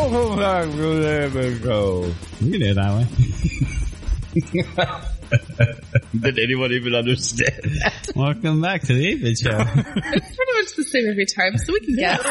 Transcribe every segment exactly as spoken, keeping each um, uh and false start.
You can do it that way. Did anyone even understand that? Welcome back to the eight-Bit Show. It's pretty much the same every time, so we can guess.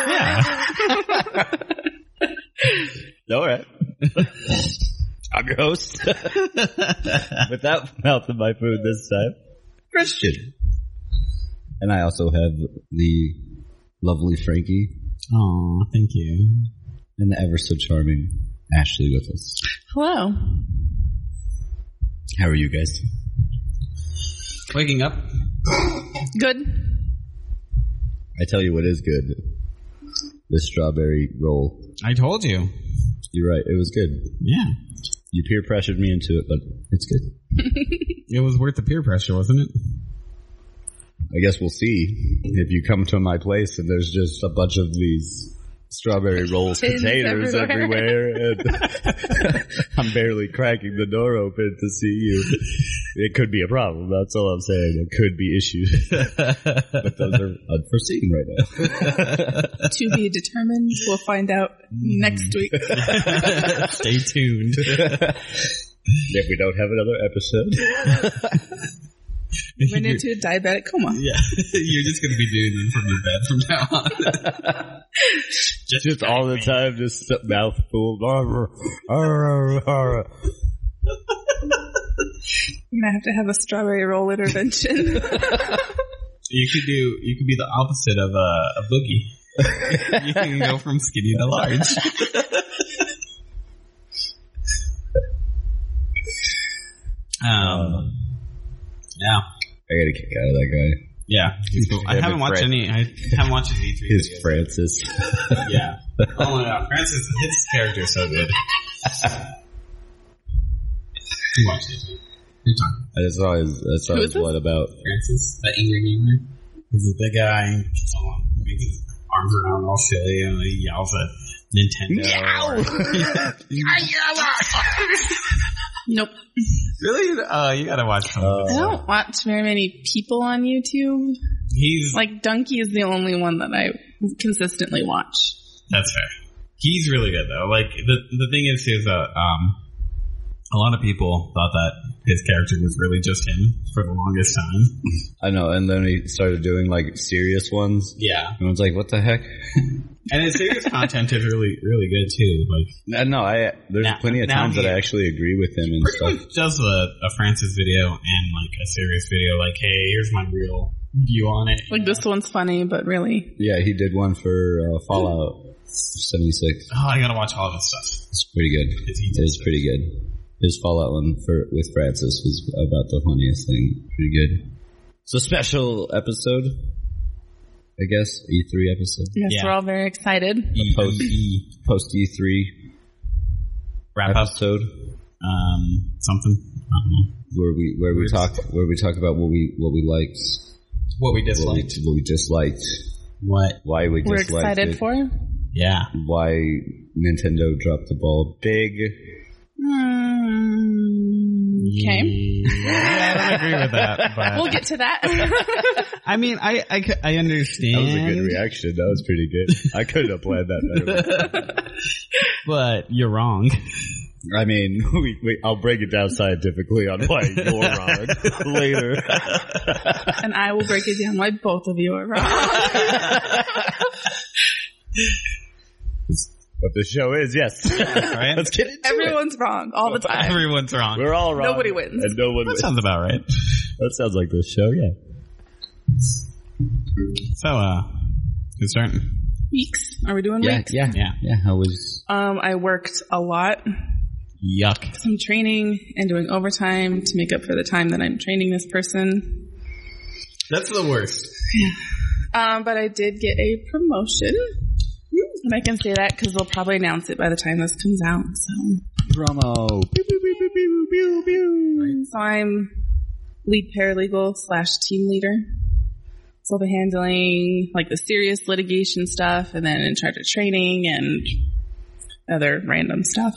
Yeah. All right. I'm your host. Without mouth in my food this time, Christian. And I also have the lovely Frankie. Aw, thank you. And the ever so charming Ashley with us. Hello. How are you guys? Waking up. Good. I tell you what is good. The strawberry roll. I told you. You're right. It was good. Yeah. You peer pressured me into it, but it's good. It was worth the peer pressure, wasn't it? I guess we'll see if you come to my place and there's just a bunch of these strawberry roll Tins containers everywhere, everywhere and I'm barely cracking the door open to see you. It could be a problem. That's all I'm saying. There could be issues. But those are unforeseen right now. To be determined. We'll find out next week. Stay tuned. If we don't have another episode. Went into a diabetic coma. Yeah. You're just going to be doing them from your bed from now on. just, just all the time, just mouthful. You're gonna have to have a strawberry roll intervention. You could do. You could be the opposite of a, a boogie. You can go from skinny to large. um. Yeah. I gotta kick out of that guy. Yeah, he's cool. I Yeah, haven't but watched Fran- any. I haven't watched his E three His videos. Francis. Yeah. Oh my god, Francis, his character is so good. You watched it. You're talking. I just saw his, I saw Who his is this? what about. Francis, the angry gamer. He's a big guy. Oh, he waving his arms around all silly and he yells at Nintendo. Nope. Really? Oh, you gotta watch some of I it. don't watch very many people on YouTube. He's Like, Donkey is the only one that I consistently watch. That's fair. He's really good though. Like the the thing is, is uh, um, a lot of people thought that his character was really just him for the longest time. I know, and then he started doing like serious ones. Yeah, Everyone's like, "What the heck?" and his serious content is really really good too. Like No, no, I there's Now- plenty of now times he- that I actually agree with him and pretty stuff. much does a, a Francis video and like a serious video. Like, hey, here's my real view on it. Like, this one's funny, but really. Yeah, he did one for uh, Fallout seventy-six. Oh, I gotta watch all of his stuff. It's pretty good. His E It is pretty good. His Fallout one for with Francis was about the funniest thing. Pretty good. It's a special episode, I guess. E three episode. Yes, Yeah. we're all very excited. E- Post E post E three wrap up episode um something. I don't know where we where we Weird. talk where we talk about what we what we liked, what we what we, disliked. what we disliked, What? why we We're disliked excited it, for. Yeah. why Nintendo dropped the ball big. Mm, okay. Yeah, I don't agree with that. But We'll get to that. I mean, I, I, c- I understand. That was a good reaction. That was pretty good. I couldn't have planned that better. But you're wrong. I mean, we, we, I'll break it down scientifically on why you're wrong later. And I will break it down why both of you are wrong. What the show is, yes. Right? Let's get into Everyone's wrong all the time. Everyone's wrong. it. We're all wrong. Nobody wins. And no one That wins. sounds about right. That sounds like this show, yeah. So, uh, good starting. Weeks. Are we doing Yeah, weeks? yeah. Yeah. Yeah, how was... Um, I worked a lot. Yuck. Some training and doing overtime to make up for the time that I'm training this person. That's the worst. Um, but I did get a promotion. And I can say that because they'll probably announce it by the time this comes out. So, Promo. Pew, pew, pew, pew, pew, pew, pew. so I'm lead paralegal slash team leader. So I'll be handling like the serious litigation stuff and then in charge of training and other random stuff.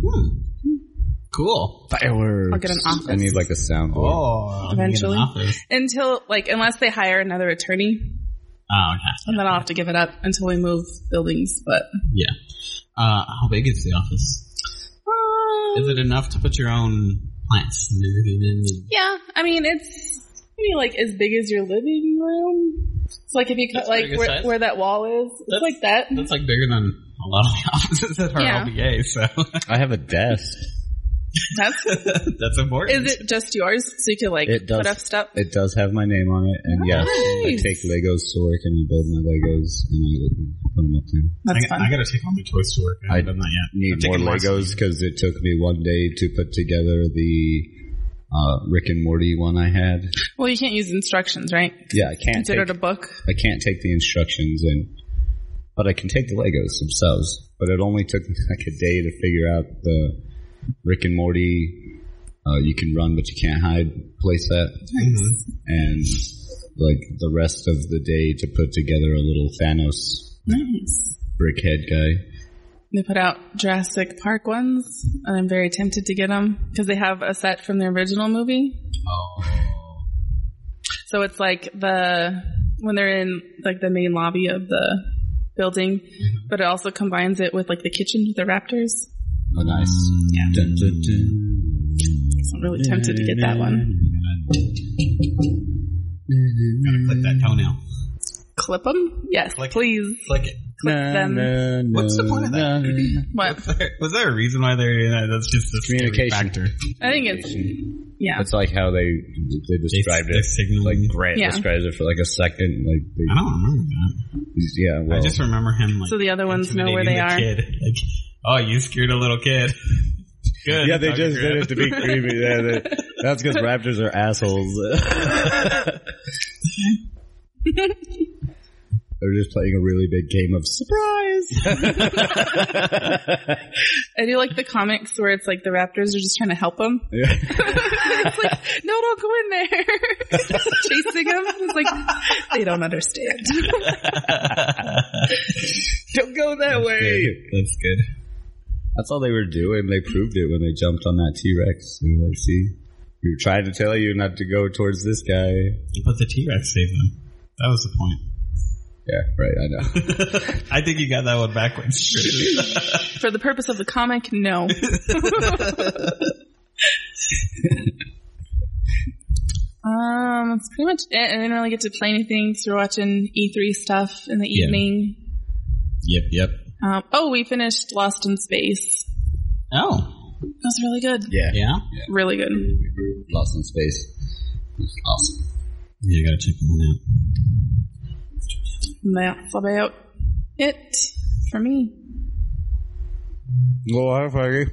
Cool. Fireworks. I'll get an office. I need like a soundboard. Oh, Eventually. you get an office. Until, like, unless they hire another attorney, Oh, okay. and then I'll have to give it up until we move buildings, but Yeah. Uh, how big is the office? Um, Is it enough to put your own plants and everything in? Yeah, I mean, it's maybe like as big as your living room. It's like if you cut That's like pretty good where, size. where that wall is. It's That's- like that. That's like bigger than a lot of the offices at our Yeah. L B A, so I have a desk. That's, that's important. is it just yours? So you can like It does. put up stuff? It does have my name on it, and yes, I Nice. take Legos to work and I build my Legos and I put them up there. That's I, fun. I gotta take all my toys to work. I I haven't done that yet. Need I'm more taking Legos because it took me one day to put together the uh, Rick and Morty one I had. Well, you can't use instructions, right? Yeah, I can't Considered take, a book. I can't take the instructions in, but I can take the Legos themselves. But it only took me like a day to figure out the Rick and Morty. Uh, you can run, but you can't hide. Playset, Mm-hmm. and like the rest of the day to put together a little Thanos Nice. brickhead guy. They put out Jurassic Park ones, and I'm very tempted to get them because they have a set from the original movie. Oh. So it's like the when they're in like the main lobby of the building, but it also combines it with like the kitchen with the raptors. Oh, nice. Yeah. Dun, dun, dun. So I'm really tempted to get that one. Gotta click that toenail. Clip them? Yes, Click it. please. Click it. Click them. Na, na, What's the point of that? na, What? Was there, was there a reason why they're doing that? That's just a scary Communication. factor. I think it's yeah. It's like how they they described They- it. they're signaling- Like Grant Yeah. describes it for like a second. Like they, I don't remember that. yeah, well, I just remember him like So the other ones know where intimidating they the are. Kid. Like, oh, you scared a little kid. Good. yeah, they Dr. just did Grant. it to be creepy. Yeah, they, that's because raptors are assholes. They're just playing a really big game of surprise. I do like the comics where it's like the raptors are just trying to help them. Yeah. It's like, no, don't go in there. Chasing them. It's like, they don't understand. Don't go that way. That's good. That's all they were doing. They proved it when they jumped on that T-Rex. They were like, see, we were trying to tell you not to go towards this guy. But the T-Rex saved them. That was the point. Yeah, right, I know. I think you got that one backwards. For the purpose of the comic, no. um, that's pretty much it. I didn't really get to play anything, so we're watching E three stuff in the Yeah. evening. Yep, yep. Um, oh, we finished Lost in Space. Oh. That was really good. Yeah. Yeah? Really good. Lost in Space. It's awesome. Yeah, I gotta check that one out. That's about it for me. Well, hi, Faggy.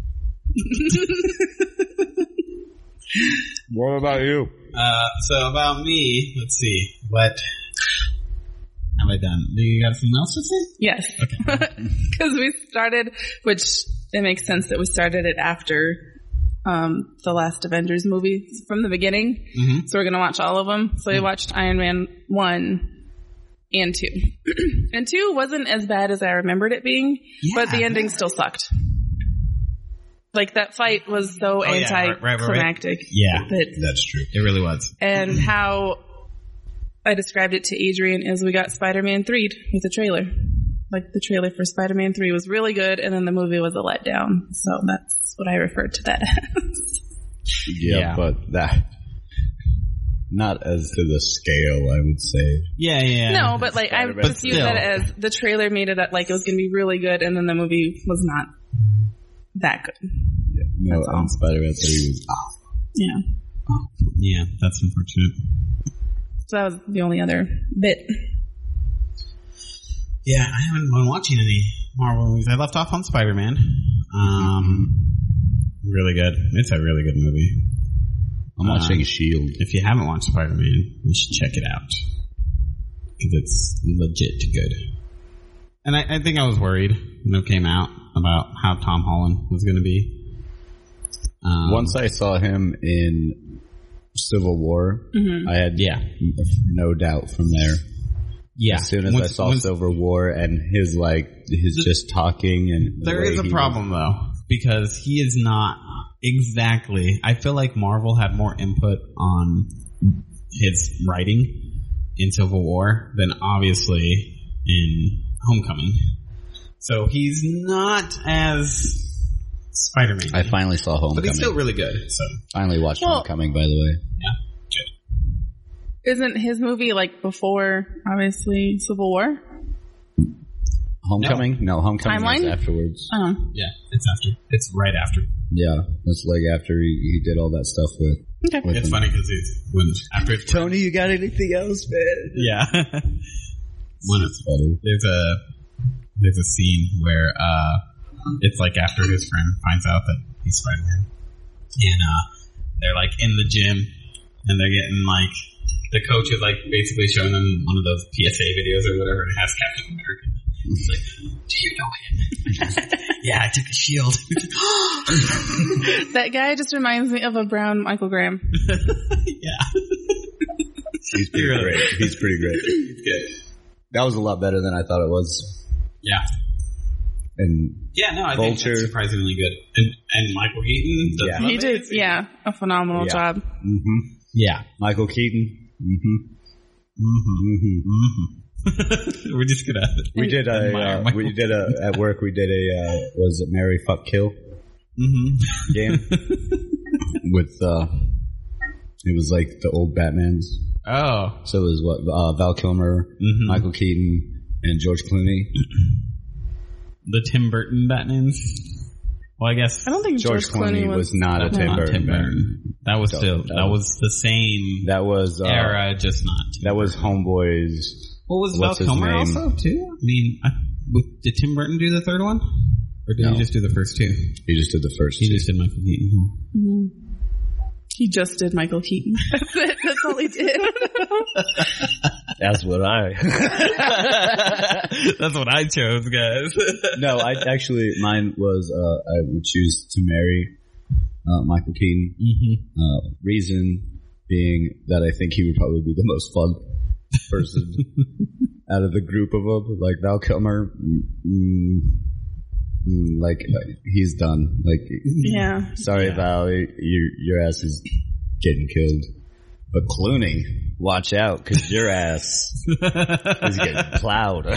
What about you? Uh, so about me, let's see. What have I done? Do you got something else to say? Yes. Because we started, which it makes sense that we started it after um, the last Avengers movie from the beginning. Mm-hmm. So we're going to watch all of them. So we watched Iron Man one and two. And two wasn't as bad as I remembered it being, but the Yeah. ending still sucked. Like that fight was so Oh, yeah, right, right, right, right. anticlimactic. Yeah. That, That's true. It really was. and how I described it to Adrian is we got Spider-Man three with a trailer. Like the trailer for Spider-Man three was really good, and then the movie was a letdown. So that's what I referred to that as. Yeah, Yeah. but that not as to the scale, I would say. Yeah, yeah. No, but like I Spider-Man just used still. that as the trailer made it like it was going to be really good, and then the movie was not that good. Yeah, no, That's all. and Spider-Man three was awesome. Yeah. Yeah, that's unfortunate. So that was the only other bit. Yeah, I haven't been watching any Marvel movies. I left off on Spider-Man. Um, really good. It's a really good movie. I'm watching Um, Shield. If you haven't watched Spider-Man, you should check it out. Because it's legit good. And I, I think I was worried when it came out about how Tom Holland was going to be. Um, Once I saw him in Civil War, Mm-hmm. I had Yeah. no doubt from there. yeah. As soon as Once- I saw once- Civil War and his like his just talking and the There way is a he problem though, because he is not exactly. I feel like Marvel had more input on his writing in Civil War than obviously in Homecoming. So he's not as Spider-Man. I finally saw Homecoming. But he's still really good. So Finally watched Well- Homecoming, by the way. yeah, good. Isn't his movie like before, obviously, Civil War? Homecoming? No, Homecoming Timeline? was afterwards. Oh. Yeah, it's after. It's right after. Yeah, that's like after he, he did all that stuff with. Okay. with It's him. funny because it's when after it's Tony, you got anything else, man? Yeah. When it's Funny. there's a there's a scene where uh it's like after his friend finds out that he's Spider-Man, and uh they're like in the gym and they're getting like the coach is like basically showing them one of those P S A videos or whatever, and it has Captain America. He's like, do you know him? Yeah, I took a shield. That guy just reminds me of a brown Michael Graham. Yeah. He's pretty Really? great. He's pretty great. He's good. That was a lot better than I thought it was. Yeah. And Yeah, no, I Vulture. think it's surprisingly good. And, and Michael Keaton does Yeah. He did, amazing. yeah, a phenomenal Yeah. job. mm-hmm. Yeah. Michael Keaton. Mm-hmm. Mm-hmm. Mm-hmm. Mm-hmm. We're just gonna. We did a admire uh, Michael we did a at work we did a uh, was it Marry Fuck Kill Mm-hmm. game with uh it was like the old Batmans. Oh. So it was what uh, Val Kilmer, Mhm. Michael Keaton, and George Clooney. The Tim Burton Batmans. Well, I guess I don't think George, George, Clooney was not a that's Tim not Burton. Tim Burton. That was So, still that that was the same That was uh, era, just not. Tim that was Burton. Homeboys. What was Val what's his Kilmer name? also too? I mean, I, w- did Tim Burton do the third one, or did No. he just do the first two? He just did the first. He two. just did Michael Keaton. Mhm. He just did Michael Keaton. That's it. That's all he did. That's what I. That's what I chose, guys. No, I actually mine was uh, I would choose to marry uh, Michael Keaton. Mm-hmm. Uh, reason being that I think he would probably be the most fun person out of the group of them. Like Val Kilmer, mm, mm, like uh, he's done. Like, Yeah. sorry, Yeah. Val, your your ass is getting killed. But Clooney, watch out, because your ass is getting plowed.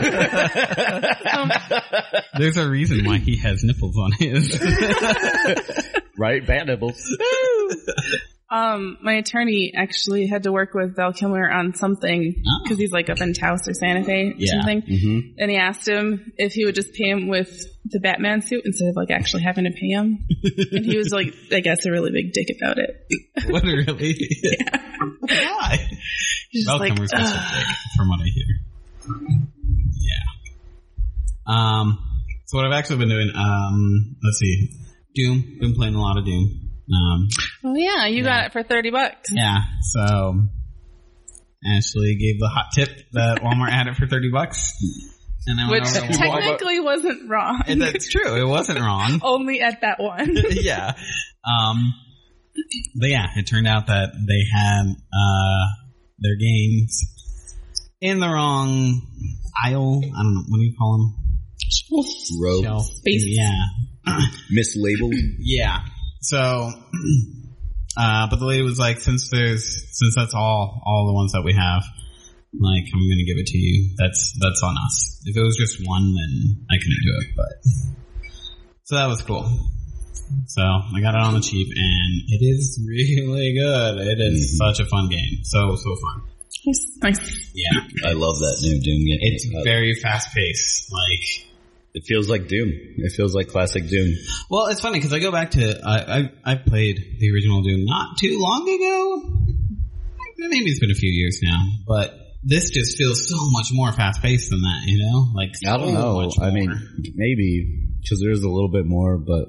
There's a reason why he has nipples on his. Right, bad nipples. Um, my attorney actually had to work with Val Kilmer on something Oh. because he's like up in Taos or Santa Fe or Yeah. something. Mm-hmm. And he asked him if he would just pay him with the Batman suit instead of like actually having to pay him. And he was like, I guess, a really big dick about it. What really? Yeah. Why? He's just Val like, Kilmer's also "Ugh." big, from what I hear. Yeah. Um. So what I've actually been doing, um, let's see, Doom. Been playing a lot of Doom. Um. Oh yeah, you got it for thirty bucks. Yeah. So Ashley gave the hot tip that Walmart had it for thirty bucks, and I went Which over to Walmart. technically wasn't wrong. And that's true. It wasn't wrong. Only at that one. Yeah. Um, but yeah, it turned out that they had uh, their games in the wrong aisle. I don't know. What do you call them? Rogue. Shelf. Space. Yeah. Mislabeled. Yeah. So, uh, but the lady was like, since there's, since that's all, all the ones that we have, like, I'm gonna give it to you. That's, that's on us. If it was just one, then I couldn't do it, but. So that was cool. So I got it on the cheap, and it is really good. It is Mm-hmm. such a fun game. So, so fun. Nice. Yeah. I love that new Doom game. It's Uh, very fast paced. Like, It feels like Doom. It feels like classic Doom. well, it's funny because I go back to, I, I, I played the original Doom not too long ago. Maybe it's been a few years now, but this just feels so much more fast paced than that, you know? Like, I don't so know. much I more. mean, maybe because there's a little bit more, but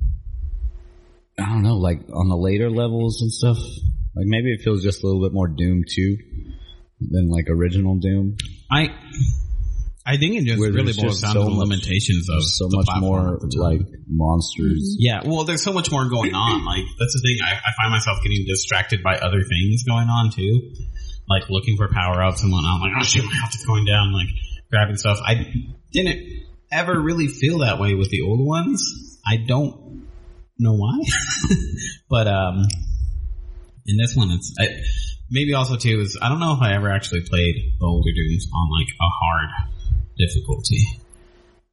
I don't know. Like on the later levels and stuff, like maybe it feels just a little bit more Doom two than like original Doom. I, I think it just Where really there's boils just down so to the much- limitations of There's so the much platform more at the time. like monsters. Yeah, well, there's so much more going on. Like, that's the thing. I, I find myself getting distracted by other things going on, too. Like, looking for power-ups and whatnot. I'm like, oh, shit, my health is going down. Like, grabbing stuff. I didn't ever really feel that way with the old ones. I don't know why. But, um, in this one, it's... I, maybe also, too, is I don't know if I ever actually played the older Dooms on, like, a hard difficulty.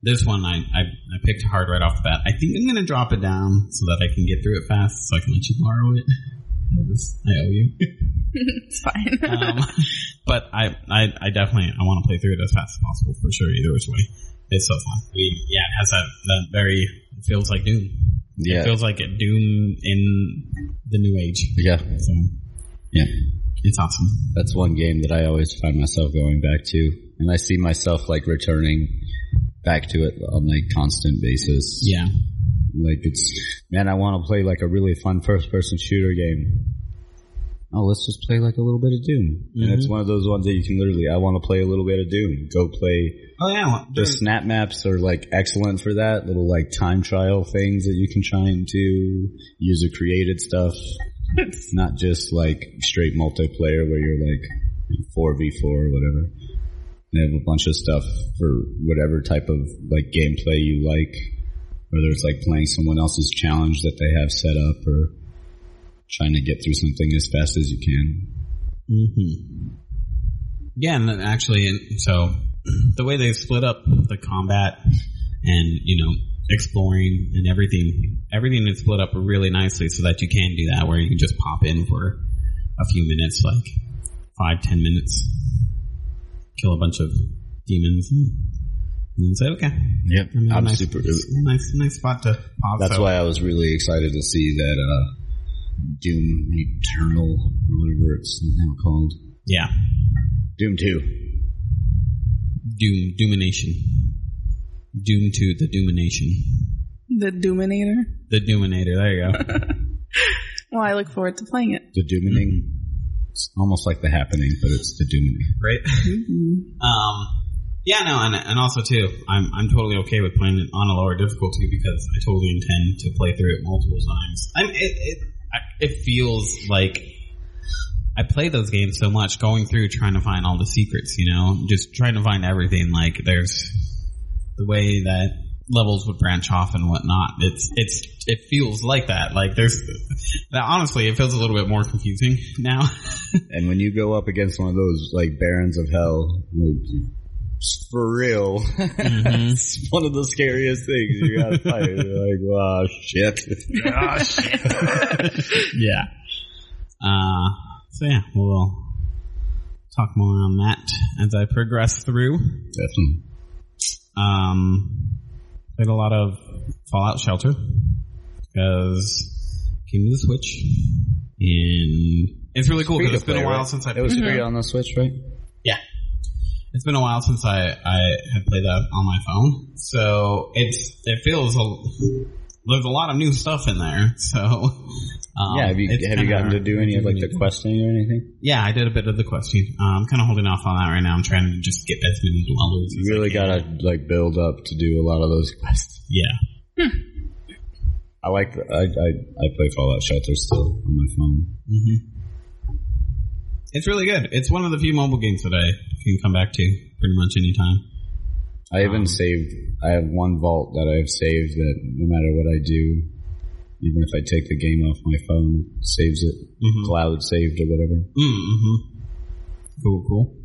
this one I, I I picked hard right off the bat. I think I'm going to drop it down so that I can get through it fast, so I can let you borrow it. I owe you. It's fine. um, but I, I I definitely I want to play through it as fast as possible for sure. Either which way, it's so fun. We, yeah, it has that that very it feels like Doom. Yeah, it feels like a Doom in the new age. Yeah, so yeah, it's awesome. That's one game that I always find myself going back to, and I see myself like returning back to it on a constant basis. Yeah. Like it's, man, I want to play like a really fun first-person shooter game. Oh, let's just play like a little bit of Doom. Mm-hmm. And it's one of those ones that you can literally, I want to play a little bit of Doom. Go play. Oh yeah. Well, the snap maps are like excellent for that. Little like time trial things that you can try and do. User-created stuff. Not just like straight multiplayer where you're like four v four or whatever. They have a bunch of stuff for whatever type of like gameplay you like. Whether it's like playing someone else's challenge that they have set up or trying to get through something as fast as you can. Mm-hmm. Yeah, and then actually, and so the way they split up the combat and, you know, exploring and everything, everything is split up really nicely so that you can do that where you can just pop in for a few minutes, like five, ten minutes, kill a bunch of demons and And then say, okay. Yep. I mean, I'm nice, super. Nice, nice spot to pause. That's so. why I was really excited to see that uh, Doom Eternal, or whatever it's now called. Yeah. Doom two. Doom, Doomination. Doom two, the Doomination. The Doominator? The Doominator, there you go. Well, I look forward to playing it. The Doomining. Mm-hmm. It's almost like The Happening, but it's The Doomining. Right? Mm-hmm. Um... Yeah, no, and and also too, I'm I'm totally okay with playing it on a lower difficulty because I totally intend to play through it multiple times. I'm it it, it feels like I play those games so much, going through trying to find all the secrets, you know, just trying to find everything. Like there's the way that levels would branch off and whatnot. It's it's it feels like that. Like there's that. Honestly, it feels a little bit more confusing now. And when you go up against one of those like Barons of Hell, like. For real. Mm-hmm. It's one of the scariest things you gotta fight. You're like, wow, shit. Oh, shit. Yeah. Uh, so yeah, we'll talk more on that as I progress through. Definitely. Um, played a lot of Fallout Shelter because it came to the Switch. And it's really cool because it's been a while right? since I It was free mm-hmm. on the Switch, right? Yeah. It's been a while since I, I had played that on my phone, so it's it feels a, there's a lot of new stuff in there. So um, yeah, have you have you gotten to do any of like the questing or anything? Yeah, I did a bit of the questing. Uh, I'm kind of holding off on that right now. I'm trying to just get as many dwellers. You really gotta like build up to do a lot of those quests. Yeah. Hmm. I like the, I, I I play Fallout Shelter still on my phone. Mm-hmm. It's really good. It's one of the few mobile games that I can come back to pretty much any time. I even um, saved, I have one vault that I have saved that no matter what I do, even if I take the game off my phone, it saves it. Mm-hmm. Cloud saved or whatever. Mm-hmm. Cool, cool.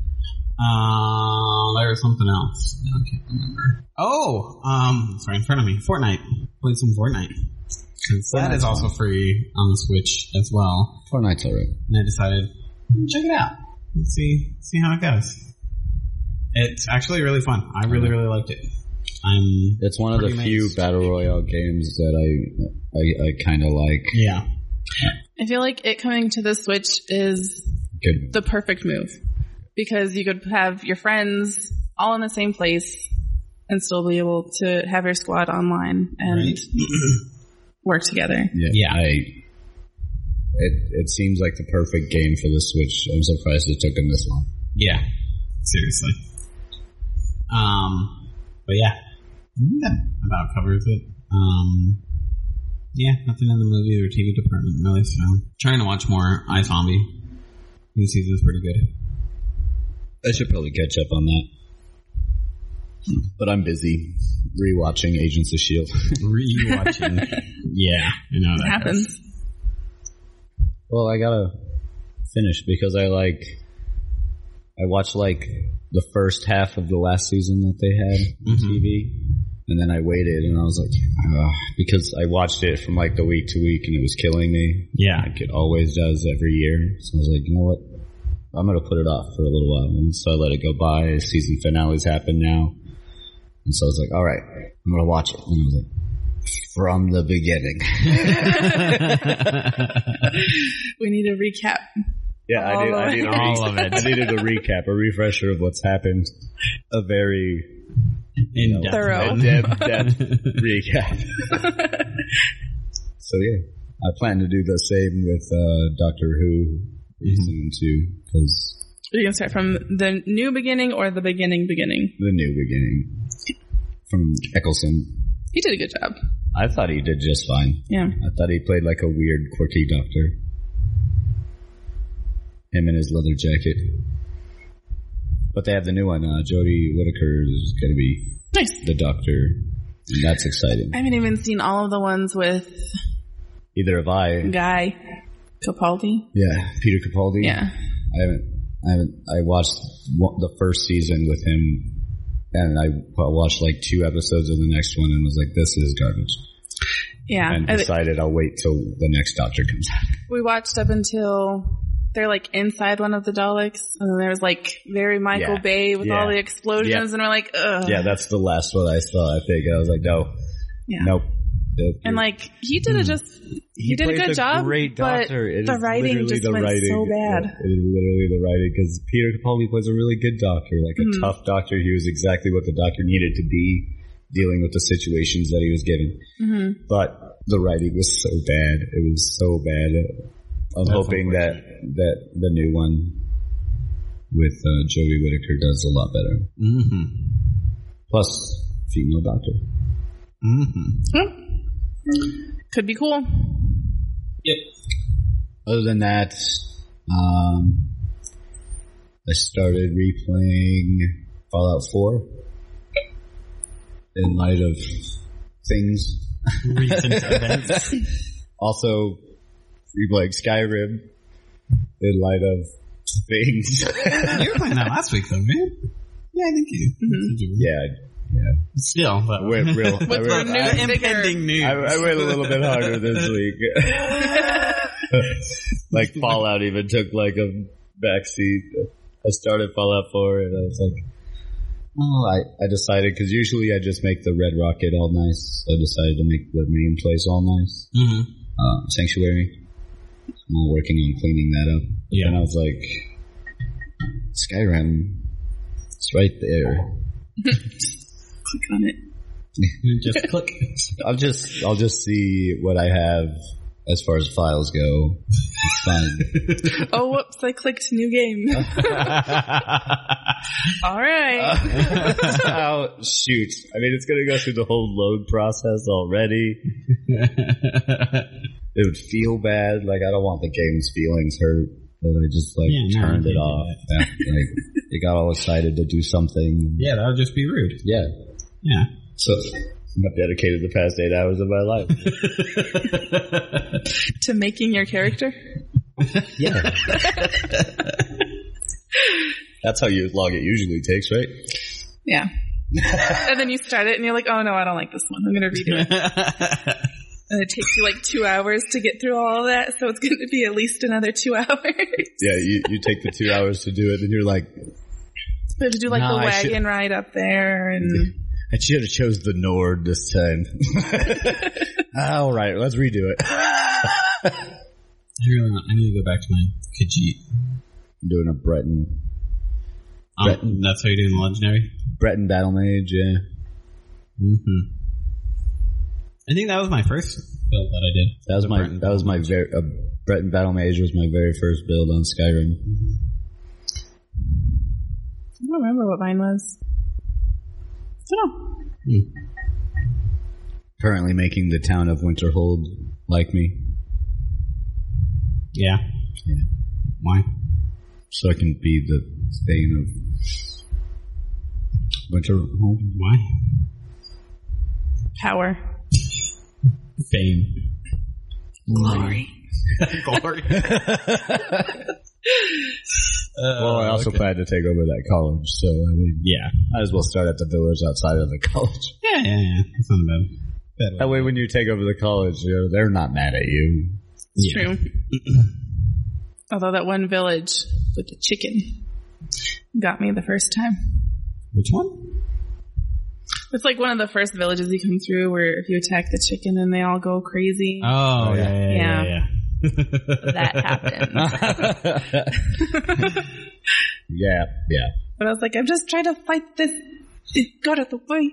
Uh, there was something else. I can't remember. Oh, um, it's right in front of me. Fortnite. Played some Fortnite. Because that is also free on the Switch as well. Fortnite's alright. And I decided, check it out. Let's see, see how it goes. It's actually really fun. I really, really liked it. I'm. It's one of the amazed. few battle royale games that I, I, I kind of like. Yeah. I feel like it coming to the Switch is Good. the perfect move because you could have your friends all in the same place and still be able to have your squad online and right. work together. Yeah. yeah. I, It it seems like the perfect game for the Switch. I'm surprised it took them this long. Yeah, seriously. Um, but yeah, that about covers it. Um, yeah, nothing in the movie or T V department really. So trying to watch more iZombie. New season's pretty good. I should probably catch up on that. But I'm busy rewatching Agents of S H I E L D. Rewatching, yeah, you know that it happens. Goes. Well, I gotta finish because I like I watched like the first half of the last season that they had on Mm-hmm. T V. And then I waited and I was like, ugh, because I watched it from like the week to week and it was killing me. Yeah. Like it always does every year. So I was like, you know what? I'm going to put it off for a little while. And so I let it go by. Season finales happen now. And so I was like, all right, I'm going to watch it. And I was like, from the beginning. We need a recap. Yeah, I, All need, of I, it. need a All of it. I needed a recap, a refresher of what's happened. A very In know, depth. Thorough. a depth, depth recap. So yeah, I plan to do the same with uh, Doctor Who season two, because Are you going to start from the new beginning or the beginning beginning? the new beginning from Eccleston. He did a good job. I thought he did just fine. Yeah. I thought he played like a weird, quirky doctor. Him in his leather jacket. But they have the new one. Uh, Jodie Whittaker is going to be Nice. the doctor. And that's exciting. I haven't even seen all of the ones with Either have I. Guy Capaldi. Yeah, Peter Capaldi. Yeah. I haven't. I haven't. I watched one, the first season with him, and I watched like two episodes of the next one, and was like, "This is garbage." Yeah. And I- decided I'll wait till the next Doctor comes out. We watched up until they're like inside one of the Daleks, and then there was like very Michael Yeah. Bay with Yeah. all the explosions, Yeah. and we're like, ugh. Yeah, that's the last one I saw. I think I was like, "No, Yeah. nope." And like he did a just he, did a plays good job, Great but doctor. It the is writing literally just the went writing. so bad. Yeah, it is literally the writing, because Peter Capaldi plays a really good doctor, like a Mhm. tough doctor. He was exactly what the doctor needed to be, dealing with the situations that he was given. Mm-hmm. But the writing was so bad. It was so bad. I'm That's hoping that that the new one with uh, Jodie Whittaker does a lot better. Mm-hmm. Plus, female doctor. Mm-hmm. Could be cool. Yep. Other than that, um, I started replaying Fallout four in light of things. Recent events. Also, replaying Skyrim in light of things. You were playing that last week, though, man. Yeah, I think you. Mhm. you were. yeah, yeah. Still, but I went real. I With went, renewed I, impending news. I, I went a little bit harder this week. Like Fallout even took like a backseat. I started Fallout four and I was like, oh, I, I decided, because usually I just make the Red Rocket all nice. So I decided to make the main place all nice. Mm-hmm. Uh, Sanctuary. I'm all working on cleaning that up. But Yeah. then I was like, Skyrim, it's right there. Click on it. Just click. I'll just I'll just see what I have as far as files go. It's fine. Oh, whoops! I clicked new game. All right. Oh, shoot. I mean, it's going to go through the whole load process already. It would feel bad. Like, I don't want the game's feelings hurt. But I just, like, Yeah, no, turned you it can't do off. Like, it got all excited to do something. Yeah, that would just be rude. Yeah. Yeah. So, I've dedicated the past eight hours of my life. To making your character. Yeah. That's how you, long it usually takes, right? Yeah. And then you start it, and you're like, "Oh no, I don't like this one. I'm going to redo it." And it takes you like two hours to get through all of that, so it's going to be at least another two hours. Yeah, you, you take the two hours to do it, and you're like, We have to do like No, the I should- wagon ride up there, and I should have chose the Nord this time. All right, let's redo it. I really want, I need to go back to my Khajiit. I'm doing a Breton, Um, Breton. That's how you're doing the legendary? Breton Battle Mage, yeah. Mm-hmm. I think that was my first build that I did. That was The my, Breton that was my very, uh, Breton Battle Mage was my very first build on Skyrim. I don't remember what mine was. I don't know. Hmm. Currently making the town of Winterhold like me. Yeah. Yeah. Why? So I can be the Thane of Winterhold. Why? Power. Fame. Glory. Glory. well, I also okay. plan to take over that college, so I mean, Yeah. might as well start at the village outside of the college. Yeah, yeah, yeah. That's not bad. bad That way, when you take over the college, you know, they're not mad at you. It's Yeah. true. Although that one village with the chicken got me the first time. Which one? It's like one of the first villages you come through where if you attack the chicken then they all go crazy. Oh, yeah. yeah, yeah, yeah. Yeah. yeah. That happened. Yeah, yeah. But I was like, I'm just trying to fight this. It got out the way.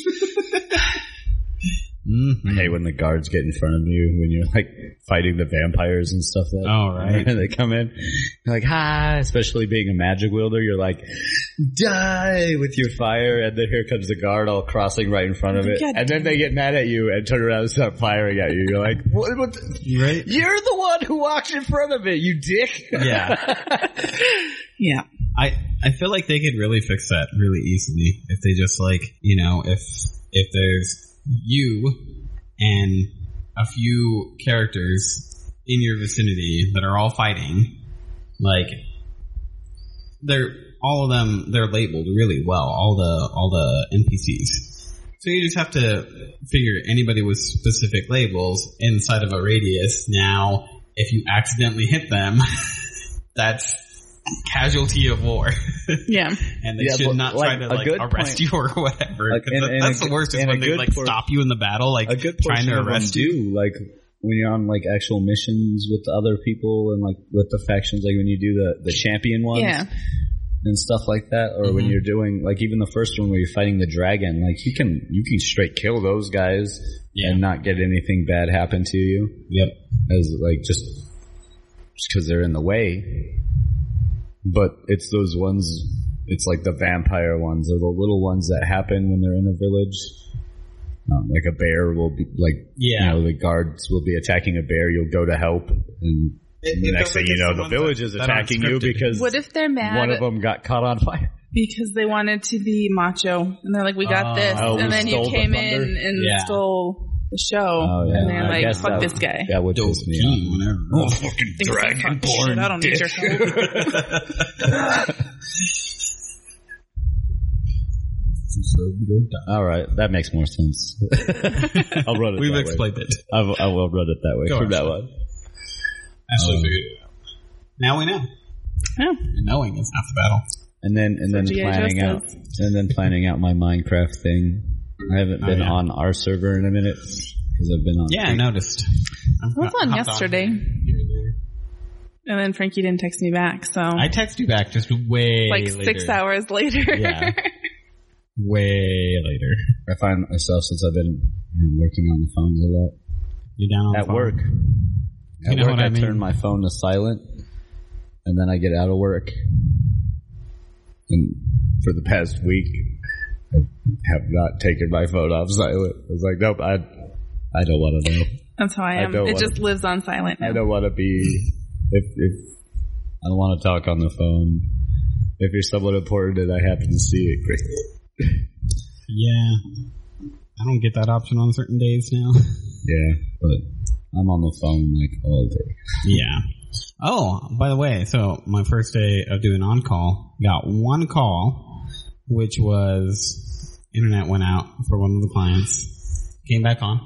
Mm-hmm. I hate when the guards get in front of you when you're like fighting the vampires and stuff like that. Oh, right. And they come in, you're like, hi, especially being a magic wielder, you're like, die with your fire, and then here comes the guard all crossing right in front of it. God And then they get mad at you and turn around and start firing at you. You're like, what, what the- Right? you're the one who walked in front of it, you dick. Yeah. Yeah. I, I feel like they could really fix that really easily if they just like, you know, if, if there's you and a few characters in your vicinity that are all fighting, like, they're, all of them, they're labeled really well, all the, all the N P Cs. So you just have to figure anybody with specific labels inside of a radius. Now, if you accidentally hit them, that's casualty of war. Yeah. And they Yeah, should but, not like, try to a like good arrest point- you or whatever. Like, 'Cause and- that- and that's a the worst is and a when they good like por- stop you in the battle, like A good trying portion to of them arrest you. do, like when you're on like actual missions with the other people and like with the factions, like when you do the, the champion ones. Yeah. And stuff like that, or when Mhm. you're doing like even the first one where you're fighting the dragon, like you can you can straight kill those guys Yeah. and not get anything bad happen to you, Yep. as like just just because they're in the way. But it's those ones, it's like the vampire ones or the little ones that happen when they're in a village. Um, like a bear will be like, Yeah. you know, the guards will be attacking a bear. You'll go to help, and It- the it next feels thing like you it's know, the the ones village that- is that aren't attacking you scripted. because What if they're mad one of them got caught on fire. because they wanted to be macho and they're like, we got Oh. this, Oh, we and then you stole the came thunder? in and Yeah. stole the show, Oh, yeah. and they're I like, guess fuck that this would- guy. That would piss me off. Whatever. Oh, fucking Thinks I'm fucking shit, I don't need your help. All right, that makes more sense. I'll run it. We've that explained it. way. I will, I will run it that way Go from on, now Sean. on. Ashley Um, figured it out. Now we know. Yeah. And knowing is half the battle. And then and then G I planning Joe out and then planning out my Minecraft thing. I haven't Oh, been yeah. on our server in a minute because I've been on. Yeah, I noticed. I was on yesterday. And then Frankie didn't text me back, so I text you back just way like later. six hours later. Yeah. Way later. I find myself since I've been you know, working on the phones a lot You down on the at phone? work. You At know work, what I I mean? turn my phone to silent, and then I get out of work. And for the past week, I have not taken my phone off silent. I was like, nope, I, I don't want to know. That's how I I am. don't It wanna- just lives on silent now. I don't want to be. If if I don't want to talk on the phone. If you're someone important and I happen to see it, great. Yeah. I don't get that option on certain days now. Yeah, but I'm on the phone like all day. Yeah. Oh, by the way, so my first day of doing on-call, got one call, which was internet went out for one of the clients. Came back on.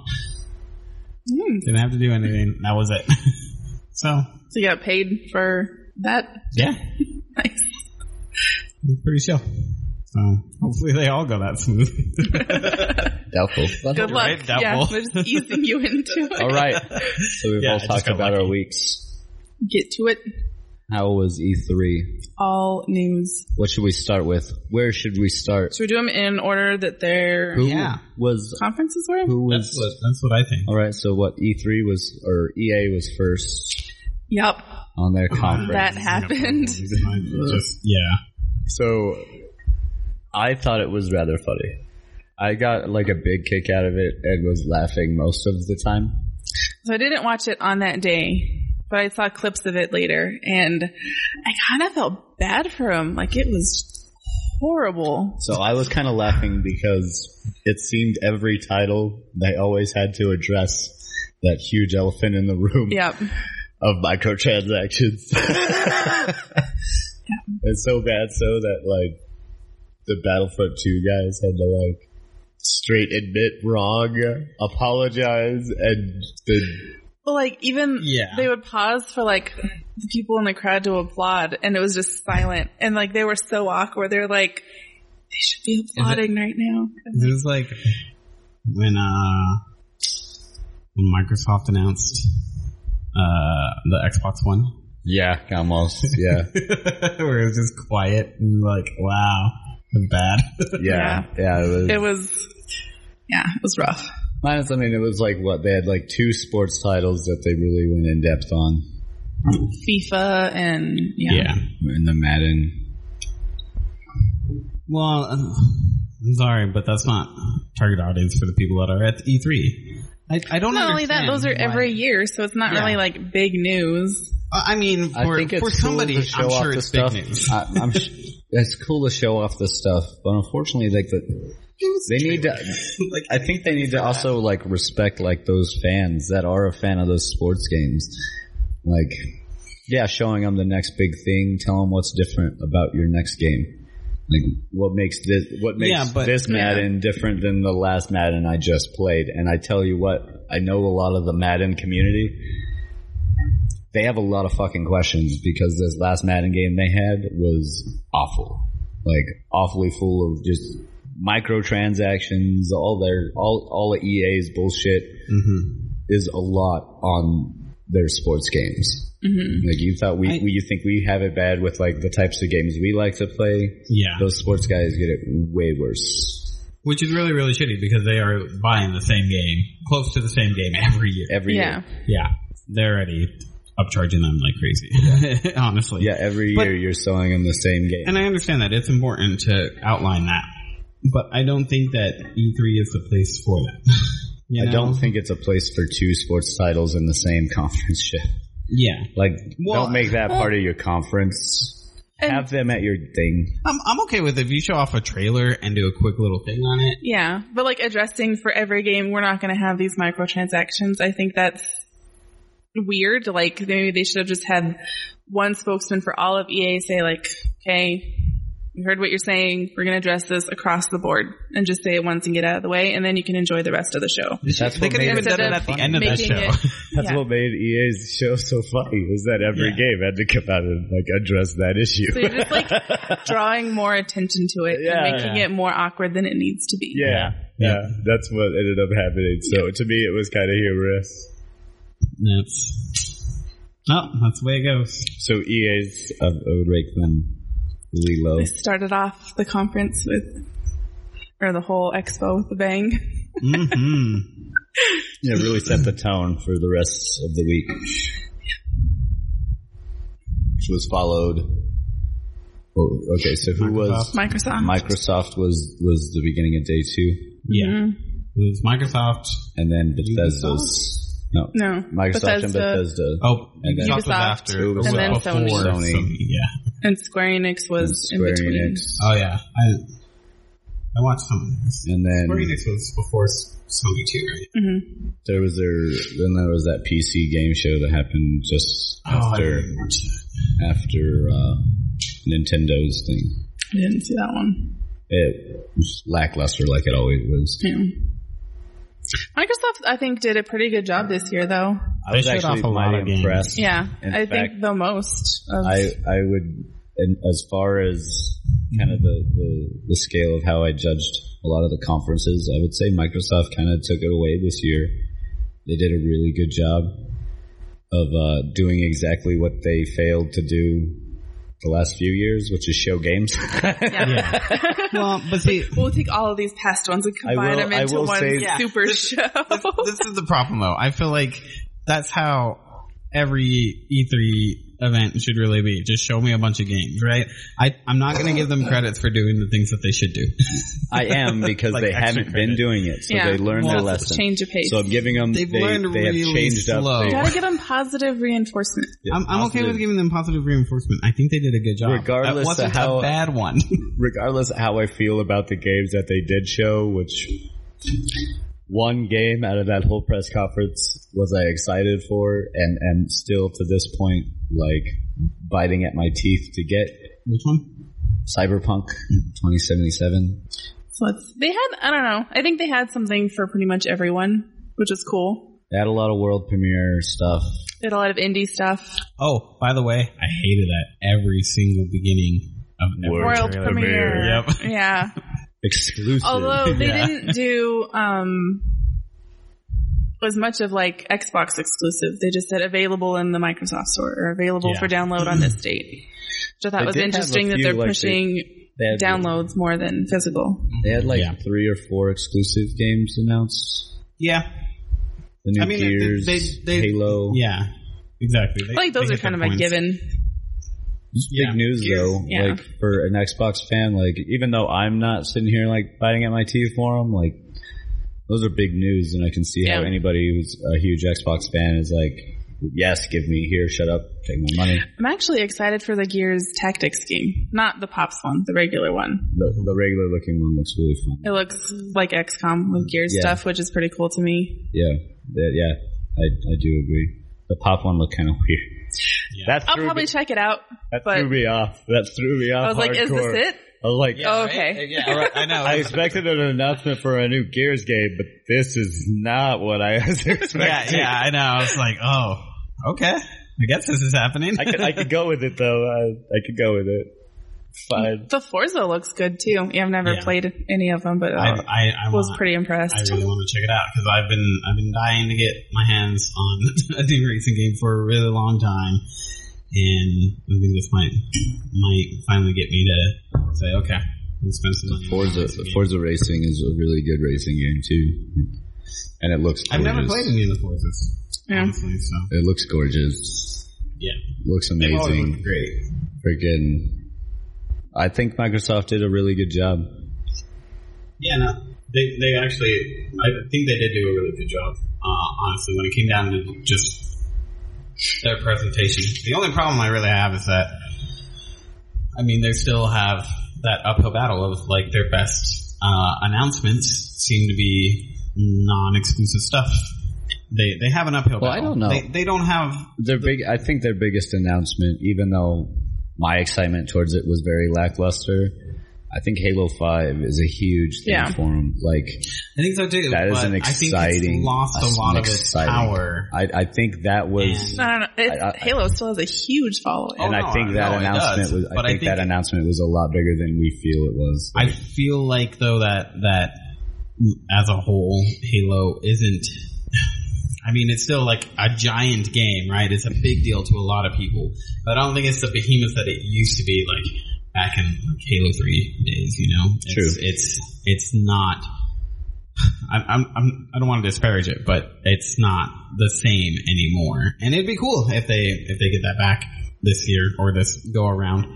Mm. Didn't have to do anything. That was it. So, So you got paid for that? yeah. Nice. It's pretty chill. So, hopefully they all go that smooth. Doubtful. Good luck. Right, doubtful. Yeah, we're just easing you into it. All right. So we've Yeah, I all just talked got about lucky. our weeks. Get to it. How was E three? All news. What should we start with? Where should we start? Should we do them in order that their Who Yeah. was? conferences were? Who That's was? what, that's what I think. All right. So what? E three was, or E A was first Yep. on their conference. That happened. Just, yeah. So I thought it was rather funny. I got like a big kick out of it and was laughing most of the time. So I didn't watch it on that day, but I saw clips of it later, and I kind of felt bad for him. Like, it was horrible. So I was kind of laughing because it seemed every title they always had to address that huge elephant in the room Yep. of microtransactions. Yeah. It's so bad so that, like, the Battlefront two guys had to, like, straight admit wrong, apologize, and then... Well, like, even Yeah. they would pause for, like, the people in the crowd to applaud, and it was just silent. And, like, they were so awkward. They're like, they should be applauding right now. This is like when uh when Microsoft announced uh the Xbox One. Yeah, almost, yeah. Where it was just quiet and like, wow, that's bad. Yeah, yeah, it was... It was, yeah, it was rough. Minus, I mean, it was like, what, they had like two sports titles that they really went in depth on. FIFA and, yeah. Yeah. And the Madden. Well, uh, I'm sorry, but that's not target audience for the people that are at E three. I, I don't Not only that, understand those are why- every year, so it's not Yeah. really like big news. Uh, I mean, for, I think it's for cool somebody, to show I'm off sure the it's stuff. big news. I, I'm sh- it's cool to show off the stuff, but unfortunately, like the they need to. like, I think they need to also like respect like those fans that are a fan of those sports games. Like, yeah, showing them the next big thing, tell them what's different about your next game. Like, what makes this what makes Yeah, but- this Madden different than the last Madden I just played? And I tell you what, I know a lot of the Madden community. They have a lot of fucking questions because this last Madden game they had was awful. Like, awfully full of just microtransactions, all their, all, all of E A's bullshit mm-hmm. is a lot on their sports games. Mm-hmm. Like, you thought we, I- we, you think we have it bad with like the types of games we like to play? Yeah. Those sports guys get it way worse. Which is really, really shitty because they are buying the same game, close to the same game every year. Every Yeah. year. Yeah. They're already upcharging them like crazy. Honestly. Yeah, every But- year you're selling them the same game. And I understand that. It's important to outline that. But I don't think that E three is the place for that. You I know? don't think it's a place for two sports titles in the same conference ship. Yeah. Like, Well, don't make that well- part of your conference. And- Have them at your thing. I'm, I'm okay with it if you show off a trailer and do a quick little thing on it. Yeah, but like addressing for every game, we're not going to have these microtransactions. I think that's weird. Like, maybe they should have just had one spokesman for all of E A say like, okay, we heard what you're saying. We're going to address this across the board and just say it once and get out of the way, and then you can enjoy the rest of the show. That's They what could made have even it done it Instead at of the end of that making show. it- That's Yeah. what made E A's show so funny, was that every Yeah. game had to come out and like address that issue. So you're just like drawing more attention to it Yeah. and making it more awkward than it needs to be. yeah, yeah, that's what ended up happening. So to me, it was kind of humorous. That's, oh, that's the way it goes. So E A's, I would rate them really low. They started off the conference with, or the whole expo with a bang. Mm-hmm. Yeah, really set the tone for the rest of the week, which was followed. Oh, okay, so who was Microsoft. Microsoft was was the beginning of day two, Yeah. Mhm. It was Microsoft. and then Bethesda's no, No. Microsoft and Bethesda. Bethesda, Oh, And then- Ubisoft was Ubisoft. after. It was And then before Sony. Sony. Yeah. And Square Enix was and Square in between. Enix, Oh yeah. I I watched some of this. and then Square Enix was before Sony too, right? Mm-hmm. there was their then there was that P C game show that happened just Oh, I after didn't watch that. after uh, Nintendo's thing. I didn't see that one. It was lackluster, like it always was. Yeah. Microsoft, I think, did a pretty good job this year, though. I They was showed actually off a lot mighty of games. impressed. Yeah, In I fact, think the most. Of, I I would, and as far as kind of the, the the scale of how I judged a lot of the conferences, I would say Microsoft kind of took it away this year. They did a really good job of uh, doing exactly what they failed to do the last few years, which is show games. yeah. Well, but see, We'll take all of these past ones and I combine will- them I into will one say- Yeah. super show. this is the problem though. I feel like that's how every E three event should really be. Just show me a bunch of games, right? I, I'm not going to give them credits for doing the things that they should do. I am, because Like they extra haven't been credit. doing it, so Yeah. they learned Well, their lesson. Change of pace. So I'm giving them. They've they, learned they have really changed slow. up. You They, gotta give them positive reinforcement. I'm, I'm okay positive- with giving them positive reinforcement. I think they did a good job. Regardless that of wasn't how- a bad one. regardless of how I feel about the games that they did show, which one game out of that whole press conference was I excited for, and and still to this point like biting at my teeth to get, Which one? Cyberpunk twenty seventy-seven. So it's, they had, I don't know, I think they had something for pretty much everyone, which is cool. They had a lot of world premiere stuff. They had a lot of indie stuff. Oh, by the way, I hated that every single beginning of every World trailer. premiere. Yep. Yeah. Exclusive. Although they Yeah. didn't do um as much of like Xbox exclusive. They just said available in the Microsoft Store or available Yeah. for download on this date. Which I thought They was did have a interesting that few, they're like, pushing They had, downloads more than physical. They had like Yeah. three or four exclusive games announced. Yeah. The new I mean, Gears, they, they, they, Halo. Yeah. Exactly. They, I feel like those they are hit kind of their a points. given. It's Yeah. big news though. Yeah. Like for an Xbox fan, like even though I'm not sitting here like biting at my teeth for them, like those are big news, and I can see how Yeah. anybody who's a huge Xbox fan is like, yes, give me here, shut up, take my money. I'm actually excited for the Gears Tactics game. Not the Pops one, the regular one. The, the regular looking one looks really fun. It looks like X COM with Gears Yeah. stuff, which is pretty cool to me. Yeah, yeah, yeah I I do agree. The pop one looked kind of weird. Yeah. That I'll threw probably me, check it out. that but threw me off. That threw me off. I was like, is hardcore. this it? I was like, Oh, okay. Yeah, right. I know. I expected an announcement for a new Gears game, but this is not what I was expecting. yeah, yeah, I know. I was like, oh, okay. I guess this is happening. I could, I could go with it though. I, I could go with it. Fine. The Forza looks good too. Yeah, I've never Yeah. played any of them, but uh, I, I, I was want, pretty impressed. I really want to check it out because I've been I've been dying to get my hands on a new racing game for a really long time, and I think this might might finally get me to say, okay, let's spend some money. on Forza, a racing game. Forza Racing is a really good racing game too, and it looks. I've Gorgeous. never played any of the Forzas, Yeah. honestly. So It looks gorgeous. yeah, Looks they've always amazing. looked great. Freaking. I think Microsoft did a really good job. Yeah, no, they they actually, I think they did do a really good job. Uh, honestly, when it came down to just their presentation, the only problem I really have is that, I mean, they still have that uphill battle of like their best uh, announcements seem to be non-exclusive stuff. They they have an uphill Well, I battle. don't know. They, they don't have. Their big, I think their biggest announcement, even though my excitement towards it was very lackluster, I think Halo five is a huge thing Yeah. for them. Like, I think so too. that is but an I think exciting, it's lost a an lot of its exciting- power. I, I think that was, I don't know. It, I- I- Halo still has a huge following. Oh, and no, I think that no, it announcement does, was, I but I think, that think- announcement was a lot bigger than we feel it was. I feel like though that that as a whole, Halo isn't. I mean, it's still like a giant game, right? It's a big deal to a lot of people, but I don't think it's the behemoth that it used to be, like back in like Halo three days. You know, it's, True. It's it's not. I'm, I'm, I'm, I don't want to disparage it, but it's not the same anymore. And it'd be cool if they if they get that back this year or this go around.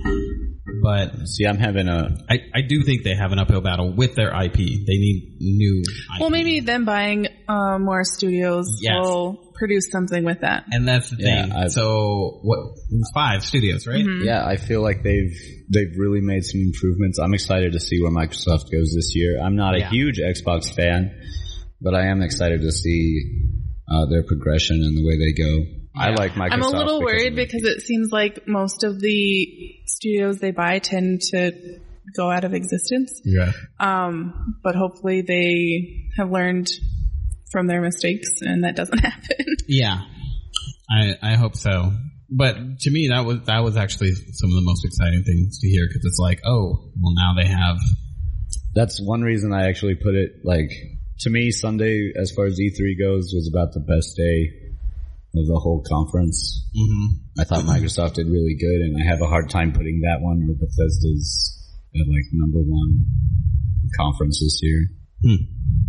But See, I'm having a, I, I do think they have an uphill battle with their I P. They need new I P. Well, maybe them buying uh, more studios Yes. will produce something with that. And that's the Yeah, thing. I've- so, what, it was five studios, right? Mhm. yeah, I feel like they've, they've really made some improvements. I'm excited to see where Microsoft goes this year. I'm not a Yeah. huge Xbox fan, but I am excited to see, uh, their progression and the way they go. I Yeah. like Microsoft. I'm a little because worried of their- because it seems like most of the studios they buy tend to go out of existence. Yeah. Um, but hopefully they have learned from their mistakes and that doesn't happen. Yeah. I, I hope so. But to me, that was, that was actually some of the most exciting things to hear because it's like, oh, well now they have, That's one reason I actually put it, like, to me, Sunday, as far as E three goes, was about the best day of the whole conference. mm-hmm. I thought Microsoft did really good, and I have a hard time putting that one or Bethesda's at, like, number one conference this year. Hmm.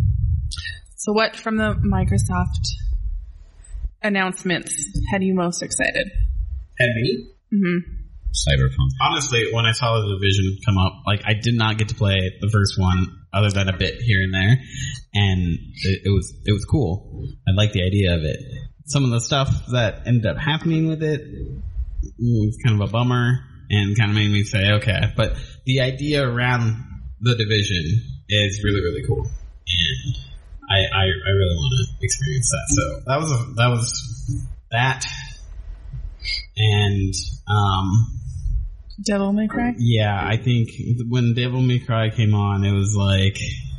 So what from the Microsoft announcements had you most excited? And me? hmm Cyberpunk. Honestly, when I saw the Division come up, like I did not get to play the first one other than a bit here and there, and it, it was it was cool. I liked the idea of it. Some of the stuff that ended up happening with it was kind of a bummer and kind of made me say, okay. But the idea around the Division is really really cool, and I I, I really want to experience that. So that was a, that was that, and um. Devil May Cry? Yeah, I think when Devil May Cry came on, it was like,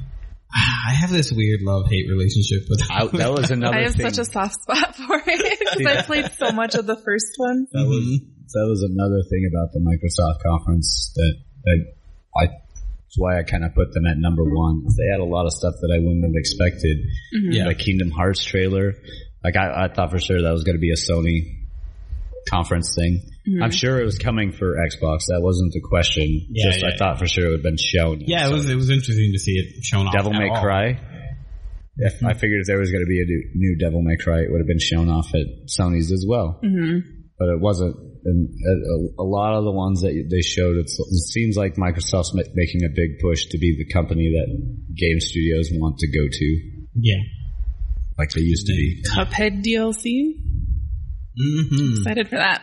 I have this weird love-hate relationship with I, that was another I have thing. such a soft spot for it because I played so much of the first one. That was that was another thing about the Microsoft conference that, that I that's why I kind of put them at number one. They had a lot of stuff that I wouldn't have expected. Mm-hmm. Yeah. The Kingdom Hearts trailer, like I, I thought for sure that was going to be a Sony conference thing. Mm-hmm. I'm sure it was coming for Xbox. That wasn't the question. Yeah, Just yeah, I thought for sure it would have been shown. Yeah, it was it was interesting to see it shown off. Devil at May all. Cry. If I figured if there was going to be a new, new Devil May Cry, it would have been shown off at Sony's as well. Mm-hmm. But it wasn't. And a, a lot of the ones that they showed, it's, it seems like Microsoft's ma- making a big push to be the company that game studios want to go to, Yeah. like they used to be. Cuphead D L C? Mm-hmm. Excited for that.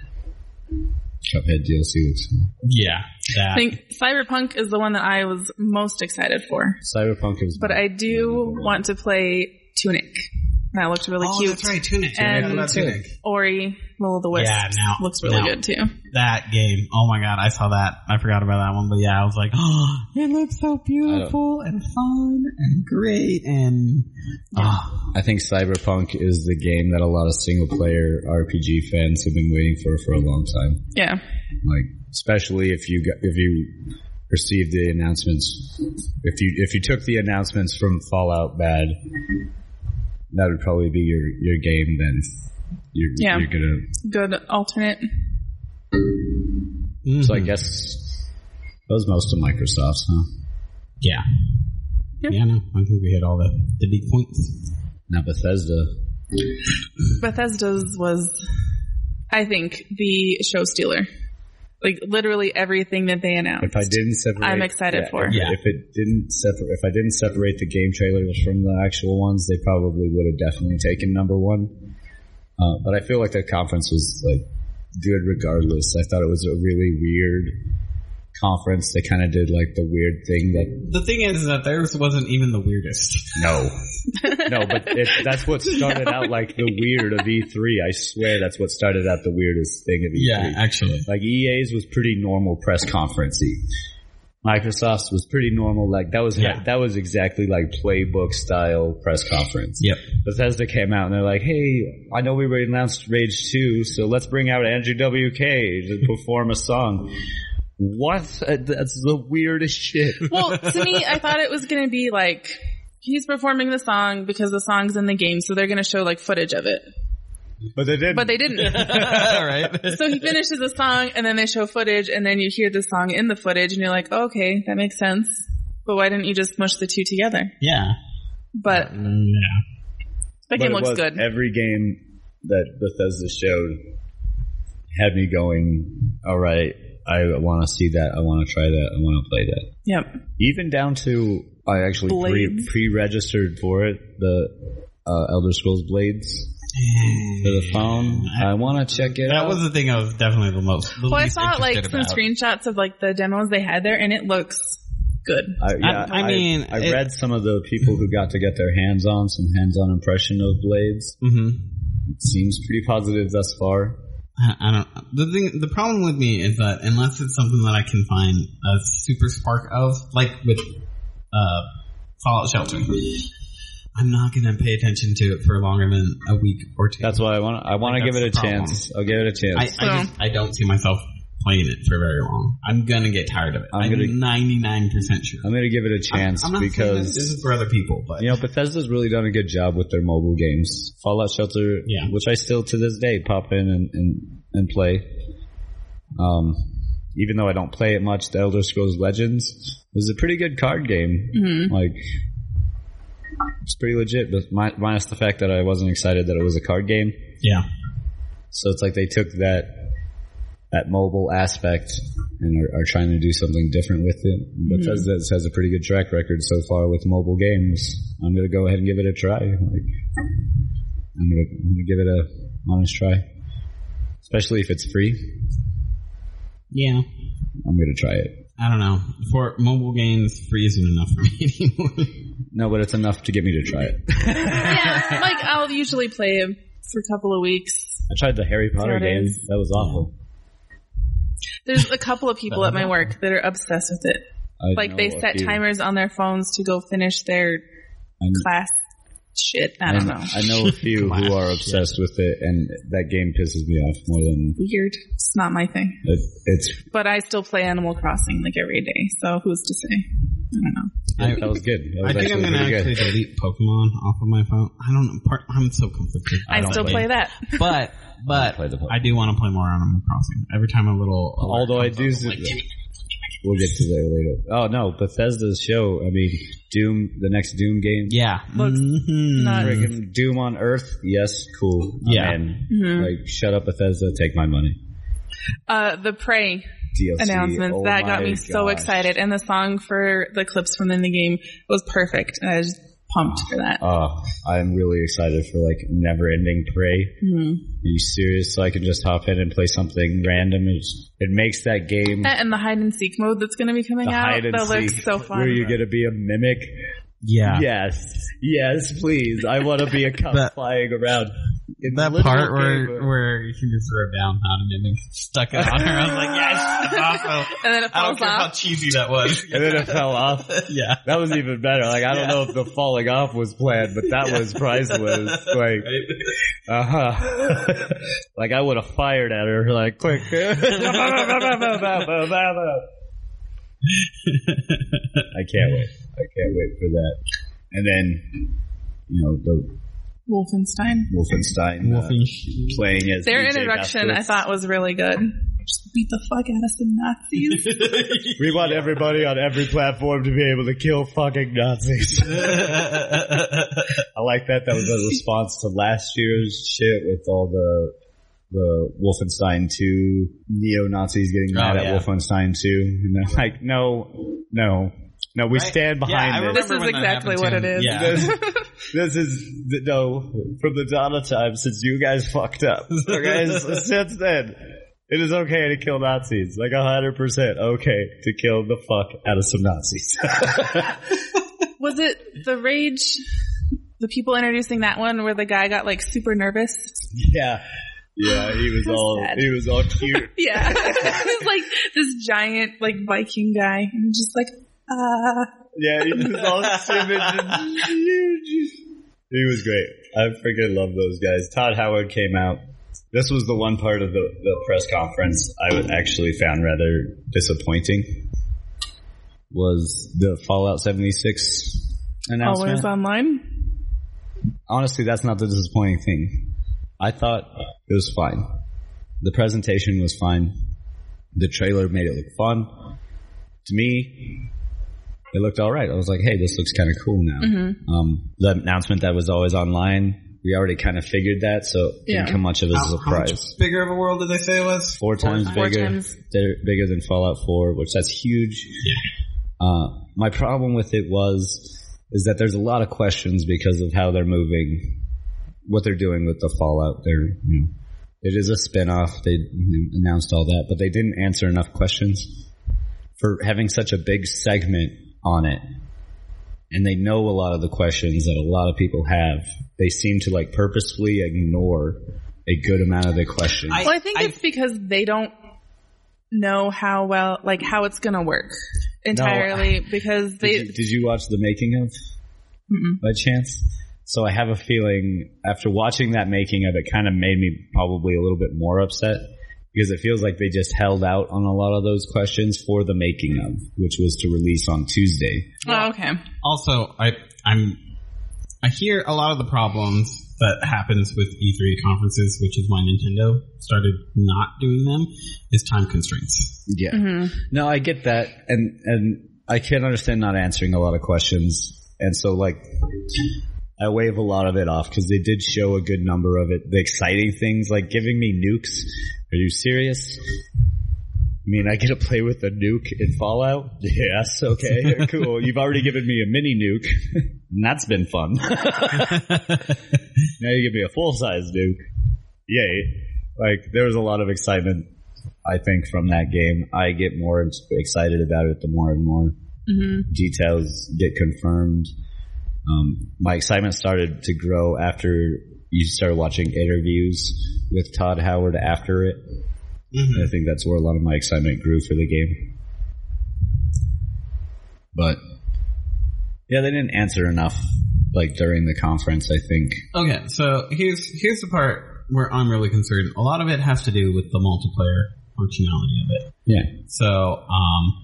Cuphead D L C looks cool. Yeah. That. I think Cyberpunk is the one that I was most excited for. Cyberpunk is, But I do want to play Tunic. That looked really oh, cute. that's right, Tunic. And Yeah, Tunic. Ori, Will of the Wisps, Yeah, now- looks really now. good too. That game. Oh my god, I saw that. I forgot about that one, but yeah, I was like, oh, it looks so beautiful and fun and great and oh. I think Cyberpunk is the game that a lot of single player R P G fans have been waiting for for a long time. Yeah. Like, especially if you got, if you received the announcements, if you if you took the announcements from Fallout bad, that would probably be your, your game. Then you're Yeah. you're gonna. Good alternate. Mm-hmm. So I guess that was most of Microsoft's, huh? Yeah. Yep. Yeah, no, I think we hit all the, the big points. Now Bethesda. Bethesda's was, I think, the show stealer. Like literally everything that they announced. If I didn't separate, I'm excited yeah, for. If, Yeah. if it didn't separate, if I didn't separate the game trailers from the actual ones, they probably would have definitely taken number one. Uh, but I feel like the conference was like good regardless. I thought it was a really weird conference. They kind of did like the weird thing that. The thing is that theirs wasn't even the weirdest. No, no, but it, that's what started out like the weird of E three. I swear that's what started out the weirdest thing of E three. Yeah, actually. Like E A's was pretty normal press conference-y. Microsoft's was pretty normal. Like that was Yeah. that was exactly like playbook style press conference. Yep. Bethesda came out and they're like, "Hey, I know we already announced Rage two, so let's bring out Andrew W K to perform a song." What? That's the weirdest shit. Well, to me, I thought it was going to be like, he's performing the song because the song's in the game, so they're going to show like footage of it. But they didn't. But they didn't. Right. So he finishes the song and then they show footage and then you hear the song in the footage and you're like, oh, okay, that makes sense. But why didn't you just mush the two together? Yeah. But Mm, yeah. that But game it looks was- good. Every game that Bethesda showed had me going, all right, I want to see that. I want to try that. I want to play that. Yep. Even down to, I actually pre, Blades. pre-registered for it, the uh, Elder Scrolls Blades for the phone. I want to check it That out. was the thing I was definitely the most. The Well, I least saw like interested some about. screenshots of like the demos they had there and it looks good. I, yeah, I- I mean, I, it- read some of the people who got to get their hands on, some hands-on impression of Blades. Mm-hmm. It seems pretty positive thus far. I, I don't. The thing, the problem with me is that unless it's something that I can find a super spark of, like with uh, Fallout Shelter, I'm not going to pay attention to it for longer than a week or two. That's why I want. I want to Like, give it a that's the problem. chance. I'll give it a chance. I, I just I don't see myself playing it for very long. I'm gonna get tired of it. I'm I'm, gonna- ninety-nine percent sure. I'm going to give it a chance I'm, I'm not saying that because this is for other people, but you know Bethesda's really done a good job with their mobile games. Fallout Shelter, Yeah. which I still to this day pop in and and, and play. Um, even though I don't play it much, the Elder Scrolls Legends was a pretty good card game. Mm-hmm. Like it's pretty legit, but mi- minus the fact that I wasn't excited that it was a card game. yeah, So it's like they took that that mobile aspect and are, are trying to do something different with it. Bethesda mm-hmm. has a pretty good track record so far with mobile games. I'm going to go ahead and give it a try. Like, I'm going to give it a honest try, especially if it's free. yeah. I'm going to try it. I don't know. For mobile games, free isn't enough for me anymore. No, but it's enough to get me to try it. Yeah, like I'll usually play it for a couple of weeks. I tried the Harry Potter There it game. is. That was awful. There's a couple of people at my work that are obsessed with it. I Like they know a set few. timers on their phones to go finish their I, class shit. I I, don't know. I know a few who are obsessed with it, and that game pisses me off more than Weird. It's not my thing. it, it's. But I still play Animal Crossing like every day. So who's to say? I don't know. I- that was good. That I was think I'm actually gonna pretty actually good. delete Pokemon off of my phone. I don't know. Part, I'm so conflicted. I, don't still play play that. But but play the Pokemon. I do want to play more Animal Crossing. Every time a little. alert Although I comes do, up, I'm like, we'll get to that later. Oh no, Bethesda's show. I mean, Doom, the next Doom game. yeah. Looks Mhm. nuts. Friggin' Doom on Earth. Yes, cool. I'm Yeah. in. Mhm. Like, shut up, Bethesda. Take my money. Uh, the Prey D L C. announcements. Oh that got my me so gosh. excited. And the song for the clips from the game was perfect. And I was pumped for that. Oh, I'm really excited for like never-ending Prey. Mhm. Are you serious? So I can just hop in and play something random. It's, it makes that game That and the hide and seek mode that's going to be coming the out. hide and That seek, looks so fun. where you're gonna be a mimic. Yeah. Yes, yes, please. I want to be a cup That- flying around. In That the part literal where game. where you can just throw down how to mimic stuck it on her. I was like, yes, that's awesome. And then it I don't falls care how off. cheesy that was. And then it fell off. Yeah. That was even better. Like, I don't Yeah. know if the falling off was planned, but that was priceless. Like, uh huh. Like, I would have fired at her, like, quick. I can't wait. I can't wait for that. And then, you know, the Wolfenstein. Wolfenstein uh, playing as Their D J introduction I Vasquez. thought was really good. Just beat the fuck out of some Nazis. We want everybody on every platform to be able to kill fucking Nazis. I like that. That was a response to last year's shit with all the the Wolfenstein two neo-Nazis getting mad Oh, at yeah. Wolfenstein two. And they're like, no, no, no, we Right? stand Yeah, I behind This this. is when that exactly happened what to it him. is. Yeah. This, this is, the, no, from the dawn of time since you guys fucked up. Okay, since then, it is okay to kill Nazis. Like a hundred percent okay to kill the fuck out of some Nazis. Was it the Rage, the people introducing that one where the guy got like super nervous? Yeah. Yeah, he was That's all, sad. he was all cute. Yeah. It was like this giant like Viking guy. And just like, ah. Yeah, he was all timid and huge. He was great. I freaking love those guys. Todd Howard came out. This was the one part of the, the press conference I was actually found rather disappointing. Was the Fallout seventy-six announcement. Always online? Honestly, that's not the disappointing thing. I thought it was fine. The presentation was fine. The trailer made it look fun. To me, it looked alright. I was like, hey, this looks kind of cool now. Mm-hmm. Um, the announcement that was always online, we already kind of figured that, so it Yeah. didn't come much of as a How, how surprise. much bigger of a world did they say it was? Four times Four bigger. times. They're bigger than Fallout four, which that's huge. Yeah. Uh, my problem with it was, is that there's a lot of questions because of how they're moving, what they're doing with the Fallout. They're, you know, it is a spin-off. They you know, announced all that, but they didn't answer enough questions for having such a big segment on it. And they know a lot of the questions that a lot of people have. They seem to like purposefully ignore a good amount of the questions. I- Well, I think it's because they don't know how well, like how it's going to work entirely because they, Did you, did you watch the making of Mm-mm. by chance? So I have a feeling after watching that making of it kind of made me probably a little bit more upset because it feels like they just held out on a lot of those questions for the making of, which was to release on Tuesday. oh, okay. Also, I I'm I hear a lot of the problems that happens with E three conferences, which is why Nintendo started not doing them, is time constraints. Yeah. Mm-hmm. No, I get that. And, and I can understand not answering a lot of questions. And so like, I wave a lot of it off because they did show a good number of it. The exciting things like giving me nukes. Are you serious? I mean, I get to play with a nuke in Fallout? Yes, okay, cool. You've already given me a mini nuke, and that's been fun. Now you give me a full-size nuke. Yay. Like, there was a lot of excitement, I think, from that game. I get more excited about it the more and more Mm-hmm. details get confirmed. Um, my excitement started to grow after you started watching interviews with Todd Howard after it. Mm-hmm. I think that's where a lot of my excitement grew for the game. But yeah, they didn't answer enough, like during the conference, I think. Okay, so here's here's the part where I'm really concerned. A lot of it has to do with the multiplayer functionality of it. Yeah. So, um,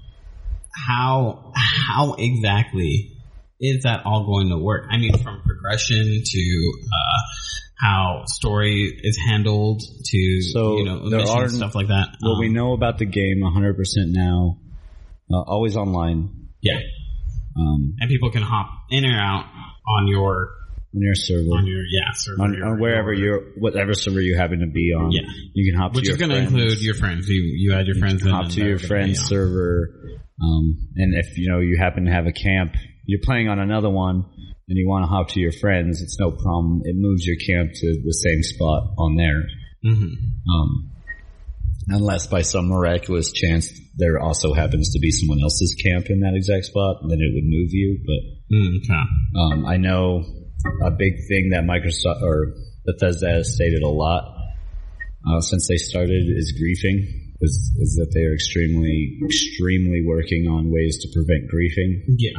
how how exactly is that all going to work? I mean, from progression to uh, how story is handled to so you know there missions, are stuff like that. What um, we know about the game one hundred percent now, uh, always online. Yeah. Um, and people can hop in or out on your on your server, on your yeah server, on, on wherever your, you're, whatever server you happen to be on. Yeah, you can hop which to is your going to include your friends. You you add your you friends can in hop and to your friend's server, um, and if you know you happen to have a camp, you're playing on another one, and you want to hop to your friends, it's no problem. It moves your camp to the same spot on there. Mm-hmm. Um, unless by some miraculous chance there also happens to be someone else's camp in that exact spot, then it would move you. But okay. um, I know a big thing that Microsoft or Bethesda has stated a lot uh, since they started is griefing. Is, is that they are extremely, extremely working on ways to prevent griefing. Yeah.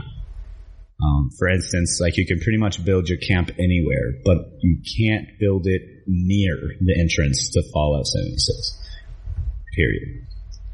Um, for instance, like you can pretty much build your camp anywhere, but you can't build it near the entrance to Fallout seventy-six. Period.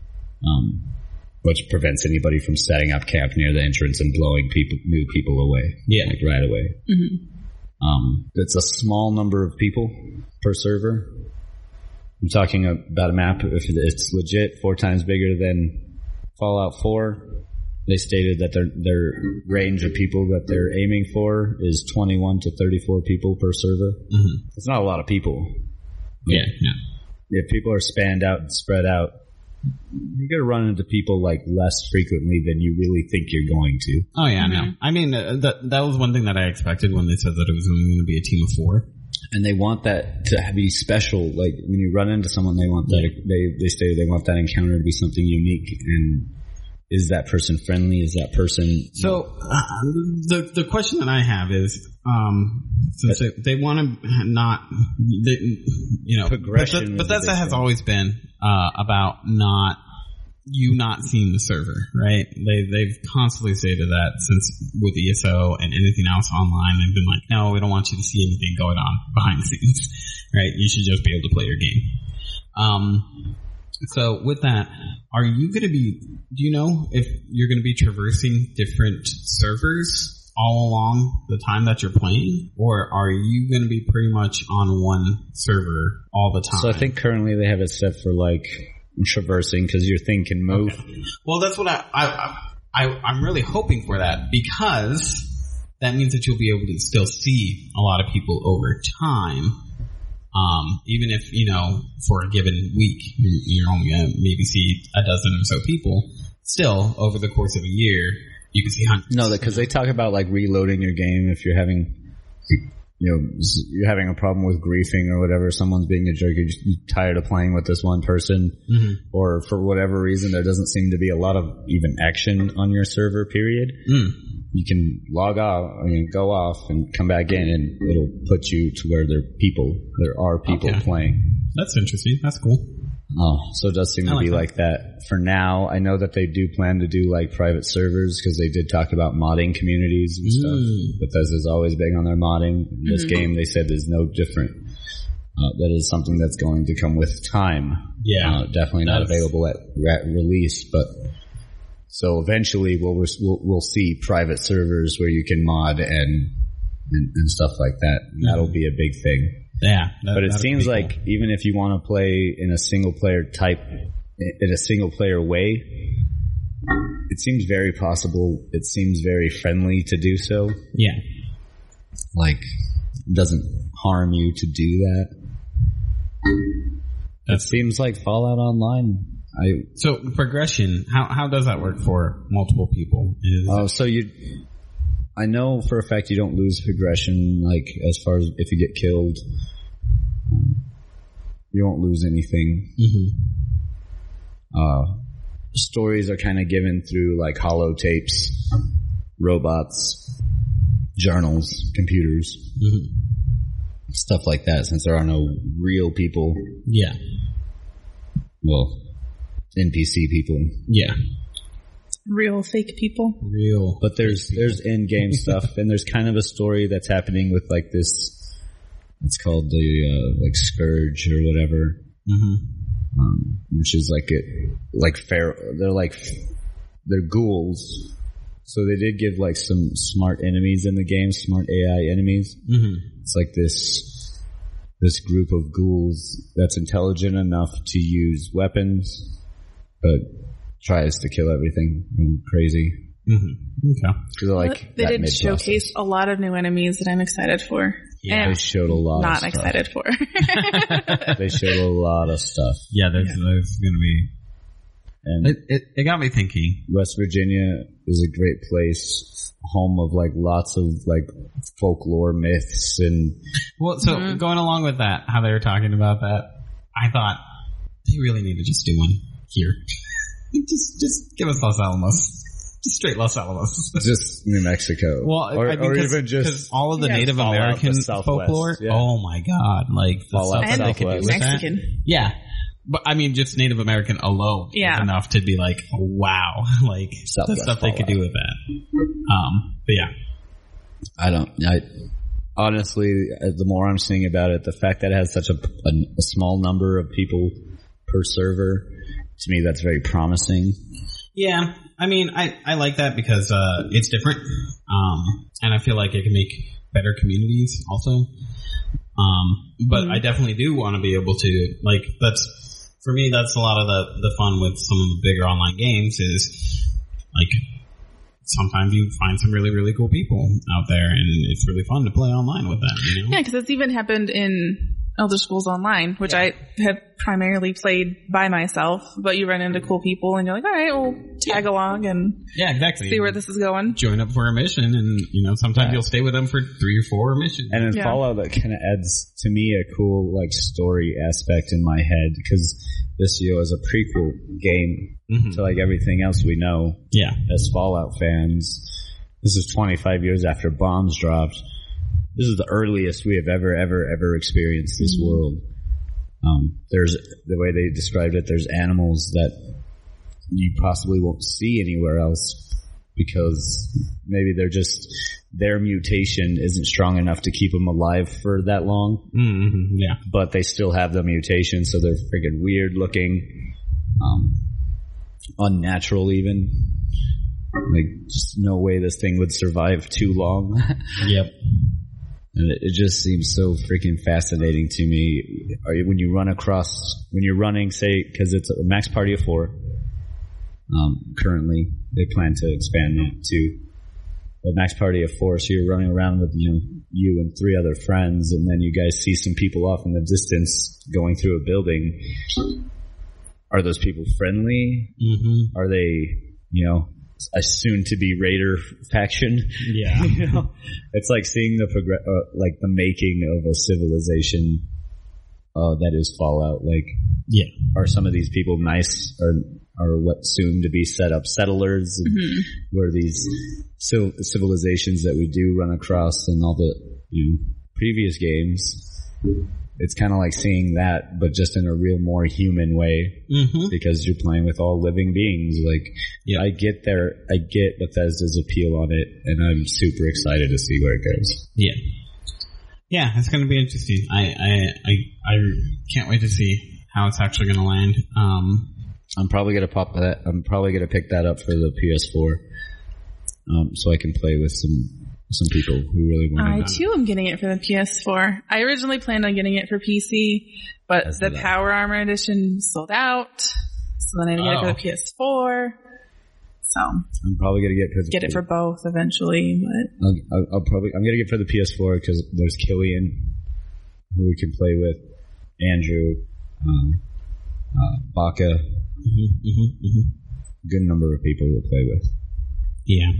Um, which prevents anybody from setting up camp near the entrance and blowing people, new people away. Yeah. Like right away. Mm-hmm. Um, it's a small number of people per server. I'm talking about a map. If it's legit four times bigger than Fallout four, they stated that their their range of people that they're aiming for is twenty-one to thirty-four people per server. Mm-hmm. It's not a lot of people. Yeah, yeah. If people are spanned out and spread out, you're going to run into people like less frequently than you really think you're going to. Oh yeah, Mm-hmm. no. I mean, uh, that that was one thing that I expected when they said that it was only going to be a team of four. And they want that to be special. Like when you run into someone, they want that. Yeah. They they say they want that encounter to be something unique. And is that person friendly? Is that person? So uh, the the question that I have is, um, since they, they want to not, they, you know, Progression but, that, but is a that big has thing. always been uh, about not you not seeing the server, right? They they've constantly stated that since with E S O and anything else online, they've been like, no, we don't want you to see anything going on behind the scenes, right? You should just be able to play your game. Um. So with that, are you going to be, do you know if you're going to be traversing different servers all along the time that you're playing? Or are you going to be pretty much on one server all the time? So I think currently they have it set for like traversing because your thing can move. Okay. Well, that's what I, I, I, I'm really hoping for that because that means that you'll be able to still see a lot of people over time. Um, even if, you know, for a given week, you're, you're only going to maybe see a dozen or so people, still, over the course of a year, you can see hundreds. No, because they talk about like reloading your game if you're having, you know, you're having a problem with griefing or whatever, someone's being a jerk, you're just tired of playing with this one person, mm-hmm. or for whatever reason there doesn't seem to be a lot of even action on your server, period. Mm. You can log off, I mean, go off and come back in and it'll put you to where there are people, there are people Okay. playing. That's interesting. That's cool. Oh, so it does seem I to like be that. like that for now. I know that they do plan to do like private servers because they did talk about modding communities and stuff. Mm. Bethesda's always big on their modding. In this Mhm. game, they said is no different. Uh, that is something that's going to come with time. Yeah. Uh, definitely not That's- available at, at release, but so eventually we'll, we'll we'll see private servers where you can mod and and, and stuff like that. And that'll be a big thing. Yeah. that- But it that'd seems be like cool. even if you want to play in a single player type, in a single player way, it seems very possible. It seems very friendly to do so. Yeah. Like, it doesn't harm you to do that. It seems like Fallout Online. I So progression, how how does that work for multiple people? Is oh, so you. I know for a fact you don't lose progression. Like as far as if you get killed, um, you won't lose anything. mm-hmm. Uh, stories are kind of given through like holotapes, robots, journals, computers, Mm-hmm. stuff like that. Since there are no real people, Yeah. well, N P C people. Yeah. Real fake people. Real. But there's there's in-game stuff, and there's kind of a story that's happening with like this. It's called the uh, like Scourge or whatever, Mm-hmm. um, which is like it like fair. They're like they're ghouls. So they did give like some smart enemies in the game, smart A I enemies. Mm-hmm. It's like this this group of ghouls that's intelligent enough to use weapons, but tries to kill everything. I'm crazy. Mm-hmm. Okay. They're like They that did mid-process. showcase a lot of new enemies that I'm excited for. Yeah, And They showed a lot. not of stuff. excited for. They showed a lot of stuff, Yeah, there's, there's going to be... and It, it, it got me thinking. West Virginia is a great place, home of like lots of like folklore myths and Well, so Mm-hmm. going along with that, how they were talking about that, I thought they really need to just do one here. just, just give us Los Alamos. Just straight Los Alamos. just New Mexico. Well, or, I mean, or 'cause- even 'cause just all of the Yeah. Native Fallout, American the Southwest, folklore. yeah. Oh my god! Like the Fallout, stuff that they could do Southwest. with that. Mexican. Yeah, but I mean, just Native American alone Yeah. is enough to be like, wow, like the Southwest stuff they could Fallout. do with that. Um, but yeah, I don't. I honestly, uh, the more I'm seeing about it, the fact that it has such a, a, a small number of people per server, to me, that's very promising. yeah. I mean, I I like that because uh, it's different, um, and I feel like it can make better communities also. Um, but Mm-hmm. I definitely do want to be able to, like, that's, for me, that's a lot of the, the fun with some of the bigger online games is, like, sometimes you find some really, really cool people out there, and it's really fun to play online with them, you know? Yeah, because it's even happened in Elder Scrolls Online, which I have primarily played by myself, but you run into cool people and you're like, all right, we'll tag along and Yeah, exactly. see where this is going. Join up for a mission, and, you know, sometimes Yeah. you'll stay with them for three or four missions. And in Yeah. Fallout, that kind of adds to me a cool like story aspect in my head because this, you know, is a prequel game Mhm. to like everything else we know Yeah. as Fallout fans. This is twenty-five years after bombs dropped. This is the earliest we have ever, ever, ever experienced this Mm-hmm. world. Um, there's the way they described it. There's animals that you possibly won't see anywhere else because maybe they're just their mutation isn't strong enough to keep them alive for that long. Mm-hmm. Yeah. But they still have the mutation, so they're freaking weird looking, um, unnatural even. Like, just no way this thing would survive too long. Yep. And it, it just seems so freaking fascinating to me. Are you, when you run across, when you're running, say, because it's a max party of four. Um, currently, they plan to expand that to a max party of four. So you're running around with you know you and three other friends, and then you guys see some people off in the distance going through a building. Are those people friendly? Mm-hmm. Are they, you know, a soon-to-be Raider faction? Yeah. You know, it's like seeing the progress, uh, like the making of a civilization uh, that is Fallout. Like, Yeah. are some of these people nice, or are what soon to be set up settlers? Mm-hmm. Where these civil, civilizations that we do run across in all the you know previous games, it's kind of like seeing that, but just in a real more human way, Mm-hmm. because you're playing with all living beings. Like, Yeah. I get there, I get Bethesda's appeal on it, and I'm super excited to see where it goes. Yeah. Yeah, it's going to be interesting. I, I, I, I can't wait to see how it's actually going to land. Um, I'm probably gonna pop that. I'm probably gonna pick that up for the P S four, um, so I can play with some some people who really want I it. too am getting it for the P S four. I originally planned on getting it for P C, but That's the the- Power Armor edition sold out. So then I had to get it Oh. for the P S four. So I'm probably gonna get get it for both eventually, but I'll, I'll, I'll probably I'm gonna get for the P S four because there's Killian, who we can play with, Andrew, um, uh, Baka, mm-hmm, mm-hmm, mm-hmm. good number of people to play with. Yeah.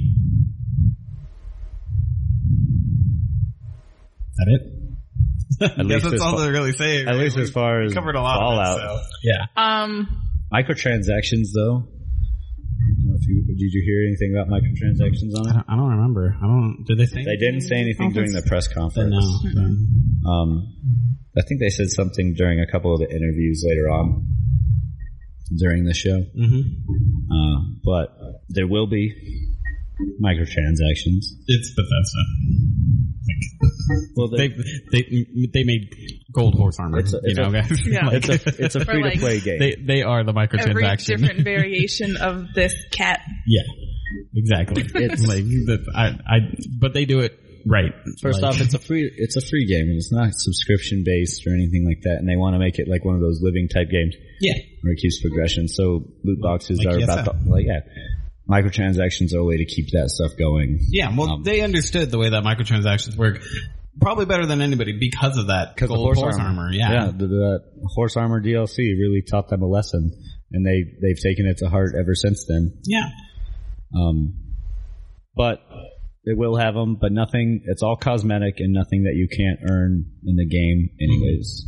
That it? At least that's as all far- to really say. At right? least We as far as covered a lot Fallout. of it, so. Yeah. um Microtransactions, though. I don't know if you, did you hear anything about microtransactions on I it? don't, I don't remember. I don't. Did they say? They didn't say anything during the press Then conference. no. Then- Um, I think they said something during a couple of the interviews later on. during the show. Mm-hmm. Uh, but there will be microtransactions. It's Bethesda. Like, Well, they they they made gold horse armor. It's a- you it's know, a- guys. Yeah. Like, It's a it's a Or free to play like- game. they they are the Every microtransaction. different variation of this cat. Yeah, exactly. It's- like that. I I but they do it right. First Like, off, it's a free it's a free game. It's not subscription based or anything like that, and they want to make it like one of those living type games yeah, where it keeps progression. So loot boxes Like are E S about L. the, like yeah, microtransactions are a way to keep that stuff going. yeah. Well, Um, they understood the way that microtransactions work. Probably better than anybody because of that Because gold the horse, horse, armor, armor. Yeah, yeah, the, the horse armor D L C really taught them a lesson, and they they've taken it to heart ever since then. yeah. Um, but it will have them, but nothing. It's all cosmetic and nothing that you can't earn in the game, anyways.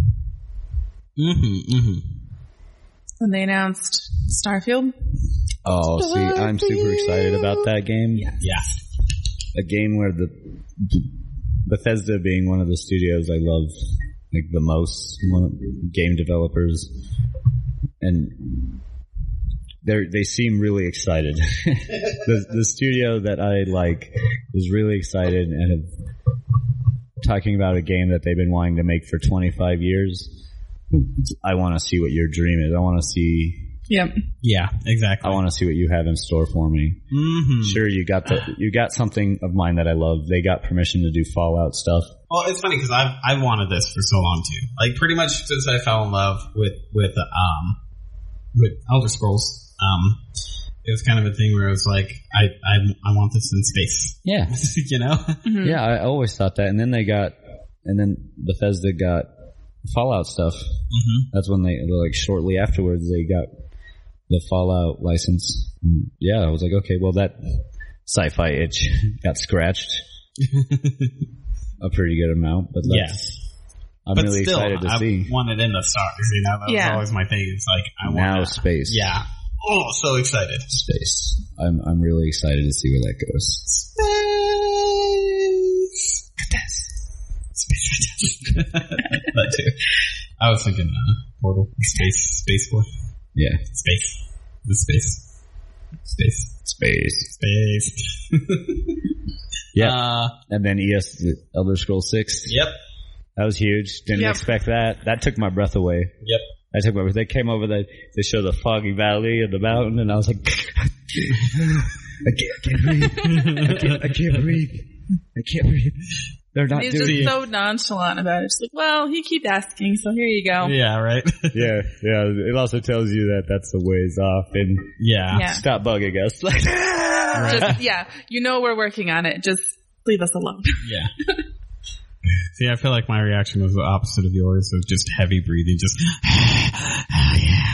Mm-hmm. Mm-hmm. When they announced Starfield. Oh, see, I'm super excited about that game. Yeah. Yeah. A game where the, the Bethesda being one of the studios I love like the most, one of game developers, and they they seem really excited. the the studio that I like is really excited and have talking about a game that they've been wanting to make for twenty-five years. I want to see what your dream is. I want to see. Yep. Yeah. Exactly. I want to see what you have in store for me. Mm-hmm. Sure, you got the you got something of mine that I love. They got permission to do Fallout stuff. Well, it's funny because I've I've wanted this for so long too. Like pretty much since I fell in love with with um with Elder Scrolls. Um, it was kind of a thing where it was like I I, I want this in space. Yeah, You know. Mm-hmm. yeah. I always thought that, and then they got, and then Bethesda got Fallout stuff. Mm-hmm. That's when they like shortly afterwards they got the Fallout license. And yeah, I was like, okay, well that sci-fi itch got scratched a pretty good amount, but that's, Yes. I'm But really still, excited to I see wanted in the stars. You know, that was Yeah. always my thing. It's like I want now that. space. Yeah. Oh, so excited. Space. I'm I'm really excited to see where that goes. Space. Space. That too. I was thinking uh, Portal. Space. Space Force. Yeah, Space. The space. Space. space. Space. Yeah, Uh, and then E S Elder Scrolls six. yep. That was huge. Didn't Yep. expect that. That took my breath away. Yep. I took my. They came over. They they showed the foggy valley and the mountain, and I was like, I can't, I can't breathe. I can't, I can't breathe. I can't breathe. They're not He's doing just it. so nonchalant about it. Just like, well, he keep asking, so here you go. Yeah, right? Yeah, yeah. It also tells you that that's a ways off, and yeah. Yeah. stop bugging us. Just, yeah, you know we're working on it. Just leave us alone. Yeah. See, I feel like my reaction was the opposite of yours, of just heavy breathing, just, oh yeah.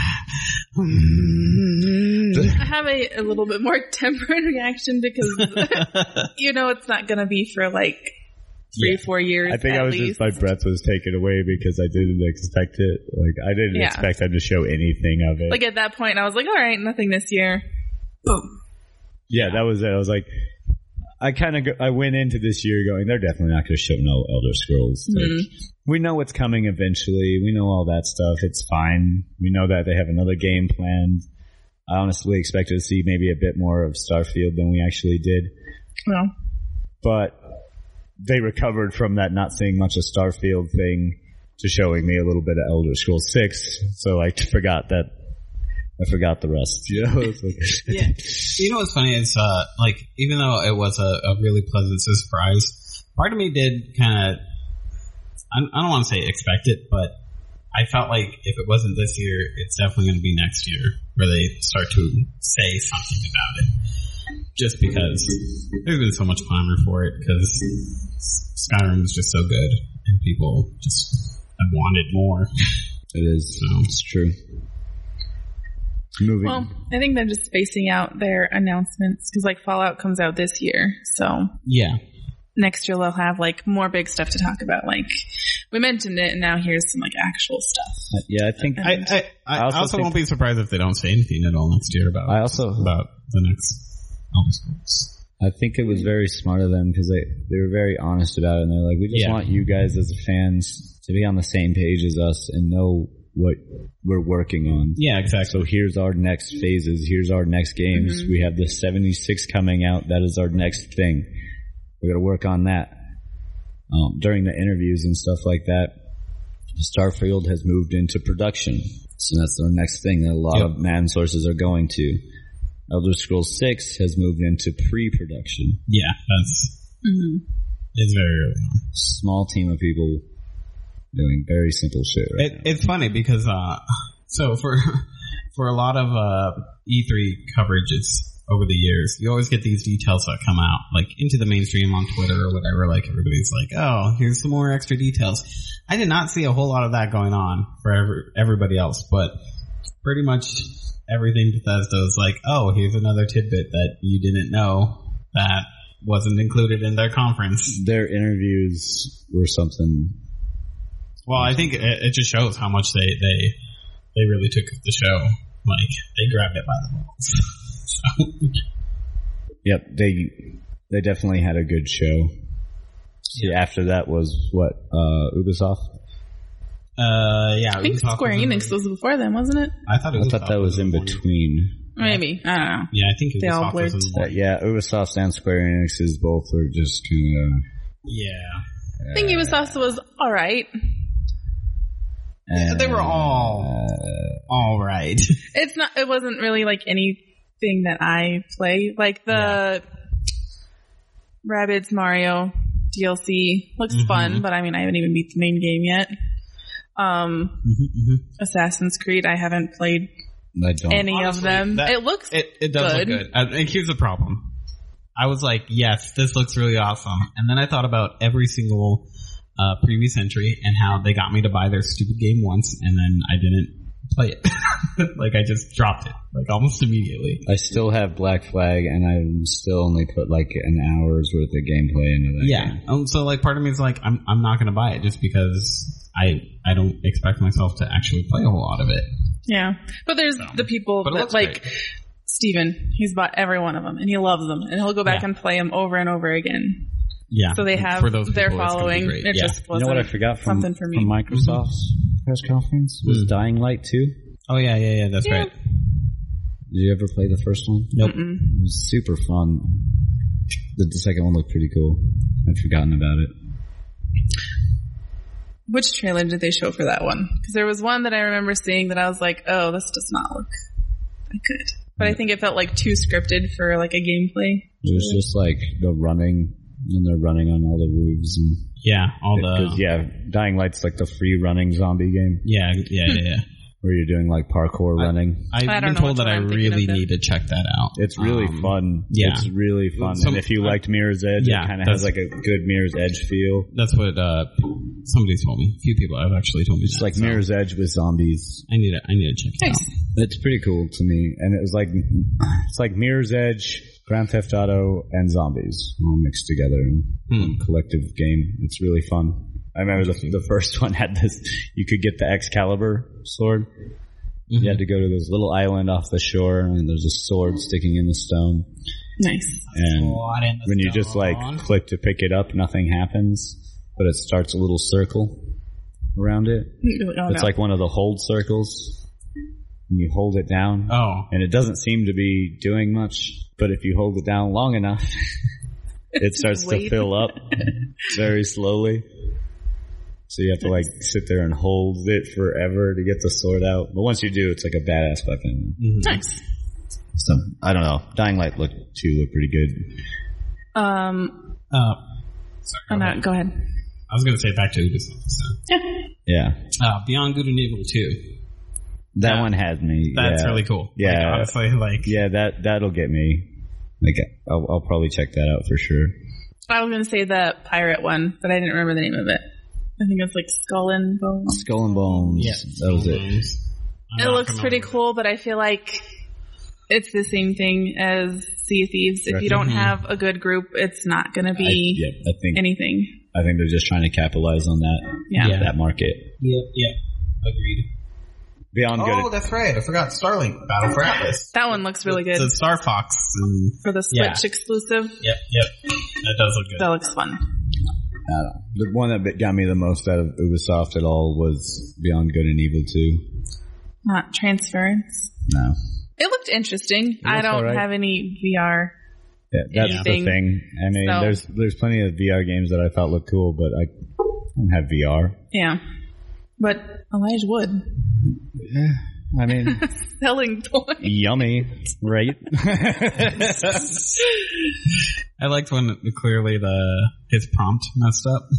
I have a, a little bit more tempered reaction because you know it's not going to be for like three, Yeah. four years. I think at I was least. just, my breath was taken away because I didn't expect it. Like, I didn't Yeah. expect them to show anything of it. Like at that point, I was like, all right, nothing this year. Boom. Yeah, that was it. I was like, I kind of, I went into this year going, they're definitely not going to show no Elder Scrolls. Like, Mhm. we know what's coming eventually. We know all that stuff. It's fine. We know that they have another game planned. I honestly expected to see maybe a bit more of Starfield than we actually did. Well, But they recovered from that not seeing much of Starfield thing to showing me a little bit of Elder Scrolls six. So I forgot that. I forgot the rest. You know? It's like, Yeah. You know what's funny is, uh, like, even though it was a, a really pleasant surprise, part of me did kind of, I, I don't want to say expect it, but I felt like if it wasn't this year, it's definitely going to be next year where they start to say something about it. Just because there's been so much clamor for it because Skyrim is just so good and people just have wanted more. it is. So. It's true. Moving. well, I think they're just spacing out their announcements because like Fallout comes out this year, so Yeah. next year they'll have like more big stuff to talk about. Like we mentioned it, and now here's some like actual stuff. yeah, I think I, I, I I also also, think- won't be surprised if they don't say anything at all next year about I also about the next Elder Scrolls. I think it was very smart of them because they, they were very honest about it, and they're like, we just Yeah. want you guys as fans to be on the same page as us and know what we're working on. Yeah, exactly. So here's our next phases. Here's our next games. Mm-hmm. We have the seventy-six coming out. That is our next thing. We got to work on that. Um, during the interviews and stuff like that, Starfield has moved into production. So that's our next thing that a lot yep. of man sources are going to. Elder Scrolls six has moved into pre-production. Yeah, that's mm-hmm. it's very early on. Small team of people doing very simple shit right it, now. It's funny because uh, so for for a lot of uh, E three coverages over the years, you always get these details that come out, like into the mainstream on Twitter or whatever. Like everybody's like, "Oh, here's some more extra details." I did not see a whole lot of that going on for every, everybody else, but pretty much everything Bethesda was like, "Oh, here's another tidbit that you didn't know that wasn't included in their conference." Their interviews were something. Well, I think it, it just shows how much they, they they really took the show. Like they grabbed it by the balls. So. Yep, they they definitely had a good show. See, yeah. After that was what uh, Ubisoft. Uh, yeah, I think Ubisoft Square was Enix was before them, wasn't it? I thought it was I thought that was, was in between. Maybe I don't know. Yeah, I think Ubisoft they all blurred. was uh, yeah, Ubisoft and Square Enix's both are just kind of. Yeah, I think Ubisoft was all right. Uh, they were all uh, all right. It's not. It wasn't really like anything that I play. Like the yeah. Rabbids Mario D L C looks mm-hmm. fun, but I mean, I haven't even beat the main game yet. Um, mm-hmm, mm-hmm. Assassin's Creed, I haven't played any Honestly, of them. That, it looks it, it does good. look good. Uh, and here's the problem. I was like, yes, this looks really awesome. And then I thought about every single uh, previous entry and how they got me to buy their stupid game once, and then I didn't play it. Like, I just dropped it, like, almost immediately. I still have Black Flag, and I still only put, like, an hour's worth of gameplay into that yeah. game. Yeah. Um, so, like, part of me is like, I'm I'm not going to buy it just because I I don't expect myself to actually play a whole lot of it. Yeah. But there's so, the people that, like, great. Steven, he's bought every one of them, and he loves them, and he'll go back yeah. and play them over and over again. Yeah. So they have for those their people, following. It yeah. just wasn't you know what I forgot from, something for me. From Microsoft's mm-hmm. press conference was mm. Dying Light two. Oh yeah, yeah, yeah. That's yeah. right. Did you ever play the first one? Nope. Mm-mm. It was super fun. The, the second one looked pretty cool. I'd forgotten about it. Which trailer did they show for that one? Because there was one that I remember seeing that I was like, oh, this does not look that good. But yeah. I think it felt like too scripted for like a gameplay. It was just like the running, and they're running on all the roofs. And yeah, all the... Yeah, Dying Light's like the free running zombie game. Yeah, yeah, yeah, yeah. Where you're doing like parkour I, running. I've I been told that I really need to check that out. It's really um, fun. Yeah. It's really fun. Some, and if you liked Mirror's Edge, yeah, it kind of has like a good Mirror's Edge feel. That's what uh, somebody told me. A few people have actually told me It's that, like so. Mirror's Edge with zombies. I need to, I need to check it nice. out. It's pretty cool to me. And it was like, it's like Mirror's Edge, Grand Theft Auto, and zombies all mixed together in hmm. one collective game. It's really fun. I remember the, the first one had this, you could get the Excalibur sword. Mm-hmm. You had to go to this little island off the shore, and there's a sword sticking in the stone. Nice. And when you just like click to pick it up, nothing happens, but it starts a little circle around it. Oh, it's no. like one of the hold circles. And you hold it down. Oh. And it doesn't seem to be doing much, but if you hold it down long enough, it starts to fill up very slowly. So you have to like sit there and hold it forever to get the sword out. But once you do, it's like a badass weapon. Mm-hmm. Nice. So I don't know. Dying Light looked too looked pretty good. Um. Uh. Sorry. Go, not, go ahead. I was going to say back to Ubisoft. So. Yeah. Yeah. Uh, Beyond Good and Evil two. That yeah. one has me. That's yeah. really cool. Yeah. Like, honestly, like. Yeah, that that'll get me. Like, I'll, I'll probably check that out for sure. I was going to say the pirate one, but I didn't remember the name of it. I think it's like Skull and Bones. Skull and Bones. Yeah, that was it. It looks pretty cool, but I feel like it's the same thing as Sea of Thieves. If you don't have a good group, it's not going to be I, yeah, I think, anything. I think they're just trying to capitalize on that. Yeah, yeah. that market. Yeah, yeah, agreed. Beyond oh, good. Oh, that's right. I forgot Starlink Battle for Atlas. That one looks really good. The Star Fox and for the Switch yeah. exclusive. Yep, yep. That does look good. That looks fun. I don't know. The one that got me the most out of Ubisoft at all was Beyond Good and Evil two. Not Transference. No. It looked interesting. I looks don't alright. have any V R. Yeah, that's Anything. the thing. I mean, So- there's there's plenty of V R games that I thought looked cool, but I don't have V R. Yeah. But Elijah Wood. Yeah, I mean, Selling toys. yummy, right? I liked when clearly the his prompt messed up.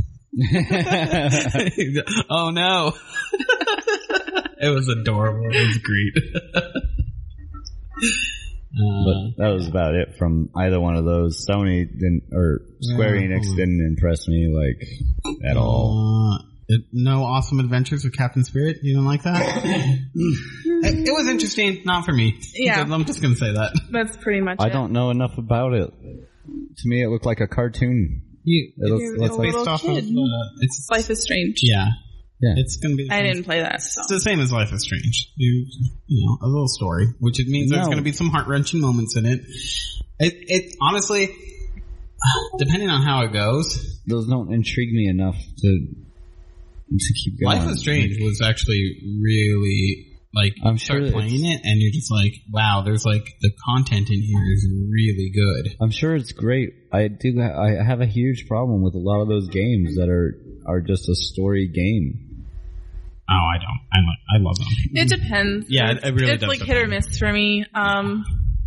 Oh no! It was adorable. It was great. But uh, that was about it from either one of those. Sony didn't, or Square Yeah. Enix didn't impress me like at all. Uh, it, no Awesome Adventures with Captain Spirit? You don't like that? it, it was interesting. Not for me. Yeah. I'm just going to say that. That's pretty much I it. don't know enough about it. To me, it looked like a cartoon. You, It looks, You're looks a like little based off kid. of... Uh, it's, Life is Strange. yeah. yeah. It's going to be... the I same- didn't play that. So. It's the same as Life is Strange. You, you know, a little story, which it means there's No. going to be some heart-wrenching moments in it. It, it honestly, depending on how it goes, Those don't intrigue me enough to to keep going. Life is Strange was actually really like I'm you start sure playing it and you're just like, wow, there's like the content in here is really good. I'm sure it's great. I do. Ha- I have a huge problem with a lot of those games that are are just a story game. Oh, I don't. I lo- I love them. It depends. Yeah, it's, it really It's does like hit or depend. miss for me. Um,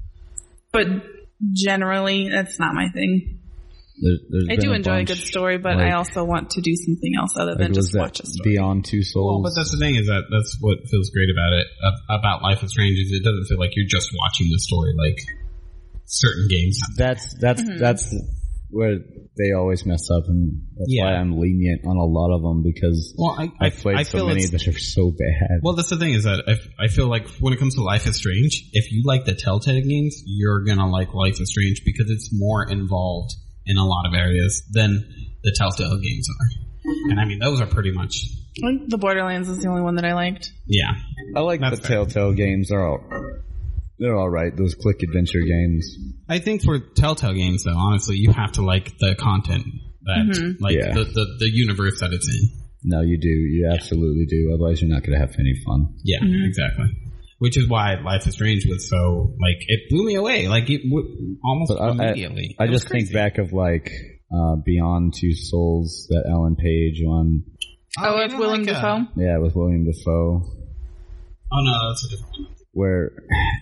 but generally, that's not my thing. There, there's I been do a enjoy a bunch, good story, but like- I also want to do something else other Like, than was just that watch a story. Beyond Two Souls? Well, but that's the thing is that that's what feels great about it ab- about Life is Strange is it doesn't feel like you're just watching the story like certain games. That's that's Mm-hmm. that's where they always mess up, and that's Yeah. why I'm lenient on a lot of them because Well, I I, I've played I so feel many it's- that are so bad. Well, that's the thing is that if, I feel like when it comes to Life is Strange, if you like the Telltale games, you're gonna like Life is Strange because it's more involved in a lot of areas than the Telltale games are. And I mean, those are pretty much, I think the Borderlands is the only one that I liked. yeah. I like That's the fair. Telltale games. They're all they're all right. Those click adventure games. I think for Telltale games, though, honestly, you have to like the content that, Mm-hmm. like Yeah. the, the the universe that it's in. No, you do. You absolutely do. Otherwise, you're not going to have any fun. Yeah, Mm-hmm. exactly. Which is why Life is Strange was so like it blew me away, like it w- almost But I, I, immediately. I It was just think crazy. back of like uh, Beyond Two Souls, that Ellen Page one. Oh, you with don't Willem like, uh, Dafoe? Yeah, with William Dafoe, Oh no, that's a different one. where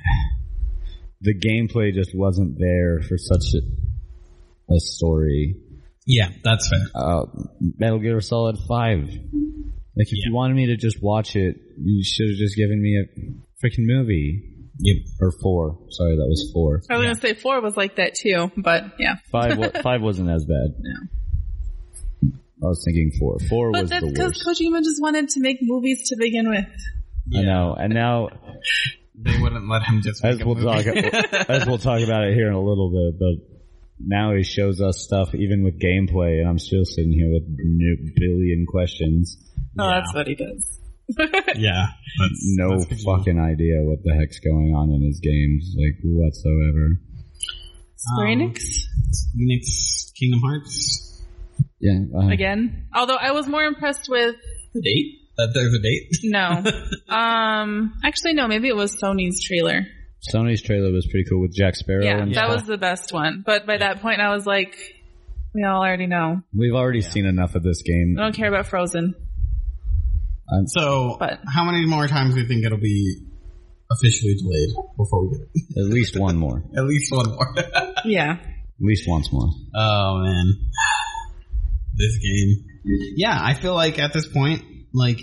the gameplay just wasn't there for such a, a story. Yeah, that's fair. Uh, Metal Gear Solid five. Like, if Yeah. you wanted me to just watch it, you should have just given me a freaking movie. Yep. Or four. Sorry, that was four. I was going to say four was like that too, but yeah. Five wa- five wasn't as bad. Yeah. I was thinking four. Four But was that's the because worst. Kojima just wanted to make movies to begin with. I know. And now, They wouldn't let him just as make a we'll movie. talk, as we'll talk about it here in a little bit, but now he shows us stuff even with gameplay, and I'm still sitting here with a billion questions. Oh, Yeah. that's what he does. Yeah. That's, No that's good. fucking idea what the heck's going on in his games, like whatsoever. Square Um, Enix? Phoenix Kingdom Hearts. Yeah. Uh, Again? Although I was more impressed with, The date? That there's a date? no. um, actually no, maybe it was Sony's trailer. Sony's trailer was pretty cool with Jack Sparrow. Yeah, and that stuff. was the best one. But by that point I was like, we all already know. We've already seen enough of this game. I don't care about Frozen. So, But- how many more times do you think it'll be officially delayed before we get it? At least one more. At least one more. Yeah. At least once more. Oh man, this game. Yeah, I feel like at this point, like,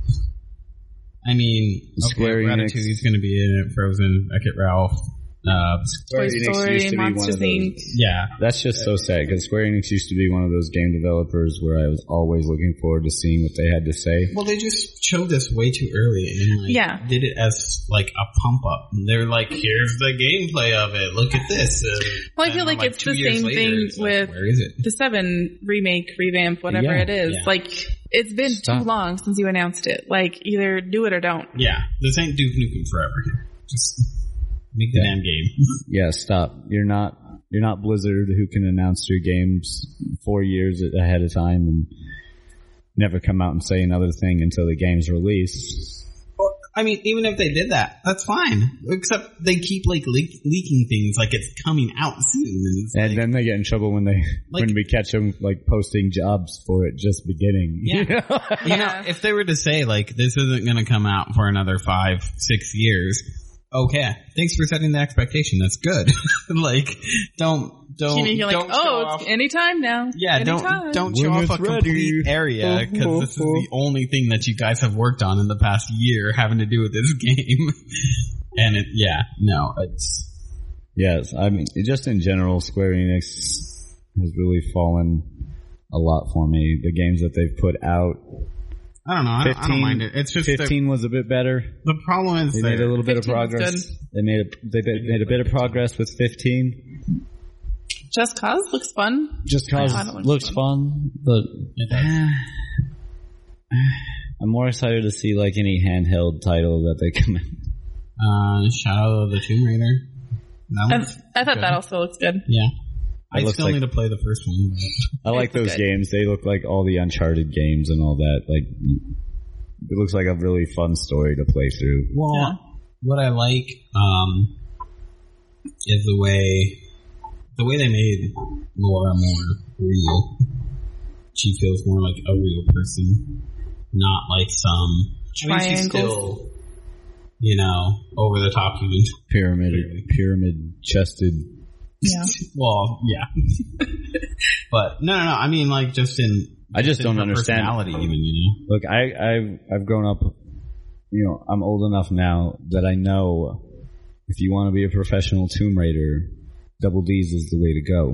I mean, Square okay, Enix- Ratatouille's going to be in it. Frozen, Wreck-It Ralph. Uh, Toy Enix Story, used to be one of Monsters those- Incorporated. yeah, That's just so sad because Square Enix used to be one of those game developers where I was always looking forward to seeing what they had to say. well, they just showed this way too early and like, Yeah. did it as like a pump up. They're like, here's the gameplay of it. Look at this. Uh, Well, I and feel I'm like it's two the years same later, thing it's like, with where is it? the seven remake, revamp, whatever Yeah, it is. yeah. Like, it's been Stop. too long since you announced it. Like, either do it or don't. Yeah, this ain't Duke Nukem Forever here. Just make the Yeah. damn game. Yeah, stop. You're not You're not Blizzard, who can announce your games four years ahead of time and never come out and say another thing until the game's released. Or, I mean, even if they did that, that's fine. Except they keep like le- leaking things like it's coming out soon, and, it's and like, then they get in trouble when they like, when we catch them like posting jobs for it just beginning. Yeah, you know? you know, if they were to say like this isn't going to come out for another five, six years. Okay, thanks for setting the expectation. That's good. Like, don't don't You know, don't like, show oh, off. it's anytime now. Yeah, anytime. don't don't show When off a it's ready. complete area because this is the only thing that you guys have worked on in the past year having to do with this game. And it, yeah, no, it's Yes, I mean, just in general, Square Enix has really fallen a lot for me. The games that they've put out. I don't know. I don't, I don't mind it. It's just fifteen the, was a bit better. the problem is They that made a little bit of fifteen was progress. good. They made a, they made a bit of progress with fifteen. Just Cause looks fun. Just Cause I don't know, looks it's fun, but I'm more excited to see like any handheld title that they come in. uh, Shadow of the Tomb Raider. That I, looks I thought good. that also looks good. Yeah. I looks still like- need to play the first one. But I like It's those good. games. They look like all the Uncharted games and all that. Like, it looks like a really fun story to play through. well, Yeah. what I like um, is the way the way they made Laura more real. She feels more like a real person, not like some. I mean, she's Triangles. still, you know, over the top human. Pyramid, pyramid chested. Yeah. Well, yeah. But no, no, no. I mean, like just in. I just in don't her understand. personality, even you know. Look, I, I've, I've grown up, you know, I'm old enough now that I know if you want to be a professional Tomb Raider, Double D's is the way to go.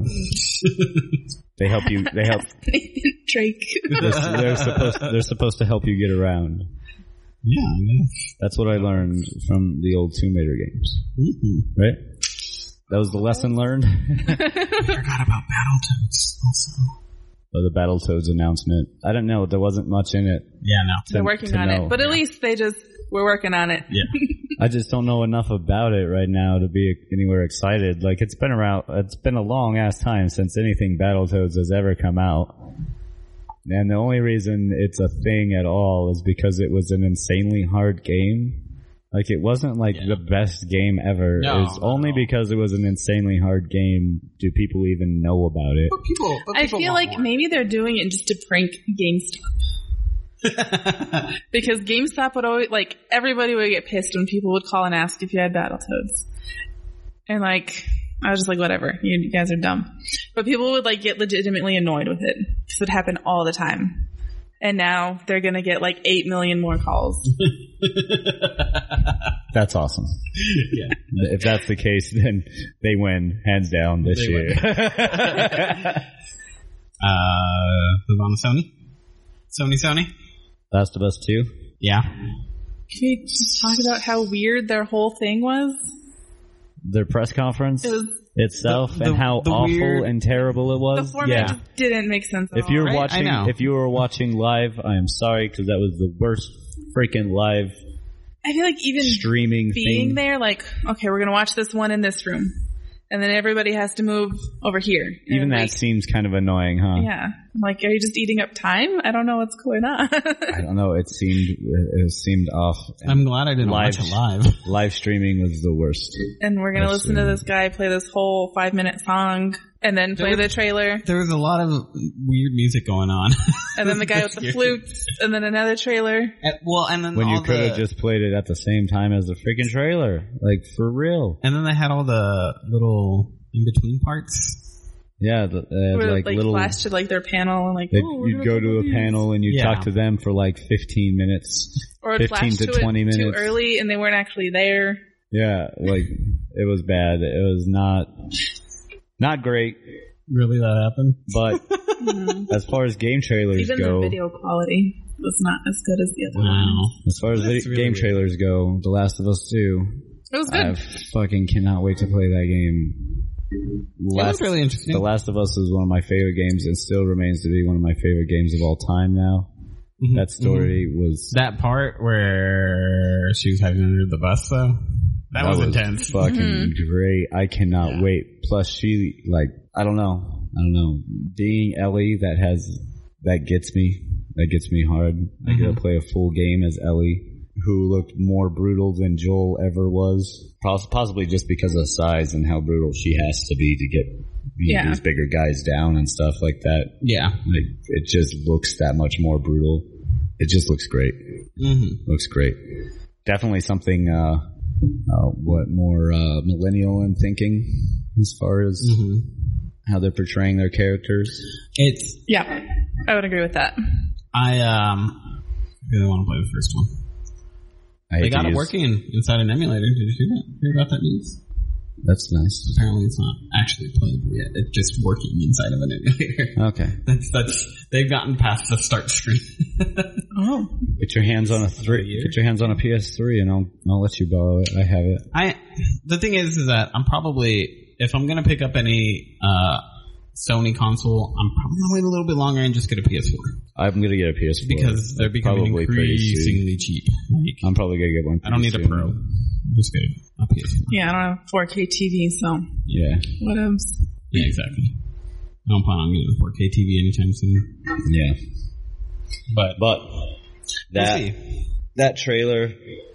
They help you, they help, Drake. they're, they're supposed, they're supposed to help you get around. Yeah, I guess. That's what I learned from the old Tomb Raider games. Mm-hmm. Right? That was the lesson learned. I forgot about Battletoads also. Oh, the Battletoads announcement. I don't know. There wasn't much in it. Yeah, no. They're to- working to on know. it. But at least they just, we're working on it. Yeah. I just don't know enough about it right now to be anywhere excited. Like, it's been around, it's been a long ass time since anything Battletoads has ever come out. And the only reason it's a thing at all is because it was an insanely hard game. Like, it wasn't like Yeah. the best game ever. No, It's not only at all. because it was an insanely hard game do people even know about it. But people, but I people feel want like more. maybe they're doing it just to prank GameStop. Because GameStop would always, like, everybody would get pissed when people would call and ask if you had Battletoads. And, like, I was just like, whatever, you, you guys are dumb. But people would, like, get legitimately annoyed with it. Because it would happen all the time. And now they're gonna get, like, eight million more calls. That's awesome. Yeah. If that's the case, then they win, hands down, this They year. Uh, move on to Sony. Sony, Sony. Last of Us two? Yeah. Can we just talk about how weird their whole thing was? Their press conference It was, itself The- the- and how the awful weird- and terrible it the was? format Yeah. just didn't make sense at If all. you were Right? I watching, know. if you were watching live, I am sorry because that was the worst freaking live I feel like even streaming being thing. there, like, okay, we're gonna watch this one in this room, and then everybody has to move over here. And Even that like, seems kind of annoying, huh? yeah. I'm like, are you just eating up time? I don't know what's going on. I don't know. It seemed it seemed off. And I'm glad I didn't live, watch it live. Live streaming was the worst. And we're gonna That's listen to true. this guy play this whole five minute song, and then play There the was- trailer, There was a lot of weird music going on. and then the guy with the flutes, and then another trailer. And- well, and then When you all could the, have just played it at the same time as the freaking trailer. Like, for real. and then they had all the little in between parts. Yeah, the, uh, Where like, like little... flashed to like their panel, and like, They'd- oh, we're you'd gonna go do to a these. panel and you'd Yeah. talk to them for like fifteen minutes. or it fifteen flashed to to twenty it too minutes. early, and they weren't actually there. Yeah, like, it was bad. It was not, not great, Really, that happened? but Mhm. as far as game trailers Even go, the video quality was not as good as the other Wow. ones. as far as That's video, really game weird. trailers go, The Last of Us two, It was good. I fucking cannot wait to play that game. It Last, was really interesting. The Last of Us is one of my favorite games and still remains to be one of my favorite games of all time now. Mhm. That story was... That part where she was hiding under the bus, though, That, that was, was intense. Fucking Mm-hmm. great. I cannot Yeah. wait. Plus she, like, I don't know. I don't know. Being Ellie, that has, that gets me. That gets me hard. Mm-hmm. I get to play a full game as Ellie, who looked more brutal than Joel ever was. Possibly just because of size and how brutal she has to be to get you know, Yeah. these bigger guys down and stuff like that. Yeah. Like, it just looks that much more brutal. It just looks great. Mm-hmm. Looks great. Definitely something, uh, uh what more, uh, millennial in thinking as far as Mm-hmm. how they're portraying their characters. It's, Yeah, I would agree with that. I, um, really want to play the first one. I They hate got to it use- working inside an emulator. Did you hear that? Hear about that news? That's nice. Apparently it's not actually playable yet. It's just working inside of an emulator. Okay. That's, that's, they've gotten past the start screen. Oh, Put your hands on a three. Put your hands on a P S three, and I'll I'll let you borrow it. I have it. I, the thing is, is that I'm probably, if I'm gonna pick up any, uh, Sony console, I'm probably gonna wait a little bit longer and just get a P S four. I'm gonna get a P S four Because they're becoming Probably pretty soon. increasingly cheap. Like, I'm probably gonna get one. I don't need pretty a soon. Pro. Just get a P S four. yeah, I don't have four K T V, so Yeah, whatevs. Yeah, exactly. I don't plan on getting a four K T V anytime soon. yeah. But, But that we'll see. that trailer,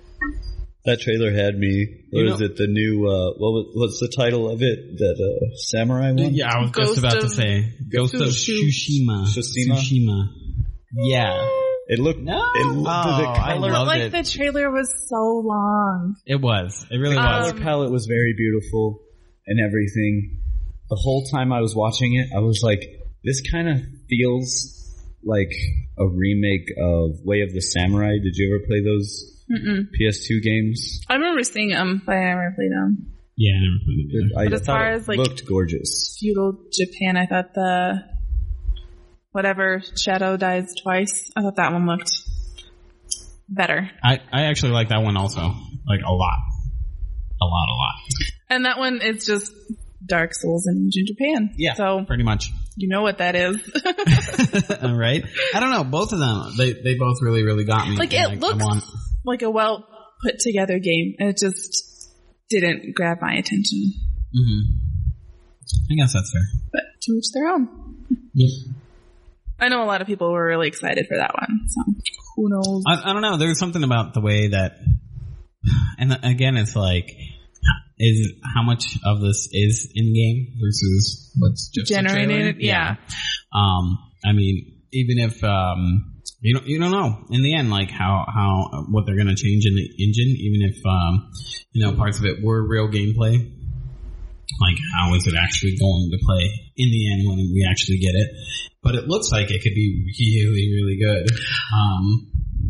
that trailer had me. What You is know- it? The new uh, what was, what's the title of it? That uh, samurai one? Yeah, I was Ghost just about to of- say Ghost of Tsushima. Tsushima? Tsushima. Yeah. It looked. No. It looked Oh, the I color, loved Like it. the trailer was so long. It was. It really Um, was. color palette was very beautiful and everything. The whole time I was watching it, I was like, this kind of feels like a remake of Way of the Samurai. Did you ever play those Mm-mm. P S two games? I remember seeing them, but I never played them. Yeah, I never played it either. I But as thought far it as, like- looked gorgeous. Feudal Japan, I thought the whatever Shadow Dies Twice. I thought that one looked better, I, I actually like that one also. Like a lot. A lot, a lot. and that one is just Dark Souls in ancient Japan. Yeah. so Pretty much. you know what that is. Right? I don't know. Both of them, they they both really, really got me. Like, And it I looks want- like a well put together game. It just didn't grab my attention. Mhm. I guess that's fair. But to each their own. Yep. I know a lot of people were really excited for that one. So who knows? I, I don't know. There's something about the way that, and again, it's like, is how much of this is in game versus what's just a trailer? Generated, yeah. Um, I mean, even if um, you don't, you don't know in the end, like how how what they're gonna change in the engine, even if um, you know, parts of it were real gameplay. Like, how is it actually going to play in the end when we actually get it? But it looks like it could be really, really good. Um,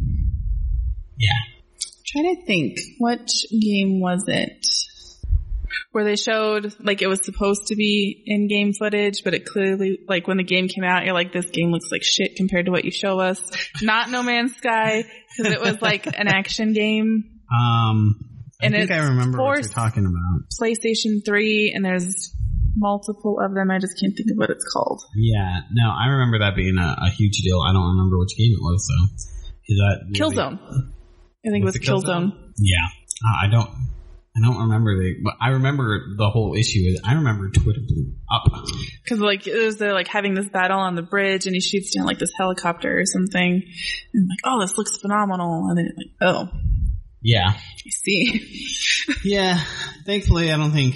yeah. Trying to think, which game was it? Where they showed, like, it was supposed to be in-game footage, but it clearly, like, when the game came out, you're like, this game looks like shit compared to what you show us. Not No Man's Sky, because it was like an action game. Um, I And think it's I remember what for you're talking about. PlayStation three, and there's multiple of them. I just can't think of what it's called. Yeah, no, I remember that being a, a huge deal. I don't remember which game it was, though. Is that really- Killzone. I think Was it was it Killzone? Killzone. Yeah, uh, I don't. I don't remember the, but I remember the whole issue is I remember Twitter blew up. Because, like, it was they're, like, having this battle on the bridge, and he shoots down, like, this helicopter or something. And, like, oh, this looks phenomenal. And then, like, oh, Yeah. I see. Yeah, thankfully I don't think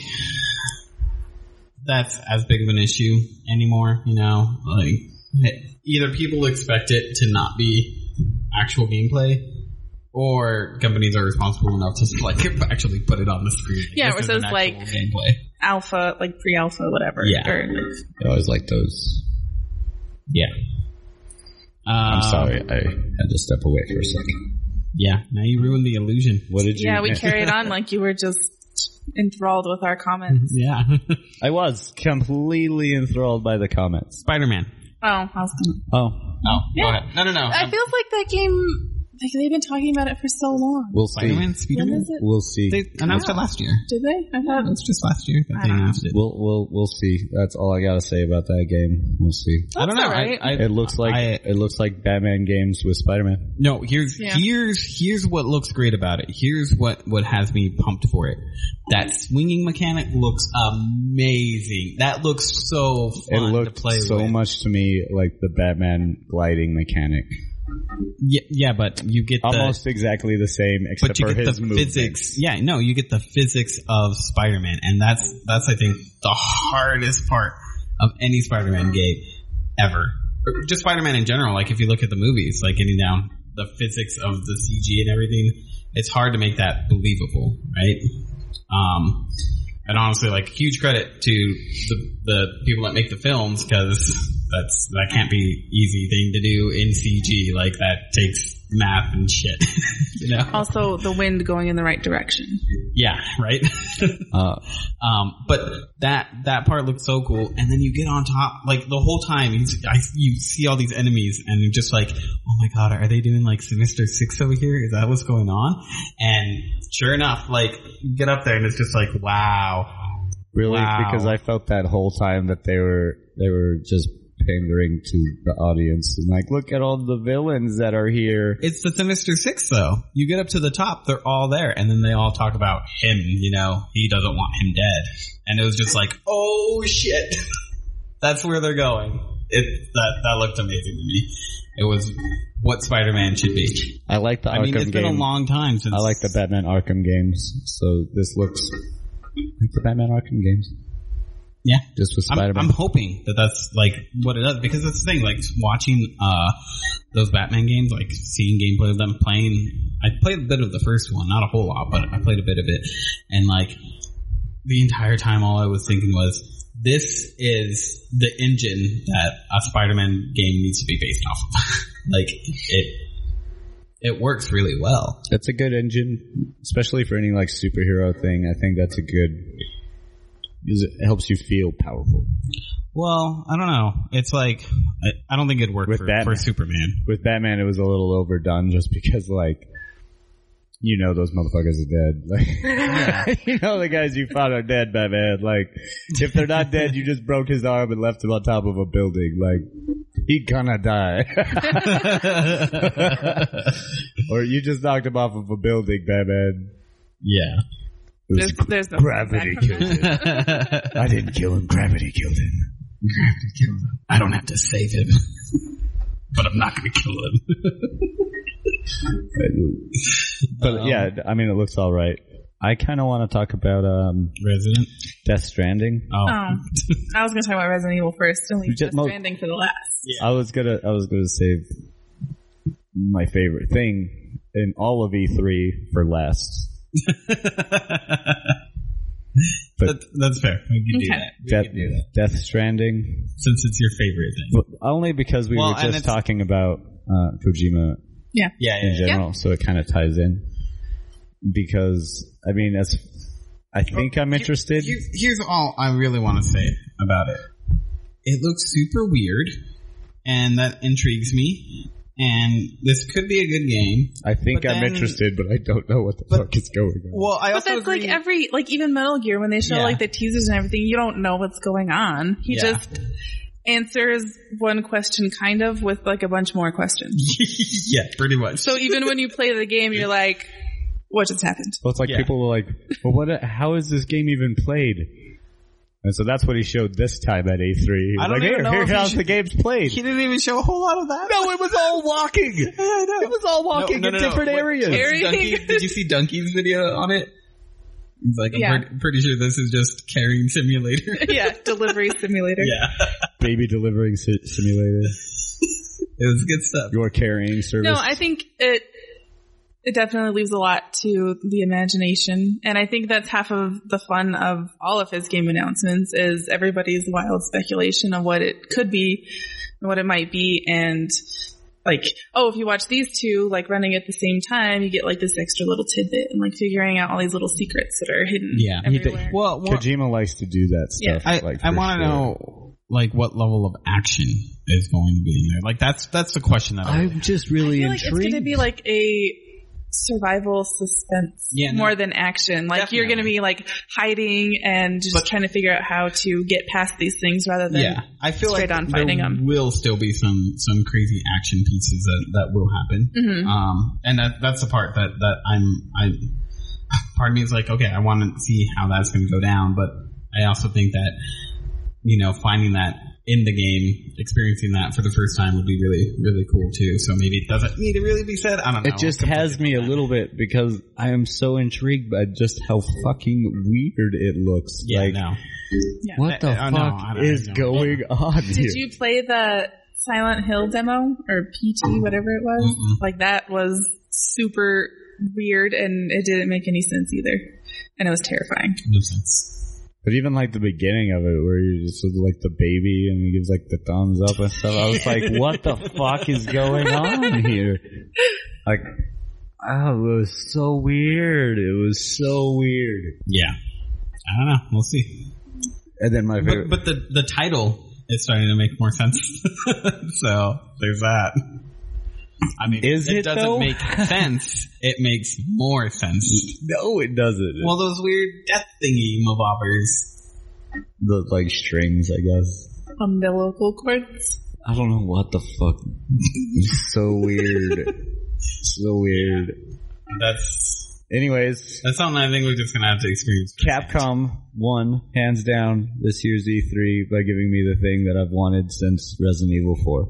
that's as big of an issue anymore, you know, like either people expect it to not be actual gameplay or companies are responsible enough to like actually put it on the screen. Yeah, This where it is says, an like, actual gameplay. Alpha, like, pre-alpha, whatever. Yeah. Or, like, I always like those. Yeah. I'm Um, sorry, I had to step away for a second. Yeah, now you ruined the illusion. What did you? yeah, we carried on like you were just enthralled with our comments. Yeah. I was completely enthralled by the comments. Spider-Man. Oh, I was gonna. Oh, Oh, Yeah. go ahead. No, no, no. I Um, feel like that game Like, they've been talking about it for so long. We'll see. Spider-Man, When Spider-Man? is it? We'll see. They announced it last year. Did they? I thought It was just last year that I they don't know. announced it. We'll we'll we'll see. That's all I gotta say about that game. We'll see. I don't know. That's all right. I, I, It looks like I- it looks like Batman games with Spider-Man. No, here's Yeah. here's here's what looks great about it. Here's what what has me pumped for it. That swinging mechanic looks amazing. That looks so It fun looked to play so with. much to me like the Batman gliding mechanic. Yeah, yeah, but you get the, Almost exactly the same, except but you for get his the movements. physics. Yeah, no, you get the physics of Spider-Man, and that's that's I think the hardest part of any Spider-Man game ever. Or just Spider-Man in general. Like if you look at the movies, like getting down the physics of the C G and everything, it's hard to make that believable, right? Um, and honestly, like huge credit to the the people that make the films, because that's that can't be easy thing to do in C G. Like that takes math and shit, you know. also the wind going in the right direction. Yeah, right. Uh, um, but that that part looks so cool, and then you get on top, like the whole time you, I, you see all these enemies, and you're just like, oh my god, are they doing like Sinister Six over here? Is that what's going on? And sure enough, like you get up there, and it's just like, wow, really, Wow. because I felt that whole time that they were they were just pandering to the audience and like, look at all the villains that are here. it's the Sinister Six though. You get up to the top, they're all there, and then they all talk about him. You know, he doesn't want him dead, and it was just like, oh shit, that's where they're going. It that that looked amazing to me. It was what Spider-Man should be. I like the I Arkham mean, it's game. been a long time since I like the Batman Arkham games, so this looks like the Batman Arkham games, Yeah, just with I'm, Spider-Man. I'm hoping that that's like what it does, because that's the thing. Like watching uh those Batman games, like seeing gameplay of them playing. I played a bit of the first one, not a whole lot, but I played a bit of it, and like the entire time, all I was thinking was, this is the engine that a Spider-Man game needs to be based off of. Like it, it works really well. That's a good engine, especially for any like superhero thing. I think that's a good. It helps you feel powerful. Well, I don't know. It's like I, I don't think it'd work With for, Batman. for Superman. With Batman, it was a little overdone just because, like, you know, those motherfuckers are dead. Like, you know, the guys you fought are dead, Batman. Like, if they're not dead, you just broke his arm and left him on top of a building. Like, he gonna die. Or you just knocked him off of a building, Batman. Yeah. It was There's, there's no gravity back from killed that. him. I didn't kill him. Gravity killed him. Gravity killed him. I don't have to save him. But I'm not going to kill him. But Um, yeah, I mean, it looks all right. I kind of want to talk about um, Resident? Death Stranding. Oh. Oh, I was going to talk about Resident Evil first and leave You just Death mo- Stranding for the last. I was gonna, I was gonna save my favorite thing in all of E three for last. But that, that's fair. We can do Okay. that. We Death, can do that. Death Stranding, Since it's your favorite thing. but only because we Well, were and just it's- talking about uh, Kojima Yeah. Yeah, in yeah, yeah. general, so it kind of ties in. Because I mean, as I think I'm interested. Here- here's all I really want to say about it. It looks super weird, and that intrigues me. And this could be a good game. I think but I'm then- interested, but I don't know what the But- fuck is going on. Well, I But also that's agree. like every, like even Metal Gear, when they show Yeah. like the teasers and everything, you don't know what's going on. He Yeah. just answers one question kind of with like a bunch more questions. Yeah, pretty much. So even when you play the game, you're like, what just happened? Well, it's like Yeah. people were like, well, what, how is this game even played? And so that's what he showed this time at A three. He was I don't like, even here, know here's if he how should- the game's played. he didn't even show a whole lot of that. No, it was all walking. Yeah, I know. It was all walking No, no, in no, no. different What- areas. Carry- Donkey, did you see Donkey's video on it? He's like, I'm Yeah. pretty, pretty sure this is just carrying simulator. Yeah, delivery simulator. Yeah. Baby delivering si- simulator. It was good stuff. Your carrying service. No, I think it it definitely leaves a lot to the imagination, and I think that's half of the fun of all of his game announcements is everybody's wild speculation of what it could be and what it might be, and like, oh, if you watch these two like running at the same time, you get like this extra little tidbit and like figuring out all these little secrets that are hidden Yeah. He did- everywhere. Well, well Kojima likes to do that stuff. Yeah. I, like, I for want to sure. know like what level of action is going to be in there. Like that's that's the question that I I'm just really I feel like intrigued. it's going to be like a survival suspense Yeah, no. more than action. Like Definitely. you're going to be like hiding and just But- trying to figure out how to get past these things rather than Yeah, I feel straight like on fighting there them. will still be some some crazy action pieces that, that will happen. Mhm. Um, and that that's the part that that I'm I. Part of me is like, okay, I want to see how that's going to go down, but I also think that you know finding that in the game, experiencing that for the first time would be really really cool too. So maybe it doesn't need to really be said. I don't know. It just has me a little bit because I am so intrigued by just how fucking weird it looks. Yeah, like, no. Yeah. what the I- I know, fuck I don't is know. going on here? Did you play the Silent Hill demo or P T, whatever it was? Mm-mm. Like that was super weird and it didn't make any sense either. And it was terrifying. No sense. But even like the beginning of it, where you just with like the baby and he gives like the thumbs up and stuff, I was like, "What the fuck is going on here?" Like, oh, it was so weird. It was so weird. Yeah, I don't know. We'll see. And then my favorite, But, but the the title is starting to make more sense. So there's that. I mean, Is it, doesn't though? make sense. It makes more sense. no, it doesn't. Well, those weird death thingy mobobbers. The like strings, I guess. Umbilical cords. I don't know what the fuck. It's so weird. So weird. That's Anyways, that's something I think we're just gonna have to experience. Capcom won hands down this year's E three by giving me the thing that I've wanted since Resident Evil four.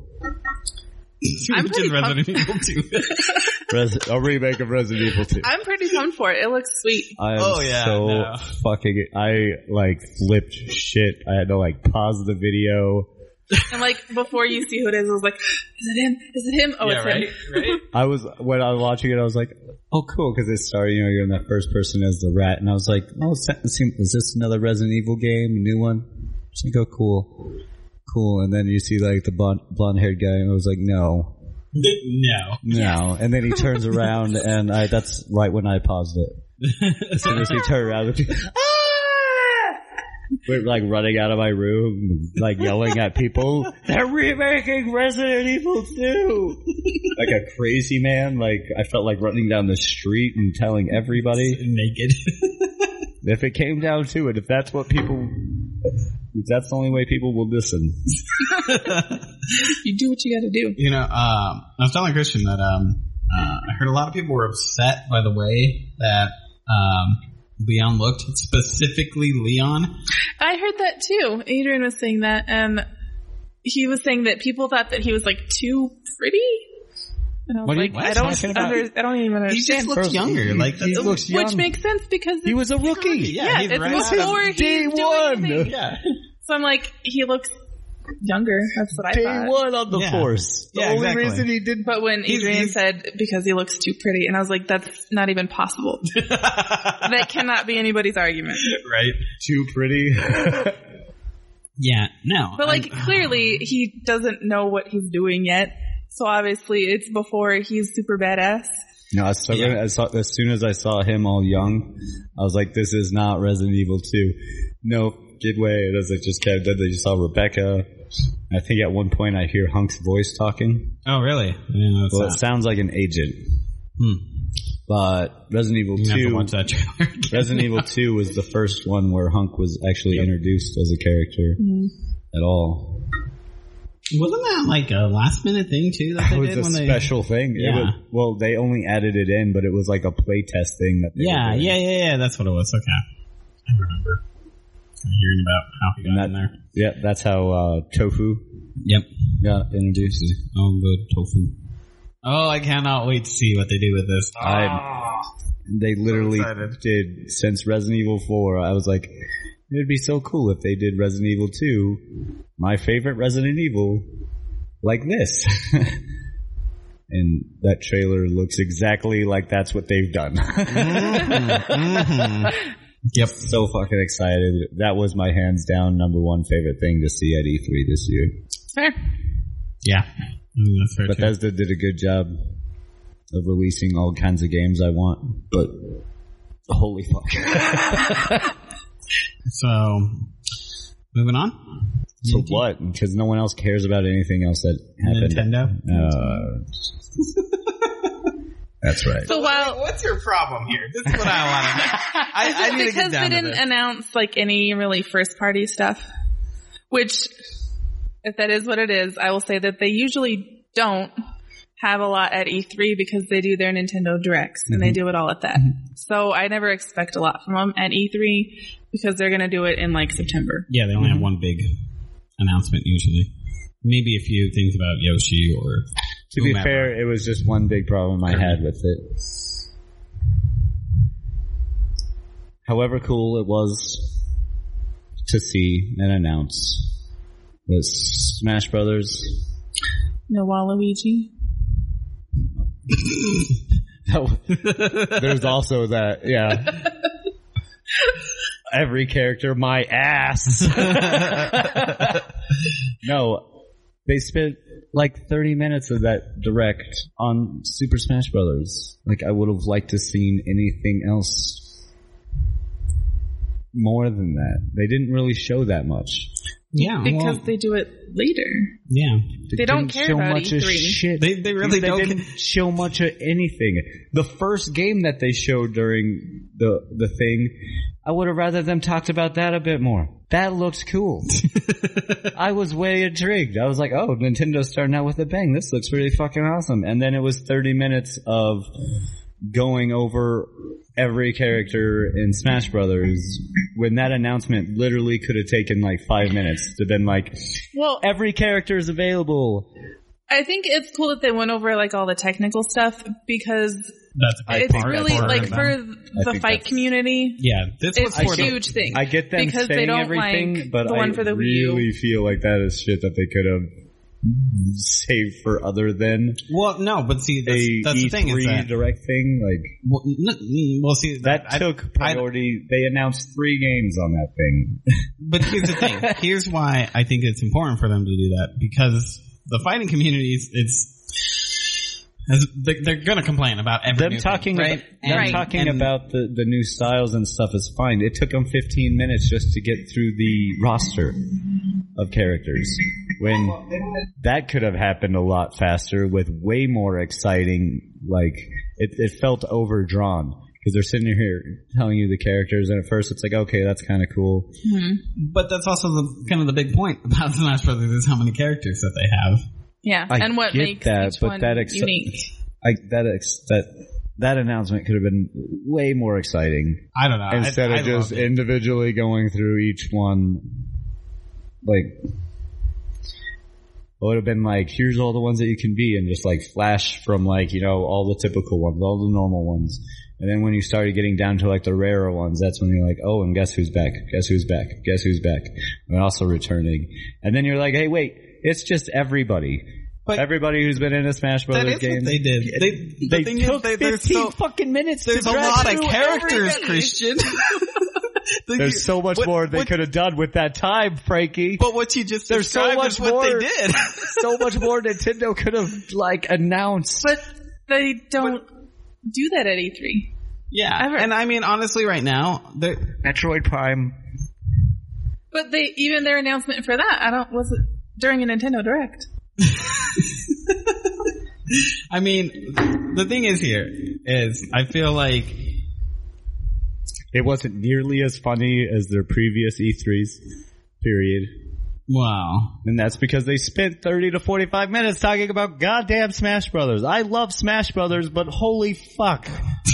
I'm Which pretty is Resident Evil two. Res- a remake of Resident Evil two. I'm pretty pumped for it. It looks sweet. I am Oh, yeah, so no. fucking. I like flipped shit. I had to like pause the video. And like before you see who it is, I was like, is it him? Is it him? Oh, Yeah, it's right, him. right. I was when I was watching it, I was like, "Oh, cool!" Because it started, you know, you're in that first person as the rat, and I was like, "Oh, is this another Resident Evil game? A new one?" I was like, "Oh, cool, cool." And then you see like the blonde, blonde-haired guy, and I was like, "No, No. no." And then he turns around, and I that's right when I paused it. As soon as he turned around, it was, we're like running out of my room, like yelling at people. They're remaking Resident Evil two. Like a crazy man. Like I felt like running down the street and telling everybody. Naked. If it came down to it, if that's what people, if that's the only way people will listen. You do what you gotta do. You know, um, I was telling Christian that um, uh, I heard a lot of people were upset by the way that um, Leon looked, specifically Leon. I heard that too. Adrian was saying that. Um, he was saying that people thought that he was like too pretty. And I was What are you- like, what I are you don't, talking about? under, I don't even He understand. just looks younger. Like he that's looks young. Which makes sense because He was a rookie. yeah, he's it's right out of before he's day doing one. anything. yeah. So I'm like, he looks younger. That's what I Day thought. one on the Yeah. force. The Yeah, only exactly. reason he did. But when He's- Adrian he's- said because he looks too pretty, and I was like, that's not even possible. That cannot be anybody's argument. Right. Too pretty. Yeah. No. But like, I'm- clearly he doesn't know what he's doing yet. So obviously it's before he's super badass. No, as, soon Yeah. as, I saw, as soon as I saw him all young, I was like, this is not Resident Evil two. No, good way. And as I just kept, then they just saw Rebecca. I think at one point I hear Hunk's voice talking. Oh, really? Yeah, that's Well, it not. sounds like an agent. Hmm. But Resident Evil You have to two, watch that trailer. again. Resident Evil two was the first one where Hunk was actually introduced as a character at all. Wasn't that like a last minute thing too that they It was did a when they? special thing. It Yeah. was, well, they only added it in, but it was like a playtest thing that they Yeah, were doing. yeah, yeah, yeah. That's what it was. Okay, I remember hearing about how he got And that- in there. Yeah, that's how uh, Tofu Yep. got introduced. Oh, good tofu. Oh, I cannot wait to see what they do with this. I, they literally excited. did, since Resident Evil four, I was like, it'd be so cool if they did Resident Evil two, my favorite Resident Evil, like this. And that trailer looks exactly like that's what they've done. Mhm. Yep. So fucking excited. That was my hands down number one favorite thing to see at E three this year. Fair. Yeah. Mm, that's fair too. Bethesda did a good job of releasing all kinds of games I want, but holy fuck. So, moving on. So what? Because no one else cares about anything else that happened. Nintendo? Uh, that's right. So while what's your problem here? This is what I want to know. I, I need to because get down they to didn't this. announce like any really first party stuff, which if that is what it is, I will say that they usually don't have a lot at E three because they do their Nintendo Directs and mm-hmm. they do it all at that. Mm-hmm. So I never expect a lot from them at E three because they're going to do it in like September. Yeah, they only mm-hmm. have one big announcement usually. Maybe a few things about Yoshi or To whomever. be fair, it was just one big problem I had with it. However cool it was to see and announce the Smash Brothers. No Waluigi. There's also that, yeah. Every character, my ass. No, they spent like thirty minutes of that direct on Super Smash Brothers. Like, I would have liked to seen anything else more than that. They didn't really show that much. Yeah, because well, they do it later. Yeah, they, they don't care show about much E of three. shit. They they really they don't didn't ca- show much of anything. The first game that they showed during the the thing, I would have rather them talked about that a bit more. That looks cool. I was way intrigued. I was like, oh, Nintendo's starting out with a bang. This looks really fucking awesome. And then it was thirty minutes of going over every character in Smash Brothers when that announcement literally could have taken like five minutes to been like, well, every character is available. I think it's cool that they went over like all the technical stuff because that's a it's part really for like them. for the fight community. Yeah, this it's was a for huge the, thing. I get them because saying they don't everything, like but the I one for the Wii U. really feel like that is shit that they could have saved for other than well, no, but see, that's, a that's the thing E three is that direct thing. Like, well, n- well see, that I, took priority. I, they announced three games on that thing. But here's the thing. Here's why I think it's important for them to do that, because the fighting communities, it's they're going to complain about every them new talking thing, right? about, And, them right. talking and, about the, the new styles and stuff is fine. It took them fifteen minutes just to get through the roster of characters, when that could have happened a lot faster with way more exciting. Like, it, it felt overdrawn because they're sitting here telling you the characters, and at first it's like, okay, that's kind of cool. Mm-hmm. But that's also the kind of the big point about Smash Brothers is how many characters that they have. Yeah, I and what get makes that, each but one that ex- unique. I, that ex- that that announcement could have been way more exciting. I don't know. Instead I, of I just loved it. individually going through each one, like, it would have been like, here's all the ones that you can be, and just like flash from like, you know, all the typical ones, all the normal ones. And then when you started getting down to like the rarer ones, that's when you're like, oh, and guess who's back? Guess who's back? Guess who's back? And also returning. And then you're like, hey, wait, it's just everybody. But everybody who's been in a Smash Brothers that is game. what they did. They, the They thing took is, they, there's fifteen so, fucking minutes there's to a drag lot of through characters, everybody. Christian. There's so much what, more they what, could have done with that time, Frankie. But what you just There's so described much is what more. they did. So much more Nintendo could have like announced. But they don't do that at E three. Yeah, Ever. and I mean, honestly, right now, they're Metroid Prime. But they even their announcement for that, I don't was it during a Nintendo Direct. I mean, the thing is here is I feel like It wasn't nearly as funny as their previous E threes, period. wow. And that's because they spent thirty to forty-five minutes talking about goddamn Smash Brothers. I love Smash Brothers, but holy fuck.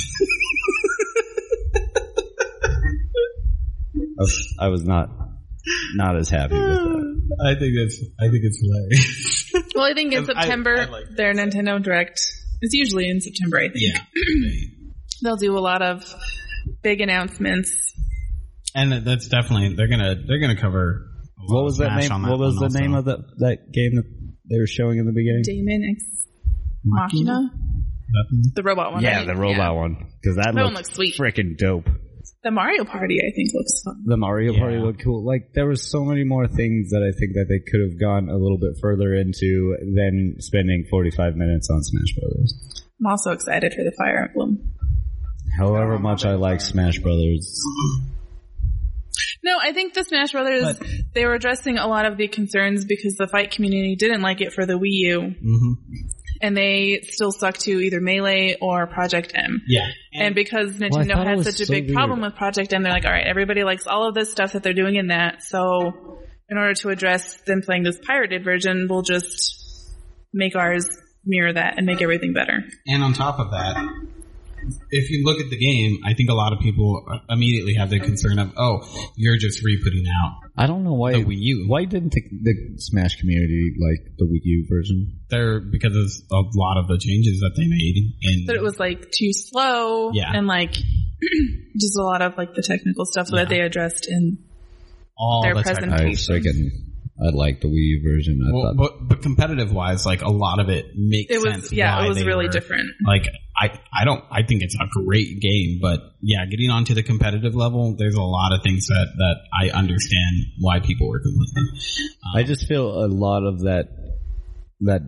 I, was, I was not not as happy with that. I think it's I think it's hilarious. Well, I think in I- September I like their Nintendo Direct is usually in September. I think Yeah, they'll do a lot of big announcements. and that's definitely they're gonna they're gonna cover. a lot What of was that Smash name? on that What was one the also. name of the, that game that they were showing in the beginning? Damon X Machina, That the robot one. Yeah, right? the robot one. Because that, That one looked looks sweet. freaking dope. The Mario Party, I think, looks fun. The Mario Yeah. Party looked cool. Like, there was so many more things that I think that they could have gone a little bit further into than spending forty-five minutes on Smash Brothers. I'm also excited for the Fire Emblem. However much I like Smash Brothers, No, I think the Smash Brothers, But- they were addressing a lot of the concerns because the fight community didn't like it for the Wii U. Mm-hmm. And they still stuck to either Melee or Project M. Yeah. And because Well, I Nintendo thought it had was such a so big weird. problem with Project M, they're like, all right, everybody likes all of this stuff that they're doing in that. So in order to address them playing this pirated version, we'll just make ours mirror that and make everything better. And on top of that, if you look at the game, I think a lot of people immediately have the concern of, oh, you're just re-putting out I don't know why the Wii U. Why didn't the, the Smash community like the Wii U version? They're because of a lot of the changes that they made. And But it was like too slow. Yeah. And like just a lot of like the technical stuff Yeah. that they addressed in all their the presentation. technical I was thinking I like the Wii U version. I Well, thought but, but competitive wise, like a lot of it makes It was, sense. yeah, why it was they really were- different. Like, I, I don't, I think it's a great game, but yeah, getting onto the competitive level, there's a lot of things that, that I understand why people were complaining. Um, I just feel a lot of that that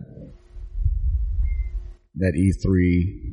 that E three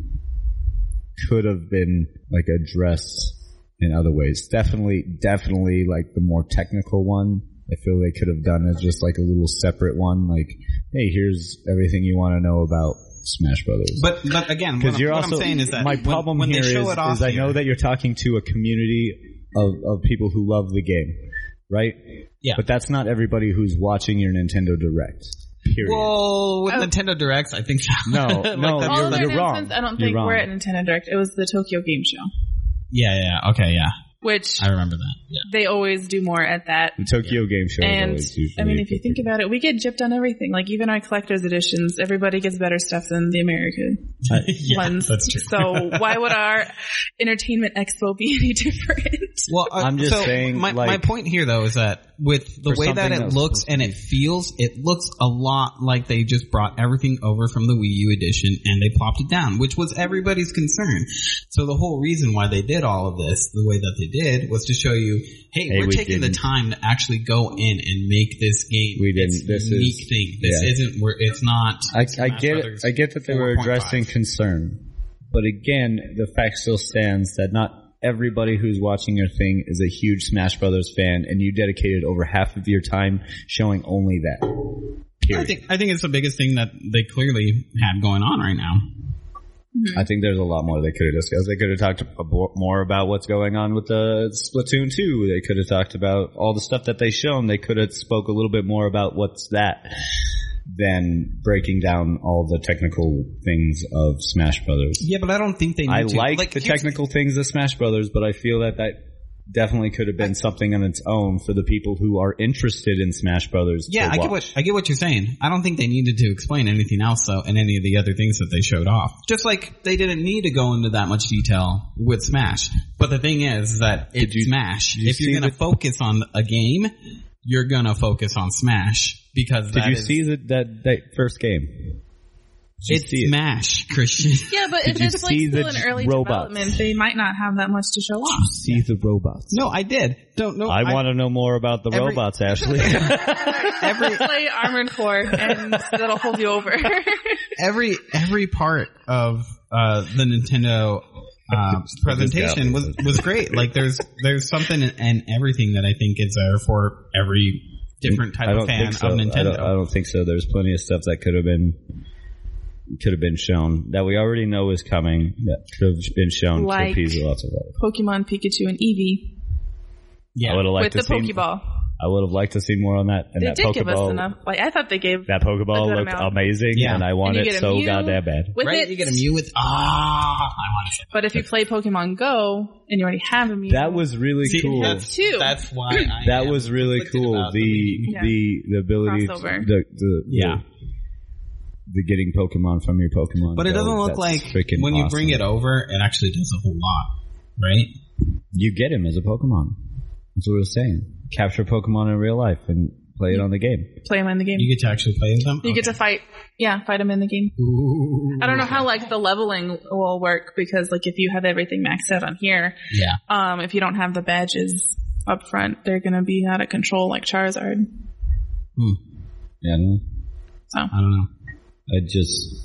could have been like addressed in other ways. Definitely, definitely like the more technical one. I feel they could have done as just like a little separate one. Like, hey, here's everything you want to know about Smash Brothers. But, but again, what, Because I'm, you're what also I'm saying is that my when- problem when, here they show is, it off is I know here- that you're talking to a community of, of people who love the game, right? Yeah. But that's not everybody who's watching your Nintendo Direct. Period. Well, with Oh. Nintendo Directs, I think No, like no, that's- All you're- of their you're wrong. announcements, I don't You're think wrong. were at Nintendo Direct. It was the Tokyo Game Show, yeah, yeah, okay, yeah, which I remember that. Yeah. they always do more at that. The Tokyo Game Show is And always usually I mean, if you think about it, we get gypped on everything. Like even our collector's editions, everybody gets better stuff than the American yeah, ones. that's true. So why would our Entertainment Expo be any different? Well, uh, I'm just so saying, My, like- my point here, though, is that with the For way that something it that's looks supposed to and be- it feels, it looks a lot like they just brought everything over from the Wii U edition and they plopped it down, which was everybody's concern. So the whole reason why they did all of this the way that they did was to show you, hey, Hey, we're we taking the didn't- time to actually go in and make this game. We didn't- It's this a unique is- thing. This yeah. isn't where it's not. I, I Smash get it. Brothers I get that they were four point five. addressing concern, but again, the fact still stands that not everybody who's watching your thing is a huge Smash Brothers fan, and you dedicated over half of your time showing only that. Period. I think I think it's the biggest thing that they clearly had going on right now. I think there's a lot more they could have discussed. They could have talked abo- more about what's going on with the Splatoon two. They could have talked about all the stuff that they shown. They could have spoke a little bit more about what's that than breaking down all the technical things of Smash Brothers. Yeah, but I don't think they need I to. like, the here's- technical things of Smash Brothers, but I feel that that definitely could have been something on its own for the people who are interested in Smash Brothers. Yeah, to I get watch. what I get what you're saying. I don't think they needed to explain anything else though, and any of the other things that they showed off. Just like they didn't need to go into that much detail with Smash. But the thing is that it's you- Smash. did you If you're see gonna the- focus on a game, you're gonna focus on Smash because Did that you is- see the, that that first game? Did you it's see it? Smash, Christian. Yeah, but Did if you it's like see still the in early robots? development, they might not have that much to show off. See the robots. No, I did. Don't know. I, want to know more about the every- robots, Ashley. every Play Armored Core, and that'll hold you over. every every part of uh, the Nintendo uh, presentation was was great. Like there's there's something and everything that I think is there for every different type I of don't fan think so. of I Nintendo. don't, I don't think so. There's plenty of stuff that could have been could have been shown that we already know is coming. That could have been shown Like- to appease lots of other. Pokemon Pikachu and Eevee yeah, I would have liked with to the see. Pokeball. I would have liked to see more on that. And They that did give us Pokeball, enough. Like I thought they gave that Pokeball a good looked amount. amazing, Yeah. and I want And you it get a so Mew goddamn bad. with right. it. You get a Mew with ah. I want to. But if you play Pokemon Go and you already have a Mew, That was really See, cool. that's, Too. that's why I That am was really conflicted cool. about The Wii. Yeah. the the ability to, Crossover. the the Yeah. the, the getting Pokemon from your Pokemon. But it Go, doesn't look that's like freaking when you awesome. bring it over, it actually does a whole lot, right? You get him as a Pokemon. That's what I was saying. Capture Pokemon in real life and play it on the game. play them in the game. You get to actually play with them. You get to fight, yeah, fight them in the game. Ooh. I don't know how like the leveling will work because like if you have everything maxed out on here, Yeah. um, if you don't have the badges up front, they're gonna be out of control like Charizard. Hmm. Yeah, no, So I don't know. I just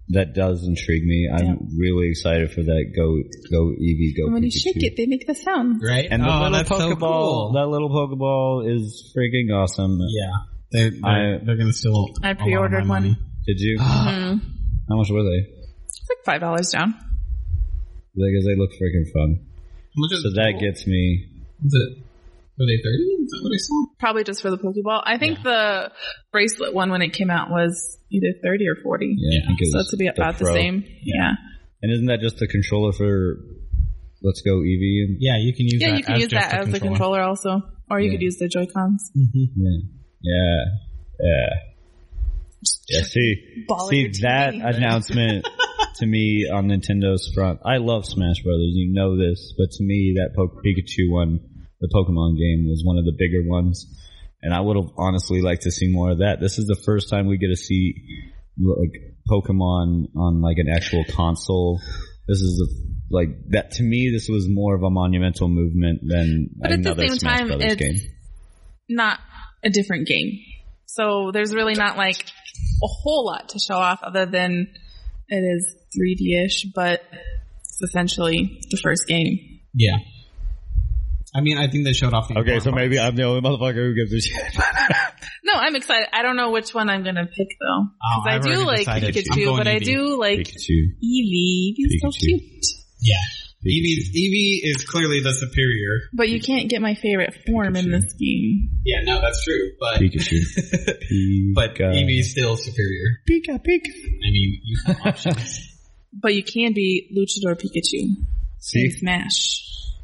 that does intrigue me. I'm Yeah. really excited for that. Go, go Eevee, go And when you Pikachu. shake it, they make the sound. Right? And the oh, little that's so Pokeball, cool. that little Pokeball is freaking awesome. Yeah. They're, they're, I- they're going to steal I a lot of pre-ordered my one. money. Did you? Mhm. How much were they? It's like five dollars down. Because they look freaking fun. How much is So it? that gets me. Is it, were they thirty? Is that what I saw? Probably just for the Pokeball. I think the bracelet one when it came out was either thirty or forty. Yeah, I think it So was it's to be about the Pro. same. Yeah. And isn't that just the controller for Let's Go Eevee? And, Yeah, you can use Yeah, that you can as use just that a as the controller also. Or you Yeah. could use the Joy-Cons. Mm-hmm. yeah, yeah, yeah. Yeah, see, Ball see your T V. that announcement to me on Nintendo's front. I love Smash Brothers, you know this, but to me that po- Pikachu one, the Pokemon game, was one of the bigger ones, and I would have honestly liked to see more of that. This is the first time we get to see like Pokemon on like an actual console. This is a, like that to me. This was more of a monumental movement than But at the another same Smash time, Brothers it's game. not a different game. So there's really not like a whole lot to show off other than it is three D-ish, but it's essentially the first game. Yeah. I mean, I think they showed off the Okay, so important maybe parts. I'm the only motherfucker who gives a shit. No, I'm excited. I don't know which one I'm gonna pick though. Oh, Because I I've do already like decided. I'm Pikachu, going but I Eevee. do like Pikachu. Eevee. He's so Pikachu. cute. Yeah. Pikachu. Eevee, Eevee is clearly the superior. But you can't get my favorite form in Pikachu. this game. Yeah, no, that's true. But Pikachu. but Pika. Eevee's still superior. Pika, Pika. I mean, you have options. But you can be Luchador Pikachu. In See? Smash.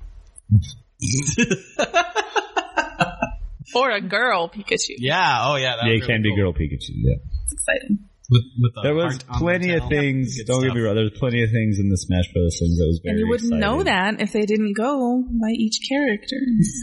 Or a girl Pikachu. Yeah, oh yeah. That Yeah, was it can really be cool. girl Pikachu, yeah. It's exciting. With, with the There was heart on plenty the of tail. things, Good don't get stuff. me wrong, there was plenty of things in the Smash Bros. Things that was very And you wouldn't know exciting. that if they didn't go by each character.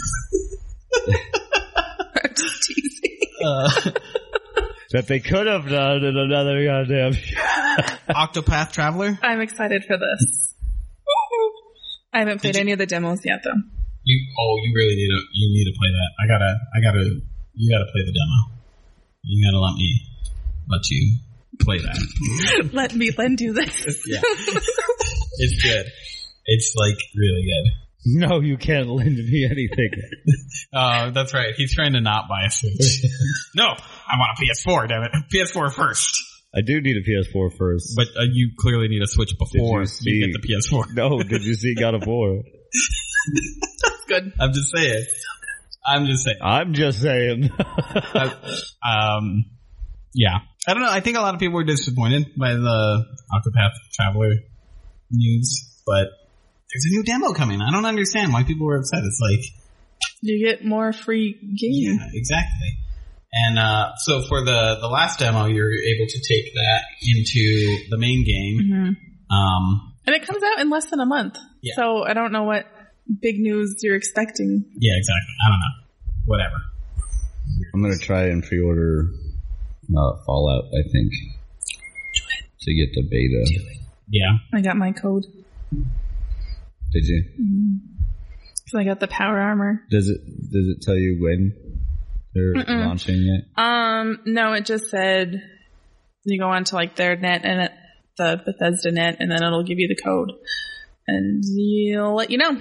I'm just teasing. Uh, That they could have done in another goddamn Octopath Traveler? I'm excited for this. I haven't played Did you- any of the demos yet though. You oh, you really need to you need to play that. I gotta I gotta you gotta play the demo. You gotta let me let you play that. Let me lend you this. Yeah. It's good. It's like really good. No, you can't lend me anything. Uh, that's right. He's trying to not buy a Switch. No, I want a P S four, damn it. P S four first. I do need a P S four first. But uh, you clearly need a Switch before you you, see- get the P S four. No, did you see God of War? Good. I'm just saying. I'm just saying. I'm just saying. Uh, um, yeah. I don't know. I think a lot of people were disappointed by the Octopath Traveler news, but there's a new demo coming. I don't understand why people were upset. It's like, You get more free game. yeah, exactly. And uh, so for the, the last demo, you're able to take that into the main game. Mm-hmm. Um, And it comes out in less than a month. Yeah. So I don't know what big news you're expecting. yeah, exactly. I don't know. Whatever. I'm gonna try and pre-order uh, Fallout, I think. To get the beta. Yeah. I got my code. Did you? So I got the power armor. Does it does it tell you when they're Mm-mm. launching it? Um, no, it just said you go onto like their net and it, the Bethesda net, and then it'll give you the code, and you'll let you know.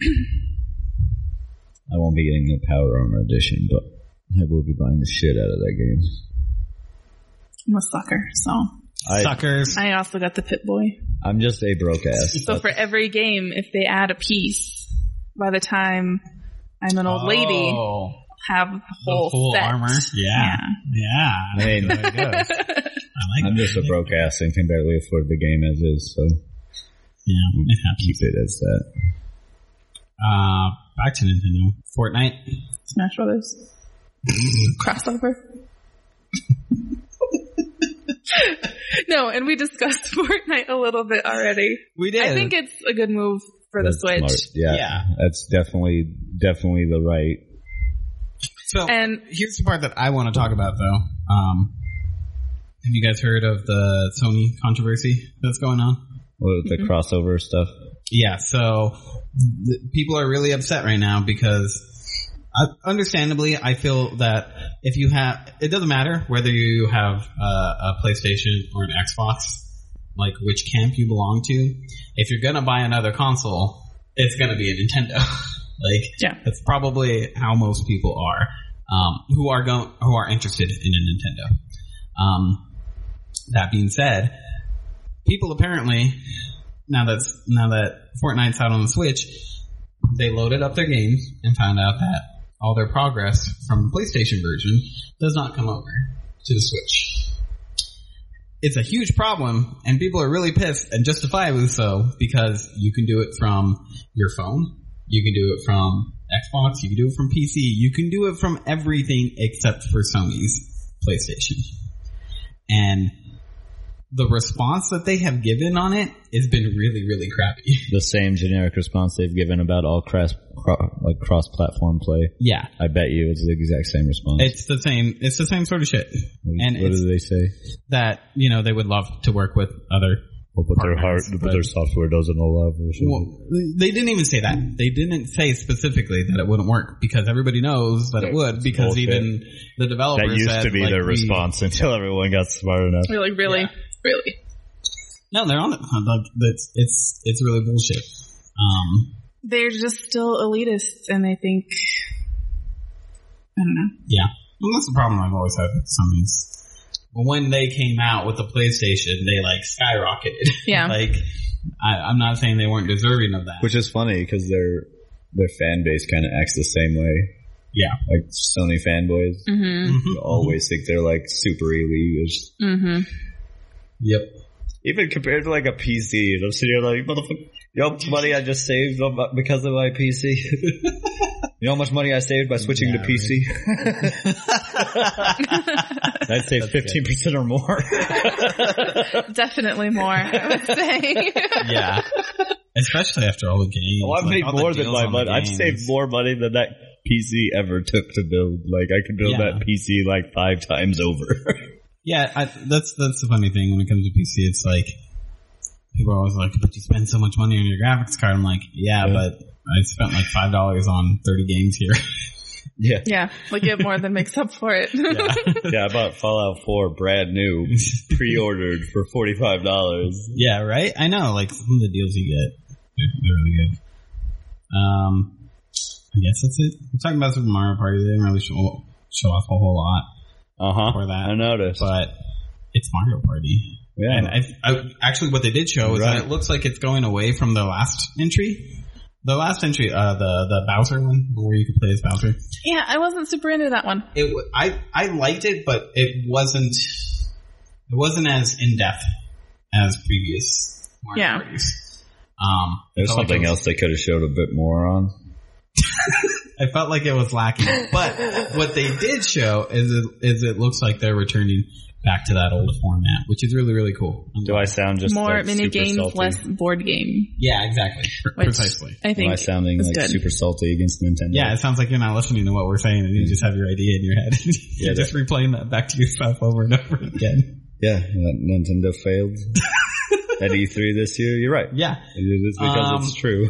I won't be getting the Power Armor edition, but I will be buying the shit out of that game. I'm a sucker, so I, Suckers. I also got the Pit Boy. I'm just a broke ass. So for every game, if they add a piece, by the time I'm an old lady, Oh, I'll have the the whole full set. armor. Yeah. Yeah. I mean, There it goes. I like I'm that. just a broke ass and can barely afford the game as is, so Yeah, it happens. keep it as that. Uh, back to Nintendo. Fortnite. Smash Brothers. Crossover. No, and we discussed Fortnite a little bit already. We did. I think it's a good move for the That's Switch. smart. Yeah, Yeah. that's definitely definitely the right. So And here's the part that I want to talk about, though. Um, have you guys heard of the Sony controversy that's going on? What, the Mm-hmm. crossover stuff. Yeah, so th- people are really upset right now because, uh, understandably, I feel that if you have, it doesn't matter whether you have uh, a PlayStation or an Xbox. like which camp you belong to, if you're gonna buy another console, it's gonna be a Nintendo. Like, yeah. that's probably how most people are, um, who are going, who are interested in a Nintendo. Um, that being said, people apparently, now that now that Fortnite's out on the Switch, they loaded up their games and found out that all their progress from the PlayStation version does not come over to the Switch. It's a huge problem, and people are really pissed, and justifiably so, because you can do it from your phone, you can do it from Xbox, you can do it from P C, you can do it from everything except for Sony's PlayStation. And the response that they have given on it has been really, really crappy. The same generic response they've given about all cross, cro- like cross-platform play. Yeah. I bet you it's the exact same response. It's the same, it's the same sort of shit. What, and what it's do they say? that, you know, they would love to work with other Well, but their partners, heart, but- but their software doesn't allow for something. Well, they didn't even say that. They didn't say specifically that it wouldn't work, because everybody knows that it would, because bullshit. even the developers That used said, to be like, their we- response until everyone got smart enough. We're like, really? Yeah. Really? No, they're on it. Like, it's, it's, it's really bullshit. Um, They're just still elitists, and they think, I don't know. yeah. Well, that's the problem I've always had with some of these. When they came out with the PlayStation, they like skyrocketed. Yeah. Like, I, I'm not saying they weren't deserving of that. Which is funny because their their fan base kind of acts the same way. yeah. Like Sony fanboys, Mm-hmm. you always think they're like super elite. Mm-hmm. Yep. Even compared to like a P C, and I'm sitting here like, motherfucker, you know how much money I just saved on my- because of my P C? You know how much money I saved by switching Yeah, to P C? I'd save fifteen percent or more. Definitely more, I would say. Yeah. Especially after all the games. Well, I've like, made all the more than deals my on the money. I've games. saved more money than that P C ever took to build. Like, I could build Yeah. that P C like five times over. Yeah, I, that's that's the funny thing when it comes to P C. It's like people are always like, "But you spend so much money on your graphics card." I'm like, "Yeah, Yeah. but I spent like five dollars on thirty games here." Yeah. Yeah, like you have more than makes up for it. Yeah, Yeah, I bought Fallout four brand new, pre-ordered for forty-five dollars. yeah, right. I know, like some of the deals you get, they're, they're really good. Um, I guess that's it. We're talking about Super Mario Party. They didn't really show show off a whole lot Uh-huh. for that, I noticed. but it's Mario Party. Yeah. And I, I, actually, what they did show is Right. that it looks like it's going away from the last entry. The last entry, uh, the the Bowser one, where you could play as Bowser. Yeah, I wasn't super into that one. It, w- I I liked it, but it wasn't it wasn't as in depth as previous Mario Yeah. Parties. Um, There's I felt like something it was- else they could have showed a bit more on. I felt like it was lacking, but what they did show is it, is it looks like they're returning back to that old format, which is really really cool. I'm Do glad. I sound just More like mini super games, salty? less board game. Yeah, exactly, Which precisely. I Am think I sounding is like good. super salty against Nintendo? Yeah, it sounds like you're not listening to what we're saying, and you just have your idea in your head. You're Yeah, just replaying that back to yourself over and over again. Yeah, that Nintendo failed at E three this year. You're right. Yeah. It is because Um, it's true.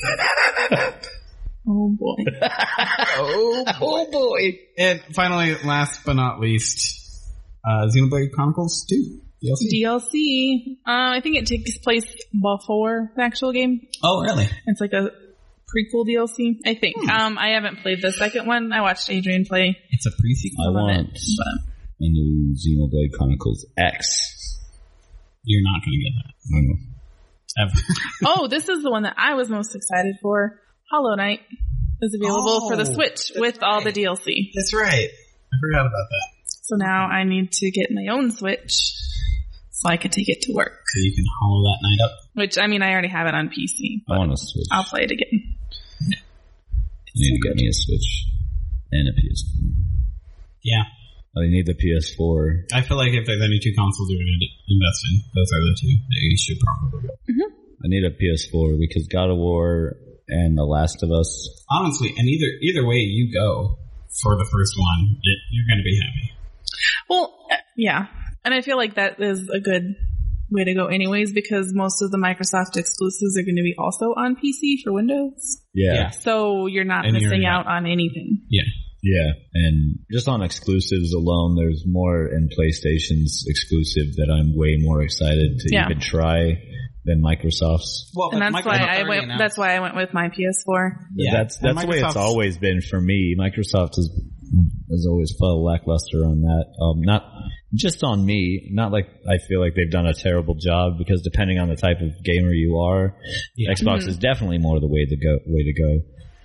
Oh boy. Oh, oh boy. And finally, last but not least, uh, Xenoblade Chronicles two D L C. D L C. Uh, I think it takes place before the actual game. Oh, really? It's like a prequel D L C, I think. Hmm. Um, I haven't played the second one. I watched Adrian play It's a pre-sequel. I some of want it, but a new Xenoblade Chronicles X. You're not going to get that. I don't know. Ever. oh, this is the one that I was most excited for. Hollow Knight is available for the Oh, Switch with all the D L C. That's right. I forgot about that. So now I need to get my own Switch so I can take it to work. So you can hollow that night up. Which, I mean, I already have it on P C. I want a Switch. I'll play it again. I need to get me a Switch and a P S four. Yeah. I need the P S four. I feel like if there's any two consoles you're going to invest in, those are the two that you should probably go. I need a P S four because God of War and The Last of Us. Honestly, and either either way you go for the first one, it, you're going to be happy. Well, uh, yeah. And I feel like that is a good way to go anyways because most of the Microsoft exclusives are going to be also on P C for Windows. Yeah. Yeah. So you're not And you're missing not. out on anything. Yeah. Yeah, and just on exclusives alone, there's more in PlayStation's exclusive that I'm way more excited to Yeah. even try than Microsoft's. Well, And but that's Microsoft why I already went. announced- That's why I went with my P S four. Yeah. That's that's And the way it's Microsoft's- always been for me. Microsoft has has always felt lackluster on that. Um, not just on me. Not like I feel like they've done a terrible job, because depending on the type of gamer you are, Yeah. Xbox Mm-hmm. is definitely more the way to go. Way to go.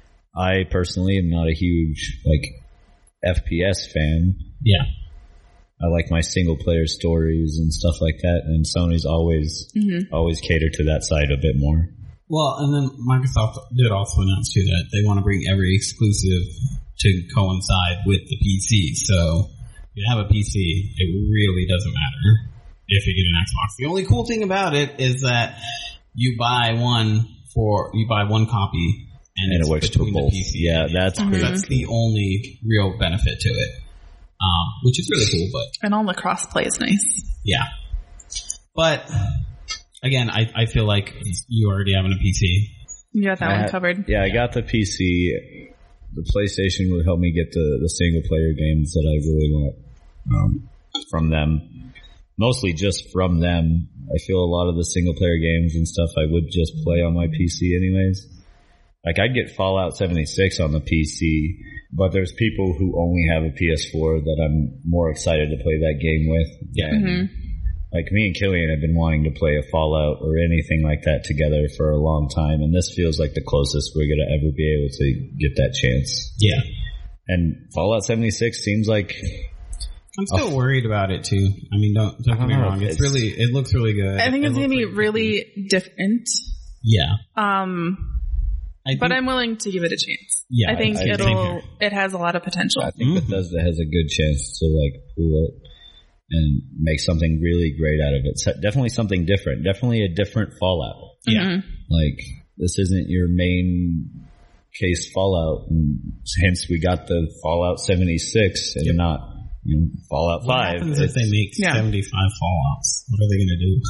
I personally am not a huge like F P S fan. Yeah. I like my single player stories and stuff like that, and Sony's always Mm-hmm. always catered to that side a bit more. Well, and then Microsoft did also announce too that they want to bring every exclusive to coincide with the P C. So if you have a P C, it really doesn't matter if you get an Xbox. The only cool thing about it is that you buy one for you buy one copy and, And it's it works for between the both. P C. Yeah, and that's Xbox. pretty That's the only real benefit to it, um, which is really cool. But And all the crossplay is nice. yeah, but again, I, I feel like you already having a P C. You got that I one had- covered. Yeah, I got the P C. The PlayStation would help me get the, the single player games that I really want um, from them. Mostly just from them. I feel a lot of the single player games and stuff I would just play on my P C anyways. Like, I'd get Fallout seventy-six on the P C, but there's people who only have a P S four that I'm more excited to play that game with. Yeah. And, like, me and Killian have been wanting to play a Fallout or anything like that together for a long time, and this feels like the closest we're going to ever be able to get that chance. Yeah. And Fallout seventy-six seems like... I'm still worried about it too. I mean, don't don't get me know wrong. if It's, it's- really, it looks really good. I think It it's going to looks be like- really different. Yeah. Um, I think, but I'm willing to give it a chance. Yeah, I think I- I it'll. think- It has a lot of potential. I think Mhm. Bethesda has a good chance to, like, pull it and make something really great out of it. So definitely something different. Definitely a different Fallout. yeah. Mhm. Like, this isn't your main case Fallout, and hence we got the Fallout seventy-six and Yep. not, you know, Fallout What five. happens if It's- they make Yeah. seventy-five Fallouts? What are they going to do?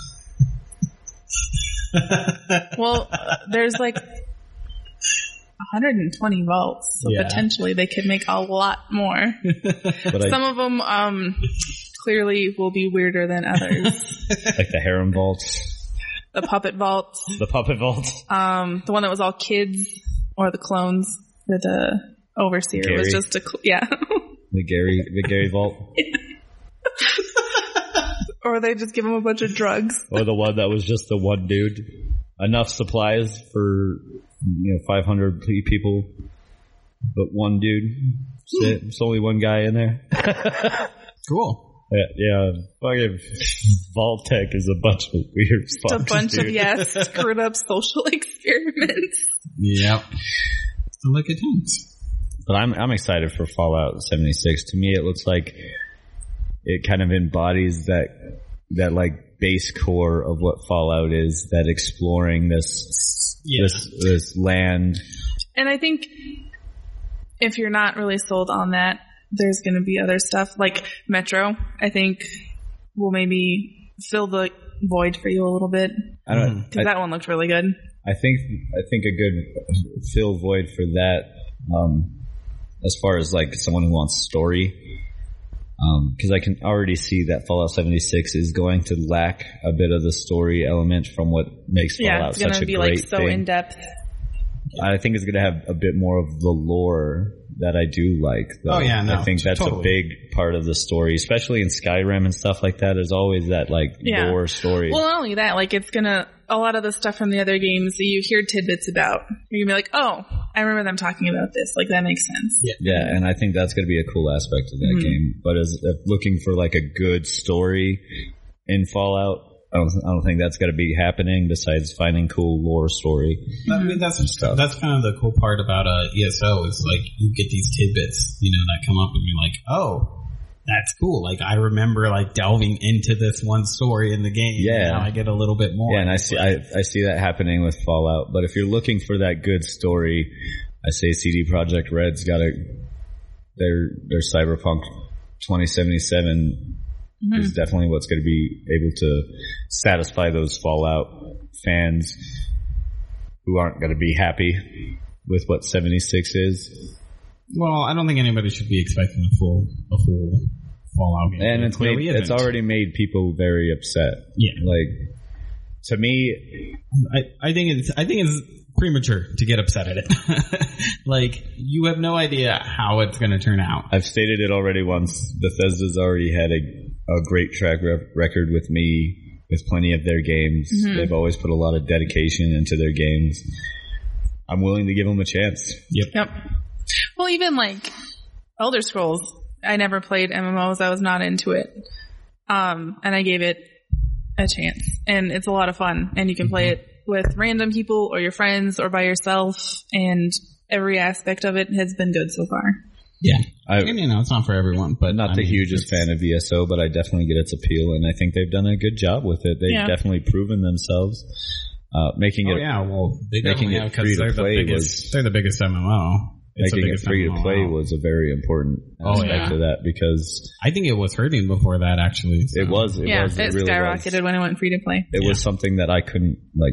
Well, uh, there's like one hundred twenty vaults, so Yeah. potentially they could make a lot more. but I, Some of them um, clearly will be weirder than others. like the harem vaults, The puppet vault, the puppet vaults. um, the one that was all kids, or the clones, where the overseer was Gary. just a cl- yeah. The Gary, the Gary vault. Or they just give them a bunch of drugs. Or the one that was just the one dude. Enough supplies for, you know, five hundred people, but one dude. That's it. There's only one guy in there. Cool. Yeah, yeah. Fucking Vault Tech is a bunch of weird Just a fucks, bunch dude. of, yeah, screwed up social experiments. Yep. Sound like it times. But I'm I'm excited for Fallout seventy-six. To me, it looks like it kind of embodies that that like base core of what Fallout is. That exploring this Yeah. this this land. And I think if you're not really sold on that, there's going to be other stuff like Metro. I think will maybe fill the void for you a little bit, I don't. because that one looked really good. I think I think a good fill void for that, um, as far as like someone who wants story, because I can already see that Fallout seventy-six is going to lack a bit of the story element from what makes Yeah, Fallout it's going such to a be great like so thing. in depth. I think it's going to have a bit more of the lore that I do like. Though. Oh, yeah, no, I think that's totally. a big part of the story, especially in Skyrim and stuff like that. There's always that like Yeah. lore story. Well, not only that, like it's gonna, a lot of the stuff from the other games that you hear tidbits about, you're gonna be like, oh, I remember them talking about this. Like that makes sense. Yeah. Yeah, and I think that's going to be a cool aspect of that Mhm. game. But as if looking for like a good story in Fallout, I don't, I don't think that's going to be happening. Besides finding cool lore story, I mean, that's Stuff. that's kind of the cool part about uh, E S O is like you get these tidbits, you know, that come up and you're like, oh, that's cool. Like I remember like delving into this one story in the game. Yeah. and now I get a little bit more. yeah, and I see I, I see that happening with Fallout. But if you're looking for that good story, I say C D Projekt Red's got a their their Cyberpunk twenty seventy-seven. Mm-hmm. Is definitely what's going to be able to satisfy those Fallout fans who aren't going to be happy with what seventy-six is. Well, I don't think anybody should be expecting a full a full Fallout game. And it's made, clearly it's isn't. already made people very upset. Yeah. Like, to me, I, I think it's I think it's premature to get upset at it. Like, you have no idea how it's going to turn out. I've stated it already once. Bethesda's already had a, a great track re- record with me with plenty of their games. Mm-hmm. They've always put a lot of dedication into their games. I'm willing to give them a chance. Yep. Yep. Well, even like Elder Scrolls, I never played M M Os. I was not into it. Um, and I gave it a chance. And it's a lot of fun. And you can play it with random people or your friends or by yourself. And every aspect of it has been good so far. Yeah. I, and, you know, it's not for everyone, but not I the mean, hugest fan of E S O, but I definitely get its appeal. And I think they've done a good job with it. They've yeah. definitely proven themselves. Uh, making oh, it, yeah, well, they making it free to they're play the biggest, was, they're the biggest M M O. It's making it free M M O. to play was a very important Oh, aspect yeah. of that because I think it was hurting before that, actually. So. it was, it yeah, was, it, it really skyrocketed was. when it went free to play. It yeah. was something that I couldn't, like,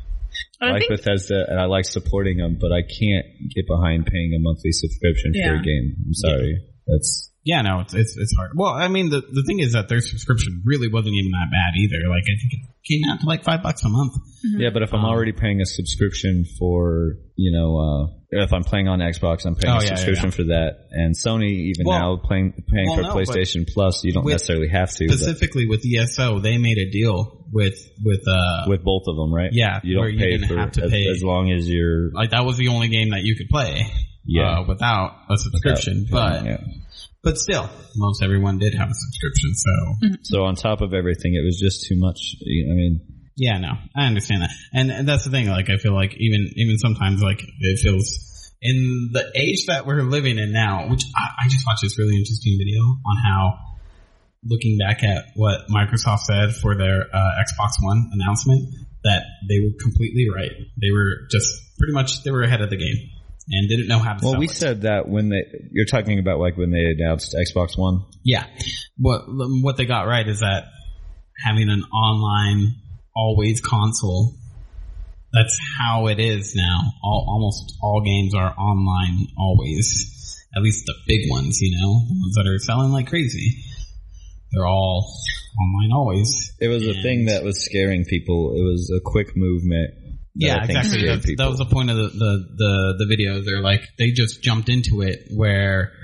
I, I like think, Bethesda and I like supporting them, but I can't get behind paying a monthly subscription yeah. for a game. I'm sorry. Yeah. That's Yeah, no, it's, it's it's hard. Well, I mean, the the thing is that their subscription really wasn't even that bad either. Like, I think it came out to like five bucks a month. Mm-hmm. Yeah, but if I'm um, already paying a subscription for, you know, uh, if I'm playing on Xbox, I'm paying oh, a yeah, subscription yeah, yeah. for that. And Sony, even well, now, paying paying well, for no, PlayStation Plus, you don't with, necessarily have to. Specifically with E S O, they made a deal with with uh with both of them, right? Yeah, you don't where you pay didn't for have to as, pay as long as you're like that was the only game that you could play. Yeah, uh, without a subscription, without, but. yeah. But still, most everyone did have a subscription, so... So on top of everything, it was just too much. I mean... Yeah, no, I understand that. And, and that's the thing, like, I feel like even even sometimes, like, it feels... In the age that we're living in now, which I, I just watched this really interesting video on how, looking back at what Microsoft said for their uh, Xbox One announcement, that they were completely right. They were just, pretty much, they were ahead of the game. And didn't know how to Well, sell we it. said that when they, you're talking about like when they announced Xbox One? Yeah. What, what they got right is that having an online, always console, that's how it is now. All, almost all games are online always. At least the big ones, you know, the ones that are selling like crazy. They're all online always. It was and a thing that was scaring people. It was a quick movement. Yeah, exactly. That, that was the point of the, the, the, the video. They're like, they just jumped into it where,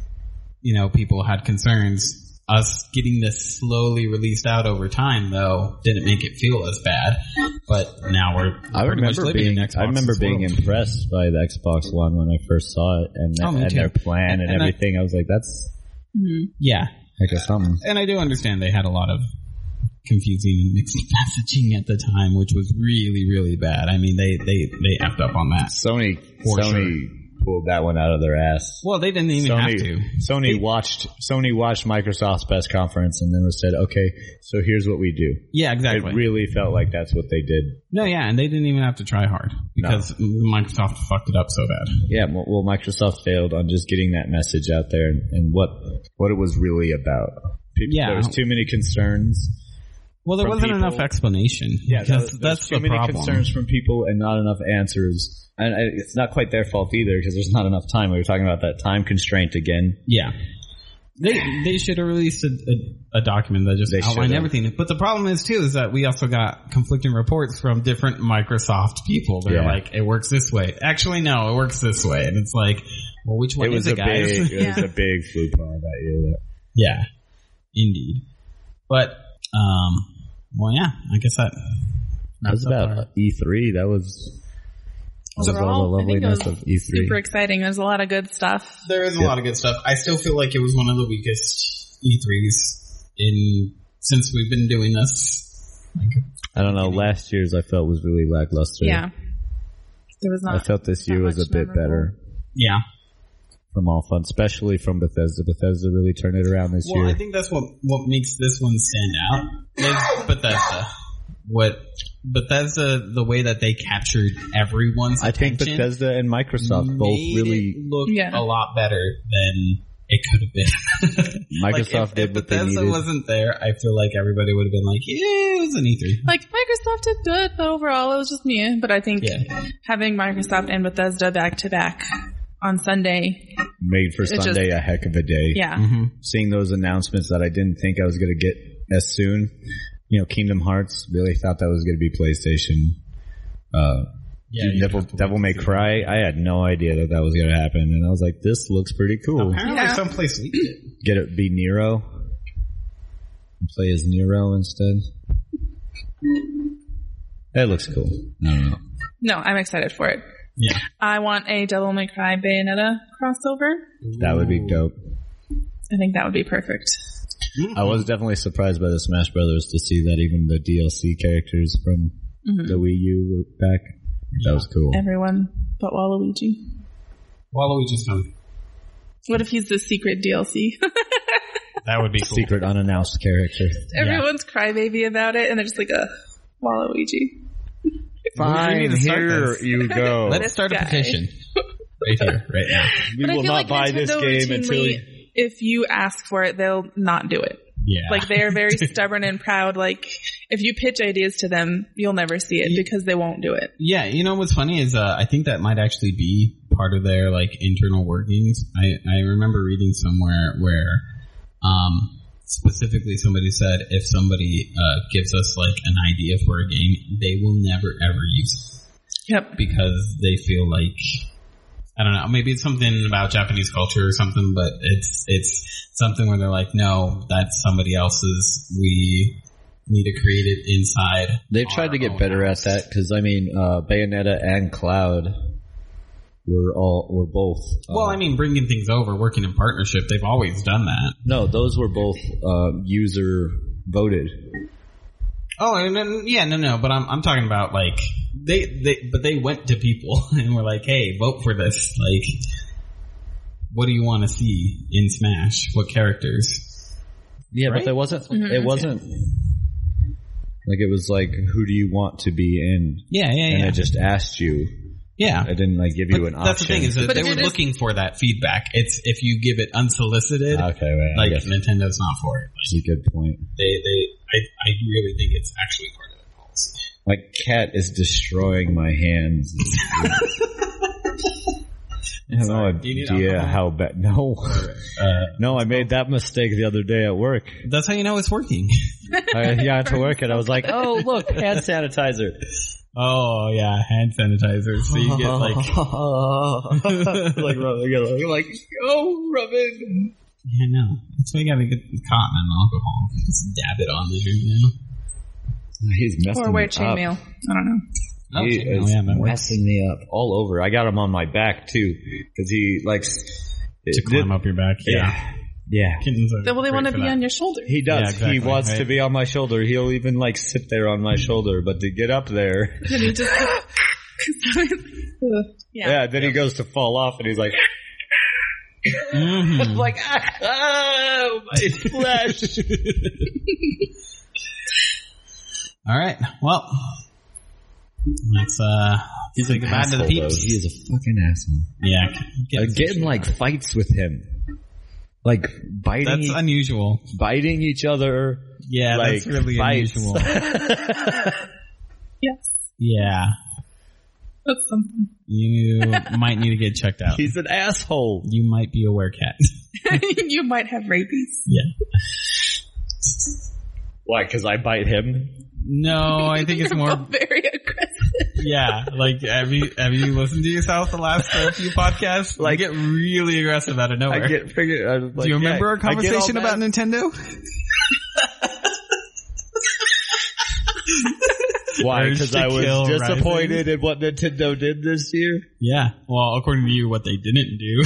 you know, people had concerns. Us getting this slowly released out over time, though, didn't make it feel as bad. But now we're I pretty much remember living being, in Xbox's I remember being world. impressed by the Xbox One when I first saw it and, Oh, me and too. their plan and, And- and I- everything. I, I was like, that's Mm-hmm. Yeah. heck of something. And I do understand they had a lot of confusing and mixed messaging at the time, which was really, really bad. I mean, they, they, they effed up on that. Sony, For Sony pulled that one out of their ass. Well, they didn't even Sony, have to. Sony They- watched Sony watched Microsoft's press conference and then said, "Okay, so here's what we do." Yeah, exactly. It really felt like that's what they did. No, yeah, and they didn't even have to try hard because Microsoft fucked it up so bad. Yeah, well, well, Microsoft failed on just getting that message out there and, and what what it was really about. People, Yeah. there was too many concerns. Well, there From wasn't people- enough explanation. Yeah, because there- that's there's too the many problem. concerns from people and not enough answers. And I- it's not quite their fault either because there's not enough time. We were talking about that time constraint again. Yeah. They they should have released a, a, a document that just They outlined should've. everything. But the problem is, too, is that we also got conflicting reports from different Microsoft people. They're Yeah. like, it works this way. Actually, no, it works this way. And it's like, well, which one It was is a it, guys? big, it was Yeah. a big fluke on that year. That Yeah, indeed. But, um, well, yeah, I guess that... That was about E three. That was, that was all the Overall, I think it loveliness was of E three. super exciting. There's a lot of good stuff. There is a Yeah. lot of good stuff. I still feel like it was one of the weakest E threes in since we've been doing this. Like, I don't know. Last year's I felt was really lackluster. Yeah. There was not. I felt this not year was a much bit memorable. better yeah. from all fun, especially from Bethesda. Bethesda really turned it around this Well, year. I think that's what what makes this one stand out is Bethesda. What Bethesda, the way that they captured everyone's I think attention Bethesda and Microsoft both made really. it look Yeah. a lot better than it could have been. Like, Microsoft if, did if what they Bethesda needed. wasn't there, I feel like everybody would have been like, yeah, it was an E three. Like, Microsoft did good, but overall it was just me. But I think Yeah. having Microsoft and Bethesda back to back on Sunday made for It just- Sunday a heck of a day. Yeah. Mm-hmm. Seeing those announcements that I didn't think I was going to get as soon. You know, Kingdom Hearts, really thought that was going to be PlayStation. Uh, Yeah, you Devil, have to Devil wait May to see Cry, I had no idea that that was going to happen. And I was like, this looks pretty cool. Apparently Yeah. someplace leaked it. Get it, be Nero. Play as Nero instead. That looks cool. I don't know. No, I'm excited for it. Yeah. I want a Devil May Cry Bayonetta crossover. That would be dope. I think that would be perfect. I was definitely surprised by the Smash Brothers to see that even the D L C characters from Mm-hmm. the Wii U were back. That was cool. Everyone but Waluigi. Waluigi's fun. What if he's the secret D L C? That would be cool. Secret unannounced character. Everyone's crybaby about it, and they're just like, uh, Waluigi. We need to start here this. you go. Let's This start a guy. petition. Right here, right now. we But I will feel not like buy this Nintendo game until routinely, you... if you ask for it, they'll not do it. Yeah. Like, they are very stubborn and proud. Like, if you pitch ideas to them, you'll never see it because they won't do it. Yeah, you know what's funny is uh, I think that might actually be part of their like internal workings. I, I remember reading somewhere where um, specifically somebody said if somebody uh, gives us like an idea for a game, they will never ever use it Yep. because they feel like I don't know, maybe it's something about Japanese culture or something, but it's it's something where they're like, no, that's somebody else's. We need to create it inside. They've tried our to get own better house. at that because I mean, uh, Bayonetta and Cloud were all were both. Uh, Well, I mean, bringing things over, working in partnership, they've always done that. no, those were both uh, user voted. Oh, and then, yeah, no, no, but I'm I'm talking about like they they but they went to people and were like, hey, vote for this. Like, what do you want to see in Smash? What characters? Yeah, Right? but there wasn't. Mhm. It wasn't like it was like, who do you want to be in? Yeah, yeah, And yeah, it just asked you. yeah. It didn't like give you But an option. that's the thing is that But they if were it is- looking for that feedback. It's if you give it unsolicited, okay, right, I like guess Nintendo's not for it. that's a good point. They they I I really think it's actually part of their policy. My cat is destroying my hands. I have no Sorry, do you need idea alcohol? how bad. No, Uh, no, I made that mistake the other day at work. that's how you know it's working. I got to work and I was like, "Oh, look, hand sanitizer." Oh yeah, hand sanitizer. So you get like like rubbing it, like, like, oh, rubbing. yeah, no. That's why you gotta get cotton and alcohol. Just dab it on there, you know. He's messing Or wear me up. chainmail. I don't know. Oh, He chainmail, is yeah, that works. messing me up all over. I got him on my back too, because he likes To climb up your back, yeah. Yeah, Kittens are Well, they great want to for be that. on your shoulder. he does. Yeah, exactly, he wants right. to be on my shoulder. He'll even like sit there on my shoulder, but to get up there, And he just yeah. yeah. Then he goes to fall off, and he's like, Mhm. like, ah, my flesh. All right, well, let's uh, He's say an goodbye to the asshole, though. peeps. He is a fucking asshole. Yeah, get Uh, getting like fights with him, like biting, that's unusual. biting each other. Yeah, like that's really fights. unusual. Yes. Yeah, That's something. you might need to get checked out. He's an asshole. You might be a werecat. You might have rabies. Yeah. Why? Because I bite him. No, I think it's You're more. both very aggressive. Yeah, like have you have you listened to yourself the last uh, few podcasts? Like, you get really aggressive out of nowhere. I get figured. I was like, Do you remember yeah, our conversation I get all about mad. Nintendo? Why? Urge Because to I was kill disappointed in what Nintendo did this year. Yeah. Well, according to you, what they didn't do.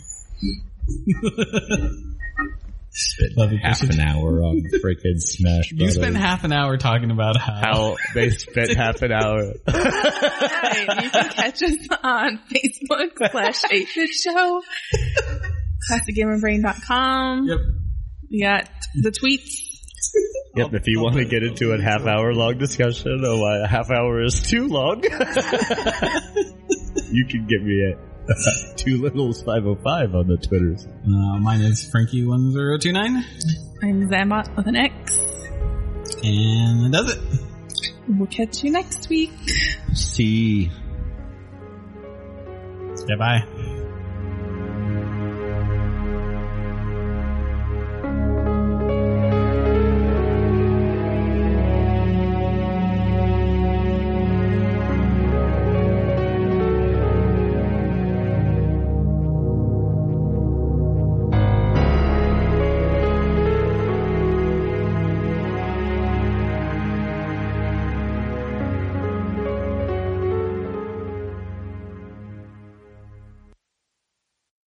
Love it. Half an hour on freaking Smash You Brothers. spent half an hour talking about how. How they spent half an hour. Right. You can catch us on Facebook slash eight bit show. classic gamer brain dot com. Yep. We got the tweets. Yep, if you want to get into a half hour long discussion of why a half hour is too long, you can get me at Two Littles five oh five on the Twitters. Uh, mine is Frankie one zero two nine. I'm Zambot with an X. And that does it. We'll catch you next week. See. Bye bye.